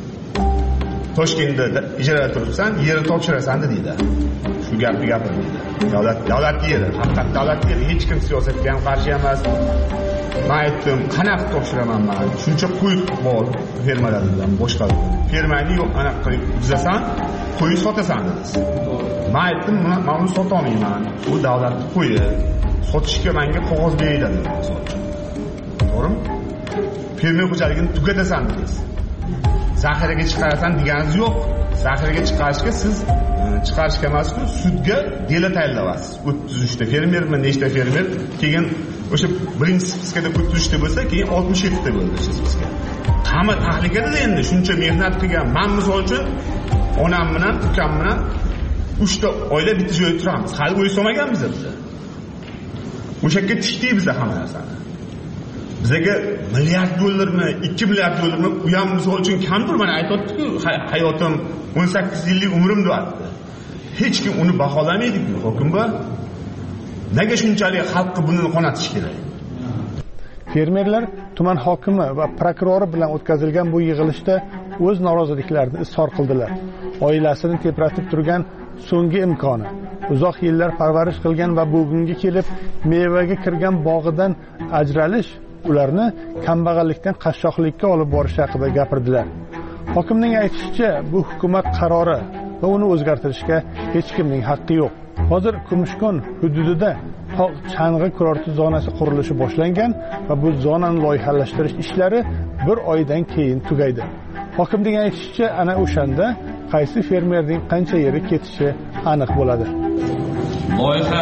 Toshkentda ijarada turibsan, yerni topshirasan deydi. Shu gapni gapirdi. Davlat yeri, haqiqat davlat yeri, hech kim siyosatga ham qarshi emas. Men aytdim, qanaqa topshiraman men? Shuncha qo'y bor fermalardan boshqa. Fermani yo'q, anaqa qilib buzasan, qo'y sotasan dedi. Men aytdim, men uni sota olmayman. Bu davlatning qo'yi. Sotishga menga qog'oz beriladi, misol uchun. To'g'rimi? Fermer xo'jaligini tugatasan dedi. Zaxiraga chiqarasan deganingiz yo'q. Zaxiraga chiqarishga siz chiqarishga emas-ku, sudga dela tayyorlaysiz. 33 ta fermermi, nechta fermer, keyin o'sha birinchi spiskada 33 ta bo'lsa, keyin 67 ta bo'ldi bizga. Hamma tahlikada endi shuncha mehnat qilgan. Men misol uchun onam bilan, ukam bilan 3 ta oila bitta joyda turamiz. Hali uy solmaganmiz biz. O'sha yerga tikdik biz hamma narsani. Bizga milliard dollarmi, 2 milliard dollarmi u ham misol uchun kamdir. Mana aytayotdi-ku, hayotim 18 yillik umrim deyapti. Hech kim uni baholamaydi-ku, hokim bu. Nega shunchalik xalqqa buni qonatish kerak? Fermerlar tuman hokimi va prokurori bilan o'tkazilgan bu yig'ilishda o'z noroziliklarini izhor qildilar. Oilasini tepratib turgan so'nggi imkoni, uzoq yillar parvarish qilgan va bugunga kelib mevaga kirgan bog'idan ajralish ularni kambag'allikdan qashshoqlikka olib borish haqida gapirdilar. Hokimning aytishicha, bu hukumat qarori va uni o'zgartirishga hech kimning haqqi yo'q. Hozir Kumushkon hududida Chang'i kurorti zonasi qurilishi boshlangan va bu zonani loyihalashtirish ishlari 1 oydan keyin tugaydi. Hokimning aytishicha, ana o'shanda qaysi fermerning qancha yeri ketishi aniq bo'ladi. Loyiha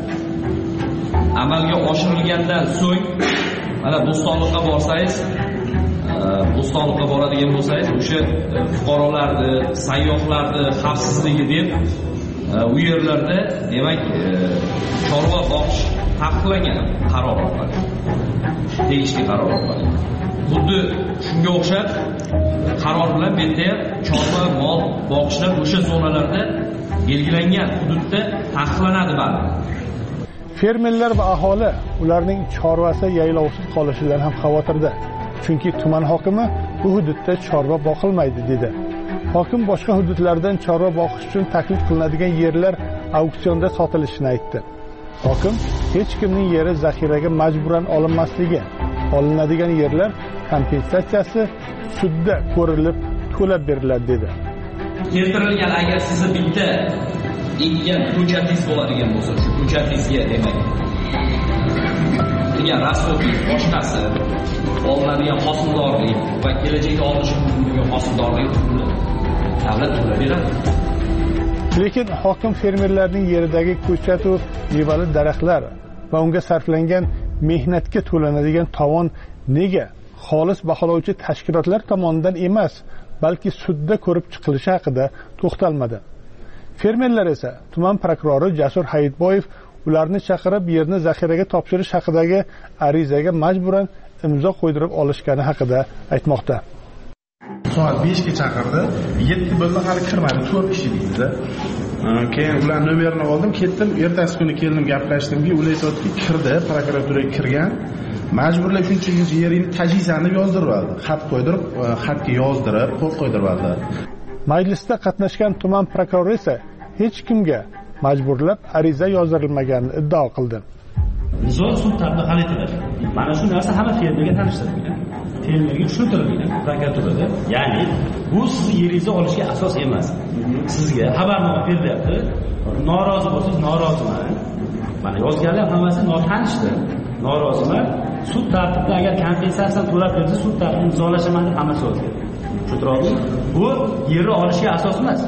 amalga oshirilgandan so'ng mana Bo'stonliqqa borsangiz, Bo'stonliqqa boradigan bo'lsangiz, o'sha fuqarolarni, sayyohlarni xavfsizligi deb u yerlarda demak chorva boqish taqiqlangan qaror orqali. Tegishli qaror orqali. Xuddi shunga o'xshab qaror bilan bu yerda chorva mol boqishlar o'sha zonalarda belgilangan hududda taqiqlanadi baribir. Fermerlar va aholi ularning chorvasi yaylovsiz qolishidan ham xavotirda. Chunki tuman hokimi bu hududda chorva boqilmaydi dedi. Hokim boshqa hududlardan chorva boqish uchun taklif qilinadigan yerlar auksionda sotilishini aytdi. Hokim hech kimning yeri zaxiraga majburan olinmasligi, olinadigan yerlar kompensatsiyasi sudda ko'rilib to'lab beriladi dedi. Keltirilgan agar sizni bitta ekkan ko'chatingiz bo'ladigan bo'lsa, shu ko'chatingizga demak degan rasmotlik boshqasi olinadigan hosildorlik va kelajakda olish mumkin hosildorlik davlat to'lab beradi. Lekin hokim fermerlarning yeridagi ko'chat va mevali daraxtlar va unga sarflangan mehnatga to'lanadigan tovon nega xolis baholovchi tashkilotlar tomonidan emas, balki sudda ko'rib chiqilishi haqida to'xtalmadi. Fermerlar esa tuman prokurori Jasur Hayitboyev ularni chaqirib yerni zaxiraga topshirish haqidagi arizaga majburan imzo qo'ydirib olishgani haqida aytmoqda. Soat 5 ga chaqirdi, 7 bo'lsa hali kirmadi, 4 kishi deydi. Keyin ular nomerini oldim, ketdim. Ertasi kuni keldim, gaplashdimki, ular aytibdi, kirdi, prokuraturaga kirgan. Majburlab shuncha yeringni tajizani deb yozdirib oldi. Xat qo'ydirib, xatga yozdirib, qo'l qo'ydirib oldi. Majlisda qatnashgan tuman prokurori esa hech kimga majburlab ariza yozdirilmaganini iddao qildi. Nizo sud tarafida hal etiladi. Mana shu narsa hamma fermerga tanishtirilgan. Fermerga tushuntirilgan prokuraturada. Ya'ni bu sizni yeringizni olishga asos emas. Sizga xabarnoma berilyapti. Norozi bo'lsangiz noroziman. Mana yozganlar hammasi notanishdir. Noroziman. Sud tartibida agar kompensatsiya to'lab bersa, sud tartibida imzolashaman deb hammasi yozgan. Tushuntirdingizmi? Bu yerni olishga asos emas.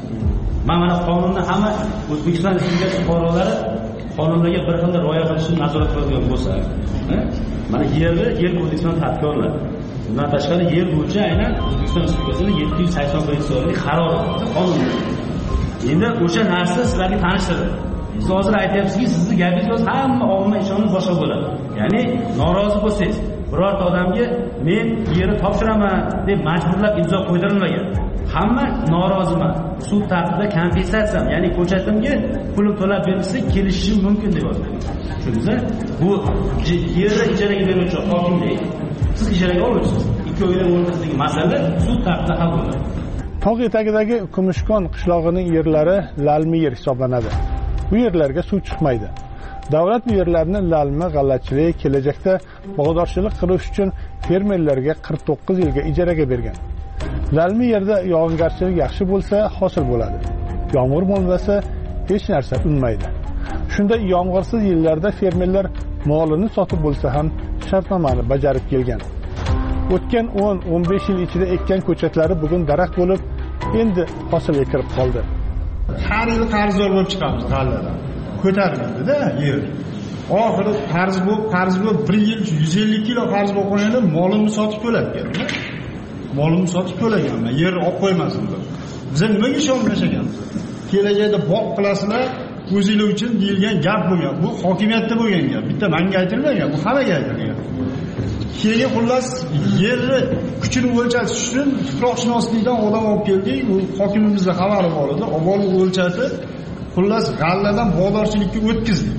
Mana qonunni hamma O'zbekiston Respublikasi fuqarolari qonunlarga bir xil rioya qilishni nazorat qiladigan bo'lsa, mana yer kodeksidan tartibga olinadi. Bundan tashqari yer bo'yicha aynan O'zbekiston Respublikasining 781-sonli qarori qonun. Endi o'sha narsa sizlarga tanishtirdi. Siz hozir aytyapsizki, sizni gapingiz hamma omma ishonib boshqa bo'ladi. Ya'ni norozi bo'lsangiz, birorta odamga men yerni topshiraman deb majburlab imzo qo'ydirilmagan. Hamma noroziman. Sud tartibida kompensatsiya, ya'ni ko'chatimga pulim to'lab berilsa kelishishim mumkin deb yozgan. Tushundingizmi? Bu yerni ijaraga beruvchi hokimlik. Siz ijaraga olasiz. Ikki o'yinlar o'rtasidagi masala sud tartibida hal bo'ladi. Tog' etagidagi Kumushkon qishlog'ining yerlari lalmi yer hisoblanadi. Bu yerlarga suv chiqmaydi. Davlat bu yerlarni lalmi, g'allachilik, kelajakda bog'dorchilik qilish uchun fermerlarga 49 yilga ijaraga bergan. Lalmi yerda yog'ingarchilik yaxshi bo'lsa, hosil bo'ladi. Yomg'ir bo'lmasa, hech narsa unmaydi. Shunda yomg'irsiz yillarda fermerlar molini sotib bo'lsa ham shartnomani bajarib kelgan. O'tgan 10-15 yil ichida ekkan ko'chatlari bugun daraxt bo'lib, endi hosilga kirib qoldi. Har yil qarzdor bo'lib chiqamiz g'alladan. Ko'tarildi-da yer. Oxiri qarz bo'lib 1 yil 150 kilo qarz bo'lib qo'yganda molimni sotib to'lab berdim. Molimni sotib to'laganman, yerni olib qo'ymasin deb. Biz nimaga ishonmashaganmiz? Kelajakda bog' qilasizlar, o'zinglar uchun deyilgan gap bo'lgan. Bu hokimiyatda bo'lgan gap. Bitta menga aytilmagan, bu hammaga aytilgan. Keyin xullas yerni kuchini o'lchatish uchun tuproqshunoslikdan odam olib keldik. U hokimimizga xabari bor edi. Olib o'lchatib, xullas g'alladan bog'dorchilikka o'tkazdik.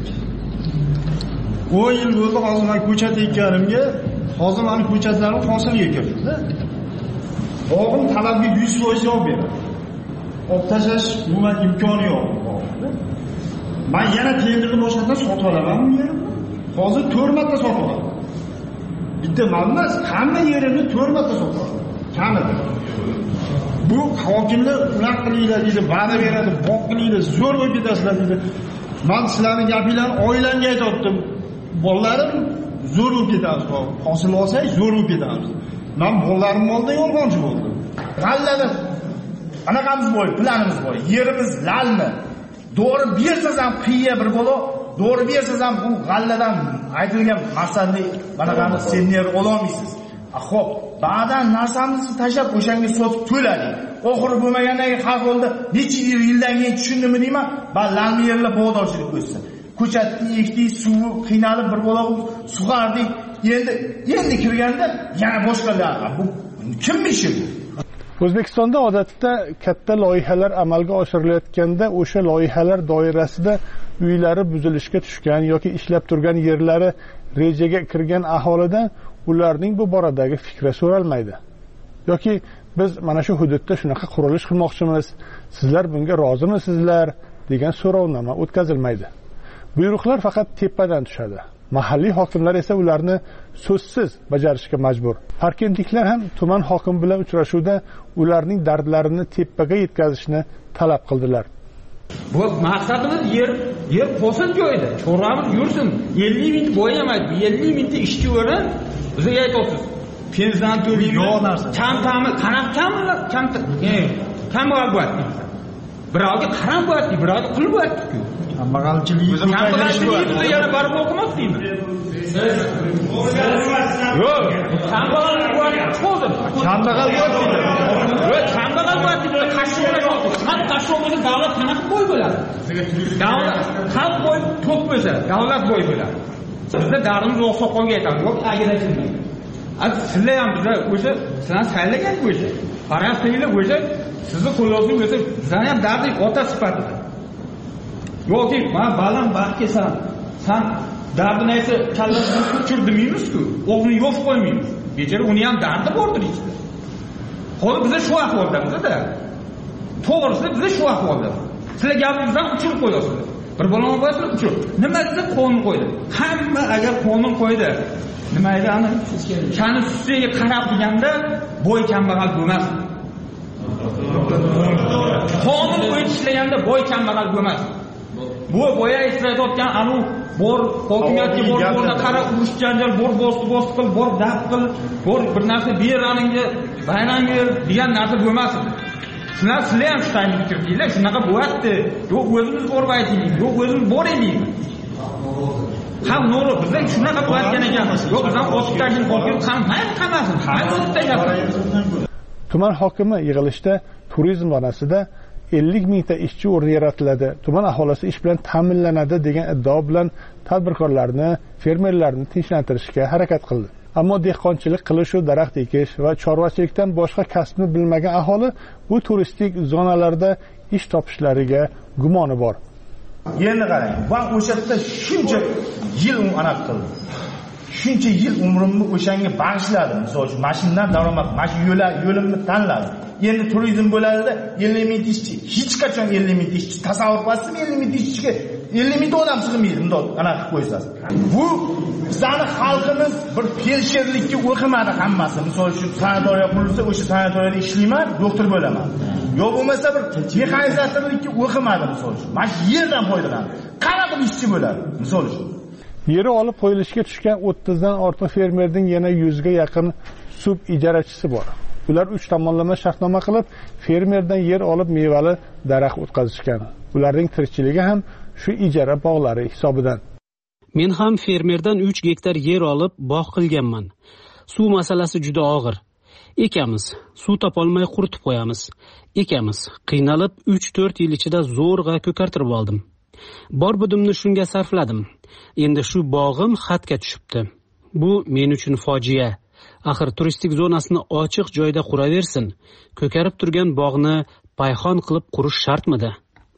10 yil bo'ldi hozir men ko'chat ekkanimga, hozir meni ko'chatlarim hosilga kirdi. Bog'im talabga 100% javob beradi. Olib tashlash umuman imkoni yo'q. Men yana tenderni boshqatdan sotib olaman bu yerni. Hozir 4 marta sotib olaman. Bitta emas, hamma yerini 4 marta sotib olaman. Kamida. Bu hokimlar ular qilinglar deydi, va'da beradi, bog' qilinglar, zo'r bo'lib ketasizlar deydi. Men sizlarning gapinglarni oilamga aytdim. Bolalarim zo'r bo'lib ketamiz. Hosil olsak zo'r bo'lib ketamiz. Men bolalarim oldida yolg'onchi bo'ldim. G'allada qanaqamiz bo'y, planimiz bo'y. Yerimiz lalmi. Doğru bersangiz ham qiya bir bo'lo, doğru bersangiz ham bu g'alladan aytilgan maqsadni qanaqamiz senner ololmaysiz. Xo'p, ba'dan narsamizni tashlab o'shanga sotib to'ladik. Oxiri bo'lmagandan keyin xalq oldi, necha yildan keyin tushundimmi deyman, lalmi yerlar bog'dorchilik o'tsa. Ko'chatni ekdik, suvi qiynalib bir bo'la sug'ardik. Endi kirganda yana boshqalar. Bu kimning ishi bu? O'zbekistonda odatda katta loyihalar amalga oshirilayotganda o'sha loyihalar doirasida uylari buzilishga tushgan yoki ishlab turgan yerlari rejaga kirgan aholidan ularning bu boradagi fikri so'ralmaydi. Yoki biz mana shu hududda shunaqa qurilish qilmoqchimiz, sizlar bunga rozimisizlar degan so'rovnoma o'tkazilmaydi. Buyruqlar faqat tepadan tushadi. Mahalliy hokimlar esa ularni so'zsiz bajarishga majbur. Parkentliklar ham tuman hokim bilan uchrashuvda ularning dardlarini tepaga yetkazishni talab qildilar. Bu maqsadimiz yer qo'sin joyda, cho'ramiz yursin. 50 ming bo'yamaydi, 50 mingta ishchi o'rin bizga aytasiz. Pensiyan to'laymiz. Yo'q narsa. Kamtami, kam bo'lyapti. Birovga qaram bo'lyapti, birovga qul bo'lyapti-ku. Kambag'alchilik bizda yana barib o'qimoqdingmi? Yo'q, kambag'allik bo'lyapti, cho'zib. Kambag'al bo'lyapti. Yo'q, kambag'al bo'lyapti. Qashqo'rda davlat qanaqa bo'y bo'ladi? Davlat xalq bo'y to'q bo'lsa, davlat bo'y bo'ladi. Bizda dardimiz o'xshoqonga aytamiz, yo'q, agirachilmaydi. Sizlar ham bizlar o'sha sizlar saylagan bo'yicha, qarab o'sha sizni qo'llovchi bo'lsa, bizlarning ham dardi ota sifatida. yoki men baland baxt kelsan san dardini aytsa kallasini uchir demaymiz-ku, o'g'lini yo'q qo'ymaymiz. Bechora uni ham dardi bordir ichida. Hozir biz shu ahvoldamiz-da. To'g'risi biz shu ahvolda. Sizlar gapingizdan uchirib qo'yasizlar. Bir bo'lama bo'lsa uchir. Nima desa qonun qo'ydi. Hamma agar qonun qo'ydi, nima edi ana? Shani sustiga qarab deganda boy kambag'al bo'lmas. Qonun qo'yib ishlaganda boy kambag'al bo'lmas. Bu boya aytayotgan anu bor hokimiyatga borda qara urush janjal bor bosti qil, bor daf qil, bor bir narsa beraningga, bayrangga degan narsa bo'lmasin. Sizlar ham shunday fikrlaydilar, shunaqa bo'lyapti. Yo'q, o'zimiz borib aytaylik, yo'q, o'zimiz boraylik. Ham no'g'ri, bizlar shunaqa bo'layotgan ekanmiz. Yo'q, bizdan osib tashlab qolgan qamasin, mayli osib tashlab. Tuman hokimi yig'ilishda turizm zonasida 50 mingta ishchi o'rni yaratiladi, tuman aholisi ish bilan ta'minlanadi degan iddao bilan tadbirkorlarni, fermerlarni tinchlantirishga harakat qildi. Ammo dehqonchilik qilish, daraxt ekish va chorvachilikdan boshqa kasbni bilmagan aholi bu turistik zonalarda ish topishlariga gumoni bor. Endi qarang, men o'sha yerda shuncha yil anaqa qildim. Shuncha yil umrimni o'shanga bag'ishladim. Misol uchun mashinadan daromad, mana yo'limni tanladim. Endi turizm bo'ladida 50 ming ishchi, hech qachon 50 ming ishchi tasavvur qilsam 50 ming ishchiga 50 ming odam sig'maydi, bundoq anaqa qo'yasiz. Bu bizning xalqimiz bir felsherlikka o'qimadi hammasi. Misol uchun sanatoriya qurilsa, o'sha sanatoriyada ishlayman, doktor bo'laman. Yo bo'lmasa bir mexanizatorlikka o'qimadi misol uchun. Mana shu yerdan foydalanadi. Qanaqa ishchi bo'ladi misol uchun. Yeri olib qo'yilishga tushgan 30 dan ortiq fermerning yana 100 ga yaqin sub ijarachisi bor. Ular 3 tomonlama shartnoma qilib, fermerdan yer olib mevali daraxt o'tkazishgan. Ularning tirikchiligi ham shu ijara bog'lari hisobidan. Men ham fermerdan 3 gektar yer olib bog' qilganman. Suv masalasi juda og'ir. Ekamiz, suv topolmay quritib qo'yamiz. Ekamiz, qiynalib 3-4 yil ichida zo'rg'a ko'kartirib oldim. Bor budimni shunga sarfladim. Endi shu bog'im xatga tushibdi. Bu men uchun fojia. Axir turistik zonasini ochiq joyda quraversin. Ko'karib turgan bog'ni payxon qilib qurish shartmidi?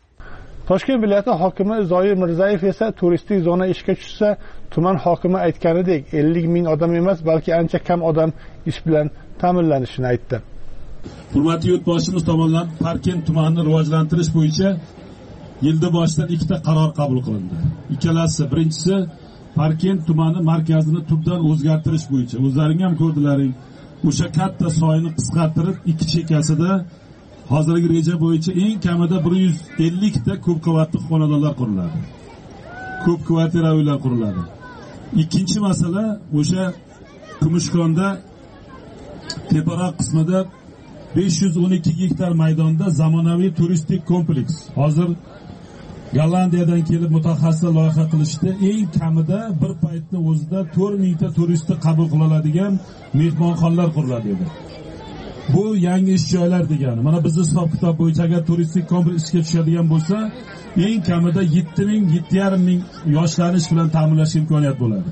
Toshkent viloyati hokimi Zoir Mirzayev esa turistik zona ishga tushsa, tuman hokimi aytganidek 50 ming odam emas, balki ancha kam odam ish bilan ta'minlanishini aytdi. Hurmatli yurtboshimiz tomonidan Parkent tumanini rivojlantirish bo'yicha yilda boshidan 2 ta qaror qabul qilindi. Ikkalasi, birinchisi Parkent tumani markazini tubdan o'zgartirish bo'yicha. O'zlaring ham ko'rdilaring. O'sha katta soyni qisqartirib, ikki chekkasida hozirgi reja bo'yicha eng kamida 150 ta ko'p qavatli xonadonlar quriladi. Ko'p kvartira uylar quriladi. Ikkinchi masala o'sha Kumushkonda teparoq qismida 512 gektar maydonda zamonaviy turistik kompleks. Hozir Gollandiyadan kelib mutaxassislar loyiha qilishdi. Eng kamida bir paytning o'zida 4000 ta turistni qabul qila oladigan mehmonxonalar quriladi edi. Bu yangi ish joylar degani. Mana bizning hisob-kitob bo'yicha agar turistik kompleks ishga tushadigan bo'lsa, eng kamida 7000-7,5 ming yoshlarni ish bilan ta'minlash imkoniyat bo'ladi.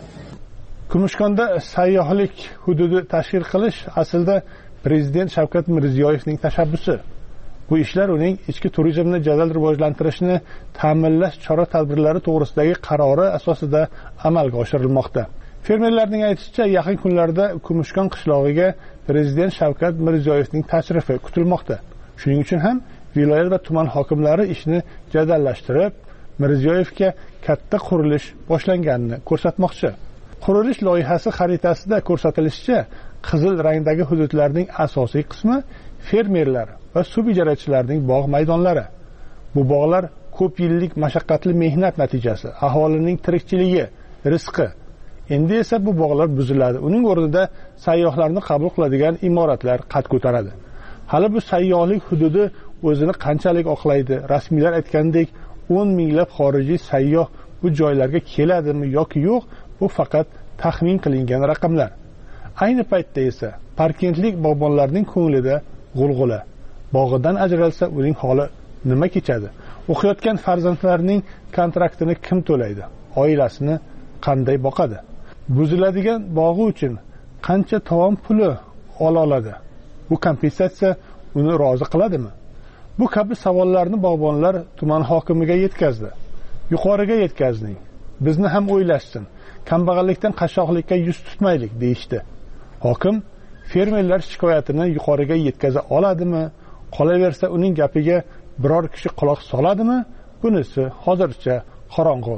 Kumushkonda sayyohlik hududi tashkil qilish aslida Prezident Shavkat Mirziyoyevning tashabbusi. Bu ishlar uning ichki turizmni jadal rivojlantirishni ta'minlash chora-tadbirlari to'g'risidagi qarori asosida amalga oshirilmoqda. Fermerlarning aytishicha, yaqin kunlarda Kumushkon qishlog'iga Prezident Shavkat Mirziyoyevning tashrifi kutilmoqda. Shuning uchun ham viloyat va tuman hokimlari ishni jadallashtirib, Mirziyoyevga katta qurilish boshlanganini ko'rsatmoqchi. Qurilish loyihasi xaritasida ko'rsatilishicha, qizil rangdagi hududlarning asosiy qismi fermerlar va subijarachilarning bog' maydonlari. Bu bog'lar ko'p yillik mashaqqatli mehnat natijasi, aholining tirikchiligi, rizqi. Endi esa bu bog'lar buziladi. Uning o'rnida sayyohlarni qabul qiladigan imoratlar qad ko'taradi. Hali bu sayyohlik hududi o'zini qanchalik oqlaydi? Rasmiylar aytgandek 10 minglab xorijiy sayyoh bu joylarga keladimi yoki yo'q, bu faqat taxmin qilingan raqamlar. Ayni paytda esa parkentlik bog'bonlarning ko'nglida g'ulg'ula. Bog'idan ajralsa uning holi nima kechadi? O'qiyotgan farzandlarining kontraktini kim to'laydi? Oilasini qanday boqadi? Buziladigan bog'i uchun qancha tovon puli ola oladi? Bu kompensatsiya uni rozi qiladimi? Bu kabi savollarni bog'bonlar tuman hokimiga yetkazdi. Yuqoriga yetkazing. Bizni ham o'ylashsin. Kambag'allikdan qashshoqlikka yuz tutmaylik deyishdi. Hokim fermerlar shikoyatini yuqoriga yetkaza oladimi? Qolaversa uning gapiga biror kishi quloq soladimi? Bunisi hozircha qorong'u.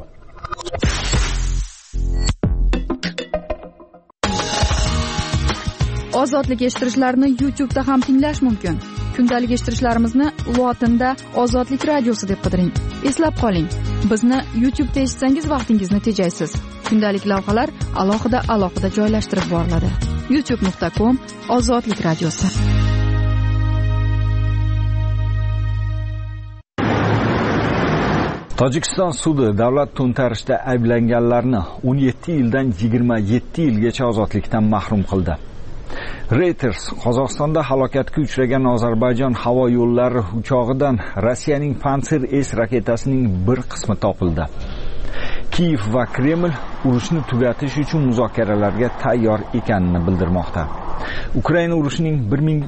Ozodlik eshittirishlarni YouTube'da ham tinglash mumkin. Kundalik eshittirishlarimizni lotinda Ozodlik radiosi deb qidiring. Eslab qoling, bizni YouTube'da eshitsangiz vaqtingizni tejaysiz. Kundalik lavhalar alohida joylashtirib boriladi. youtube.com/Ozodlik radiosi. Tojikiston sudi davlat to'ntarishda ayblanganlarni 17 yildan 27 yilgacha ozodlikdan mahrum qildi. Reuters Qozog'istonda halokatga uchragan Ozarbayjon havo yo'llari uchog'idan Rossiyaning Pantsir S raketasining bir qismi topildi. Kiyev va Kreml urushni tugatish uchun muzokaralarga tayyor ekanini bildirmoqda. Ukraina urushining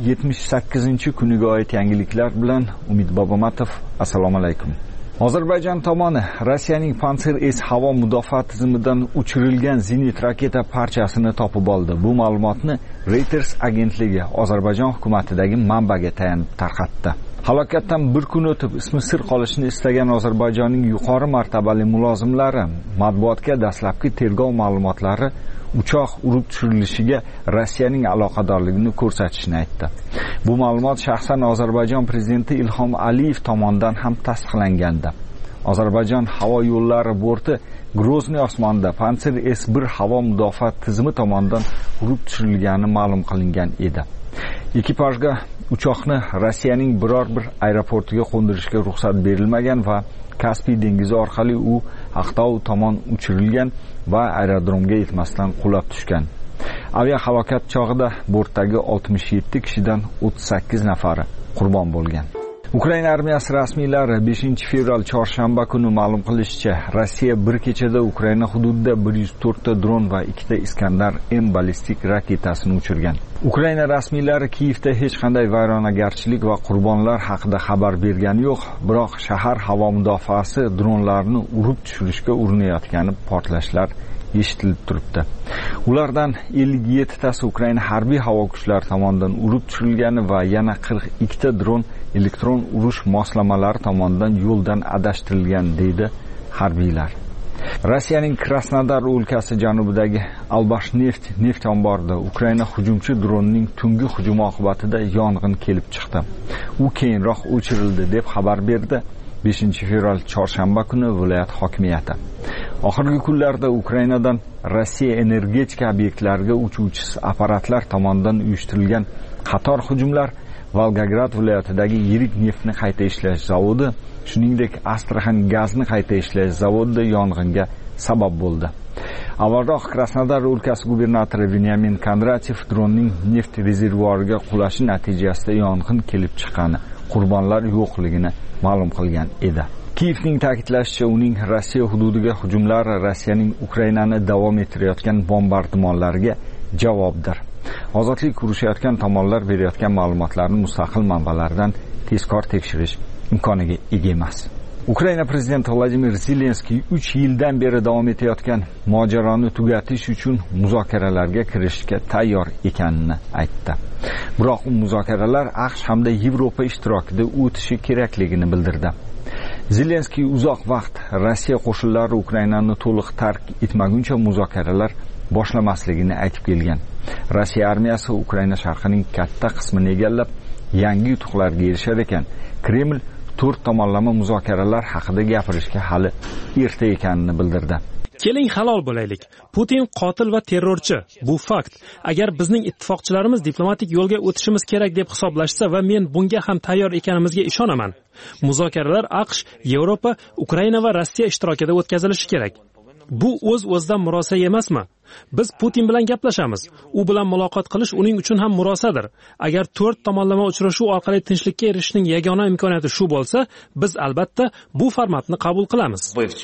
1078-kuniga oid yangiliklar bilan Umid Bobomatov. Assalomu alaykum. Ozarbayjon tomoni Rossiyaning Pantsir S havo mudofaa tizimidan uchirilgan zenit raketa parchasini topib oldi. Bu ma'lumotni Reuters agentligi Ozarbayjon hukumatidagi manbaga tayanib tarqatdi. Halokatdan bir kun o'tib ismi sir qolishini istagan Ozarbayjonning yuqori martabali mulozimlari matbuotga dastlabki tergov ma'lumotlari uchoq urib tushirilishiga Rossiyaning aloqadorligini ko'rsatishini aytdi. Bu ma'lumot shaxsan Ozarbayjon prezidenti Ilhom Aliyev tomonidan ham tasdiqlangandi. Ozarbayjon havo yo'llari borti Grozniy osmonida Pantsir S1 havo mudofaa tizimi tomonidan urib tushirilgani ma'lum qilingan edi. Ekipajga uchoqni Rossiyaning biror bir aeroportiga qo'ndirishga ruxsat berilmagan va Kaspiy dengizi orqali u Aqtau tomon uchirilgan va aerodromga yetmasdan qulab tushgan. Aviahalokat chog'ida bortdagi 67 kishidan 38 nafari qurbon bo'lgan. Ukraina armiyasi rasmiylari 5-fevral chorshanba kuni ma'lum qilishicha, Rossiya bir kechada Ukraina hududida 104 ta dron va 2 ta Iskandar M ballistik raketasini uchirgan. Ukraina rasmiylari Kiyevda hech qanday vayronagarchilik va qurbonlar haqida xabar bergani yo'q, biroq shahar havo mudofaasi dronlarni urib tushirishga urinayotgani portlashlar eshitilib turibdi. Ulardan 57 tasi Ukraina harbiy havo kuchlari tomonidan urib tushirilgani va yana 42 ta dron elektron urush moslamalari tomonidan yo'ldan adashtirilgan deydi harbiylar. Rossiyaning Krasnodar o'lkasi janubidagi Albashneft neft omborida Ukraina hujumchi dronining tungi hujumi oqibatida yong'in kelib chiqdi. U keyinroq o'chirildi deb xabar berdi 5-fevral chorshanba kuni viloyat hokimiyati. Oxirgi kunlarda Ukrainadan Rossiya energetika obyektlariga uchuvchisiz apparatlar tomonidan uyushtirilgan qator hujumlar Volgograd viloyatidagi yirik neftni qayta ishlash zavodi, shuningdek Astraxan gazni qayta ishlash zavodida yong'inga sabab bo'ldi. Avvalroq Krasnodar o'lkasi gubernatori Venyamin Kondratyev dronning neft rezervuariga qulashi natijasida yong'in kelib chiqqani, qurbonlar yo'qligini ma'lum qilgan edi. Kiyevning ta'kidlashicha, uning Rossiya hududiga hujumlari Rossiyaning Ukrainani davom ettirayotgan bombardimonlariga javobdir. Ozodlik urushayotgan tomonlar berayotgan ma'lumotlarni mustaqil manbalardan tezkor tekshirish imkoniga ega emas. Ukraina prezidenti Vladimir Zelenskiy 3 yildan beri davom etayotgan mojaroni tugatish uchun muzokaralarga kirishga tayyor ekanini aytdi. Biroq u muzokaralar AQSh hamda Yevropa ishtirokida o'tishi kerakligini bildirdi. Zelenskiy uzoq vaqt Rossiya qo'shinlari Ukrainani to'liq tark etmaguncha muzokaralar boshlamasligini aytib kelgan. Rossiya armiyasi Ukraina sharqining katta qismini egallab, yangi yutuqlarga erishar ekan. Kreml 4 tomonlama muzokaralar haqida gapirishga hali erta ekanini bildirdi. Keling halol bo'laylik. Putin qotil va terrorchi. Bu fakt. Agar bizning ittifoqchilarimiz diplomatik yo'lga o'tishimiz kerak deb hisoblashsa va men bunga ham tayyor ekanimizga ishonaman. Muzokaralar AQSh, Yevropa, Ukraina va Rossiya ishtirokida o'tkazilishi kerak. Bu o'z-o'zidan murosa emasmi? Biz Putin bilan gaplashamiz. U bilan muloqot qilish uning uchun ham murosadir. Agar 4 tomonlama uchrashuv orqali tinchlikka erishishning yagona imkoniyati shu bo'lsa, biz albatta bu formatni qabul qilamiz.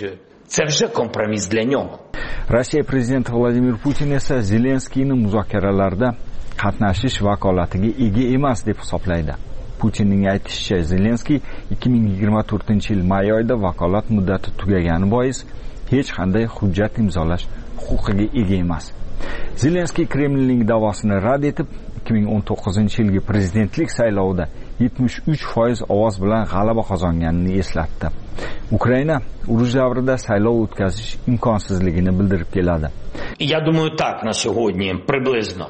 Rossiya prezidenti Vladimir Putin esa Zelenskiyni muzokaralarda qatnashish vakolatiga ega emas deb hisoblaydi. Putinning aytishicha, Zelenskiy 2024-yil may oyida vakolat muddati tugagani bois hech qanday hujjat imzolash huquqiga ega emas. Zelenskiy Kremlning da'vosini rad etib, 2019-yilgi prezidentlik saylovida 73% ovoz bilan g'alaba qozonganini eslatdi. Ukraina urush davrida saylov o'tkazish imkonsizligini bildirib keladi. Я думаю, так на сьогодні приблизно.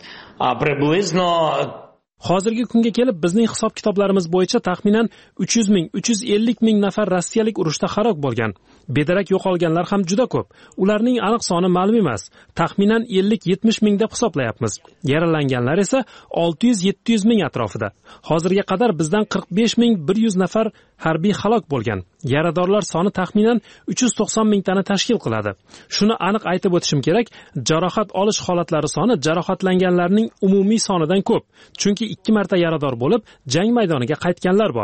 Hozirgi kunga kelib bizning hisob-kitoblarimiz bo'yicha taxminan 300 ming, 350 ming nafar rossiyalik urushda halok bo'lgan. Bedarak yo'qolganlar ham juda ko'p. Ularning aniq soni ma'lum emas. Taxminan 50-70 ming deb hisoblayapmiz. Yaralanganlar esa 600-700 ming atrofida. Hozirga qadar bizdan 45.100 nafar harbiy halok bo'lgan. Yaradorlar soni taxminan 390 mingtani tashkil qiladi. Shuni aniq aytib o'tishim kerak, jarohat olish holatlari soni jarohatlanganlarning umumiy sonidan ko'p. Chunki 2 marta yarador bo'lib, jang maydoniga qaytganlar bor.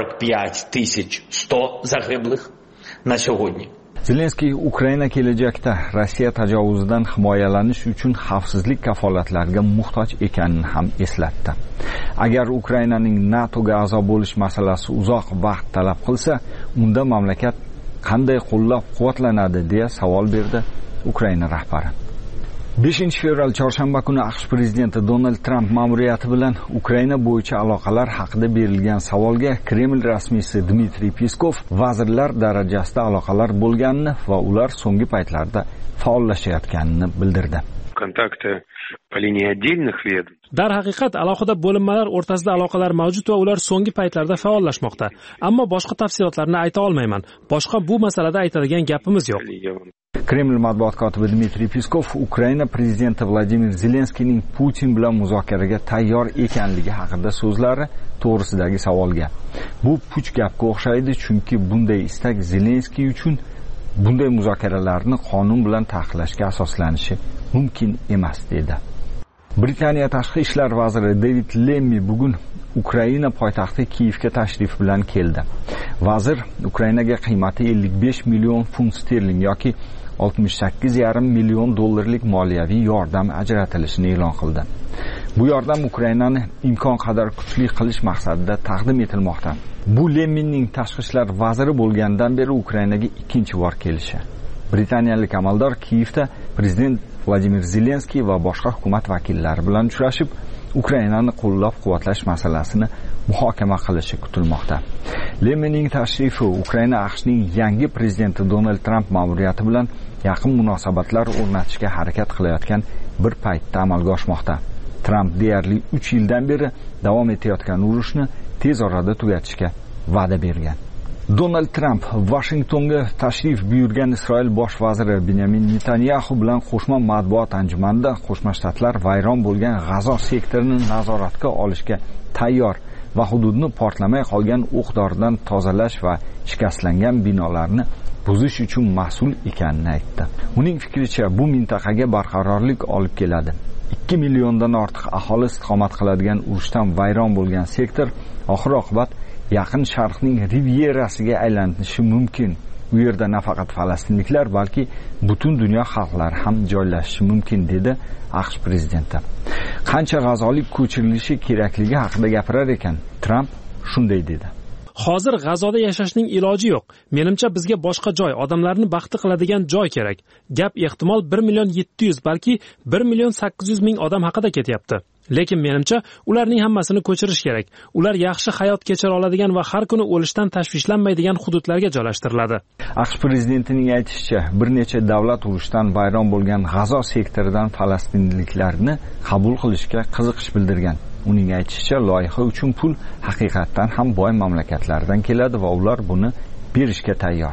45100 загиблых на сегодня. Zelenskiy Ukraina kelajakda Rossiya tajovuzidan himoyalanish uchun xavfsizlik kafolatlariga muhtoj ekanini ham eslatdi. Agar Ukrainaning NATOga a'zo bo'lish masalasi uzoq vaqt talab qilsa, unda mamlakat qanday qo'llab-quvvatlanadi deya savol berdi Ukraina rahbari. 5-fevral chorshanba kuni AQSh prezidenti Donald Tramp ma'muriyati bilan Ukraina bo'yicha aloqalar haqida berilgan savolga Kreml rasmiysi Dmitriy Peskov vazirlar darajasida aloqalar bo'lganini va ular so'nggi paytlarda faollashayotganini bildirdi. Kontakti по линии отдельных ведомств. Darhaqiqat alohida bo'linmalar o'rtasida aloqalar mavjud va ular so'nggi paytlarda faollashmoqda. Ammo boshqa tafsilotlarni ayta olmayman. Boshqa bu masalada aytadigan gapimiz yo'q. Kreml matbuot kotibi Dmitriy Peskov Ukraina prezidenti Vladimir Zelenskiyning Putin bilan muzokaraga tayyor ekanligi haqida so'zlari to'g'risidagi savolga. Bu puch gapga o'xshaydi, chunki bunday istak Zelenskiy uchun bunday muzokaralarni qonun bilan taqiqlashga asoslanishi mumkin emas dedi. Britaniya tashqi ishlar vaziri David Lemmy bugun Ukraina poytaxti Kiyevga tashrif bilan keldi. Vazir Ukrainaga qiymati 55 million funt sterling yoki 68,5 million dollarlik moliyaviy yordam ajratilishini e'lon qildi. Bu yordam Ukrainani imkon qadar kuchli qilish maqsadida taqdim etilmoqda. Bu Lemminning tashqi ishlar vaziri bo'lgandan beri Ukrainaga ikkinchi bor kelishi. Britaniyalik amaldor Kiyevda prezident Vladimir Zelenskiy va boshqa hukumat vakillari bilan uchrashib, Ukrainani qo'llab-quvvatlash masalasini muhokama qilishi kutilmoqda. Lemminning tashrifi Ukraina AQShning yangi prezidenti Donald Tramp ma'muriyati bilan yaqin munosabatlar o'rnatishga harakat qilayotgan bir paytda amalga oshmoqda. Tramp deyarli 3 yildan beri davom etayotgan urushni tez orada tugatishga va'da bergan. Donald Tramp Washingtonga tashrif buyurgan Isroil bosh vaziri Benyamin Netanyahu bilan qo'shma matbuot anjumanida Qo'shma Shtatlar vayron bo'lgan G'azo sektorini nazoratga olishga tayyor va hududni portlamay qolgan o'q-doridan tozalash va shikastlangan binolarni buzish uchun mas'ul ekanini aytdi. Uning fikricha, bu mintaqaga barqarorlik olib keladi. 2 milliondan ortiq aholi istiqomat qiladigan urushdan vayron bo'lgan sektor oxir-oqibat Yaqin Sharqning rivierasiga aylanishi mumkin. U yerda nafaqat falastinliklar, balki butun dunyo xalqlari ham joylashishi mumkin dedi AQSh prezidenti. Qancha g'azolik ko'chirilishi kerakligi haqida gapirar ekan, Tramp shunday dedi. Hozir G'azoda yashashning iloji yo'q. Menimcha bizga boshqa joy, odamlarni baxtli qiladigan joy kerak. Gap ehtimol 1,700,000 balki 1,800,000 odam haqida ketyapti. Lekin menimcha ularning hammasini ko'chirish kerak. Ular yaxshi hayot kechira oladigan va har kuni o'lishdan tashvishlanmaydigan hududlarga joylashtiriladi. AQSh prezidentining aytishicha, bir necha davlat urushdan vayron bo'lgan G'azo sektoridan falastinliklarni qabul qilishga qiziqish bildirgan. Uning aytishicha, loyiha uchun pul haqiqatdan ham boy mamlakatlardan keladi va ular buni berishga tayyor.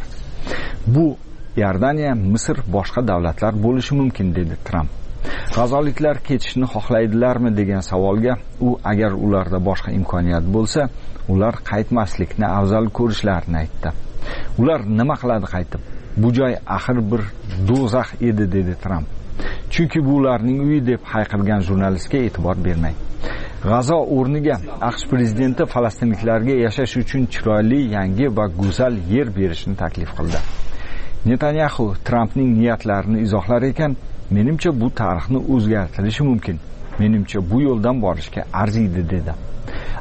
Bu Iordaniya, Misr, boshqa davlatlar bo'lishi mumkin dedi Tramp. G'azoliklar ketishni xohlaydilarmi degan savolga u agar ularda boshqa imkoniyat bo'lsa, ular qaytmaslikni afzal ko'rishlarini aytdi. Ular nima qiladi qaytib? Bu joy axir bir do'zax edi dedi Tramp. Chunki bu ularning uyi deb hayqirgan jurnalistga e'tibor bermang. G'azo o'rniga AQSh prezidenti falastinliklarga yashash uchun chiroyli, yangi va go'zal yer berishni taklif qildi. Netanyahu Trampning niyatlarini izohlar ekan, menimcha bu tarixni o'zgartirishi mumkin. Menimcha bu yo'ldan borishga arziydi dedi.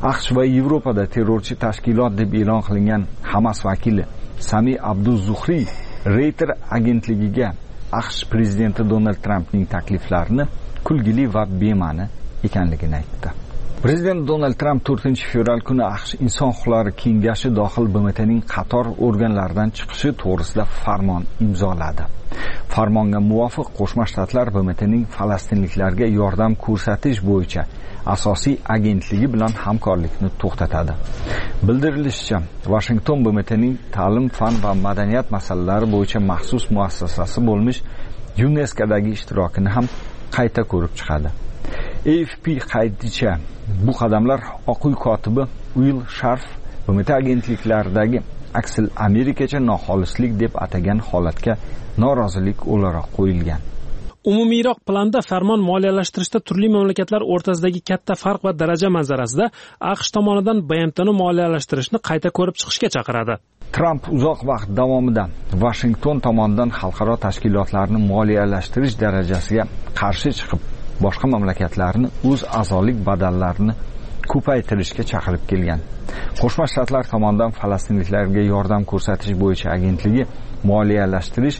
AQSh va Yevropada terrorchi tashkilot deb e'lon qilingan Hamas vakili Sami Abduzuhriy Reuters agentligiga AQSh prezidenti Donald Trampning takliflarini kulgili va bema'ni ekanligini aytdi. Prezident Donald Tramp 4-fevral kuni AQSh Inson huquqlari kengashi dohil BMTning qator organlaridan chiqishi to'g'risida farmon imzoladi. Farmonga muvofiq Qo'shma Shtatlar BMTning falastinliklarga yordam ko'rsatish bo'yicha asosiy agentligi bilan hamkorlikni to'xtatadi. Bildirilishicha, Washington BMTning ta'lim, fan va madaniyat masalalari bo'yicha maxsus muassasasi bo'lmish UNESCOdagi ishtirokini ham qayta ko'rib chiqadi. AFP qaydishicha, bu qadamlar Oq uy kotibi Will Sharf BMT agentliklaridagi aksil Amerikacha noxolislik deb atagan holatga norozilik o'laroq qo'yilgan. Umumiyroq planda farmon moliyalashtirishda turli mamlakatlar o'rtasidagi katta farq va daraja manzarasida AQSh tomonidan BMTni moliyalashtirishni qayta ko'rib chiqishga chaqiradi. Tramp uzoq vaqt davomida Washington tomonidan xalqaro tashkilotlarni moliyalashtirish darajasiga qarshi chiqib, boshqa mamlakatlarni o'z a'zolik badallarini ko'paytirishga chaqirib kelgan. Qo'shma Shtatlar tomonidan falastinliklarga yordam ko'rsatish bo'yicha agentligi moliyalashtirish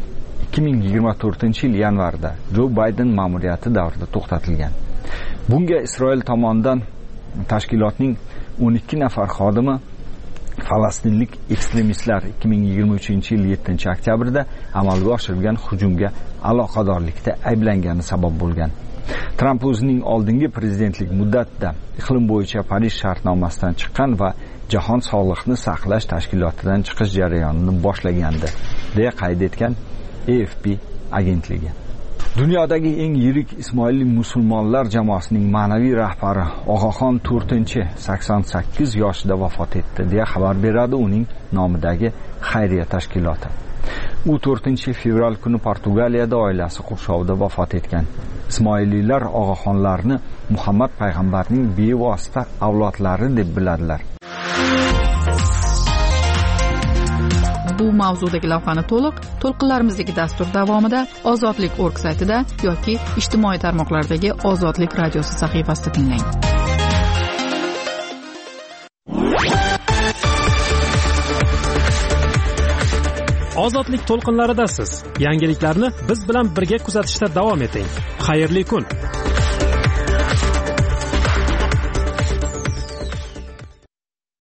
2024-yil yanvarda Joe Biden ma'muriyati davrida to'xtatilgan. Bunga Isroil tomonidan tashkilotning 12 nafar xodimi falastinlik ekstremistlar 2023-yil 7-oktyabrda amalga oshirilgan hujumga aloqadorlikda ayblangani sabab bo'lgan. Tramp o'zining oldingi prezidentlik muddatida iqlim bo'yicha Parij shartnomasidan chiqqan va Jahon sog'liqni saqlash tashkilotidan chiqish jarayonini boshlagandi, deya qayd etgan AFP agentligi. Dunyodagi eng yirik Ismoilli musulmonlar jamoasining ma'naviy rahbari Og'axon 4-88 yoshida vafot etdi, deya xabar beradi uning nomidagi xayriya tashkiloti. U 4-fevral kuni Portugaliyada oilasi qurshovida vafot etgan. Ismoillilar og'axonlarni Muhammad payg'ambarning bevosita avlodlari deb biladilar. Bu mavzudagi lavhani to'lqinlarimizdagi dastur davomida Ozodlik.org saytida yoki ijtimoiy tarmoqlardagi Ozodlik radiosi sahifasida tinglang. Ozodlik to'lqinlaridasiz. Yangiliklarni biz bilan birga kuzatishda davom eting. Xayrli kun.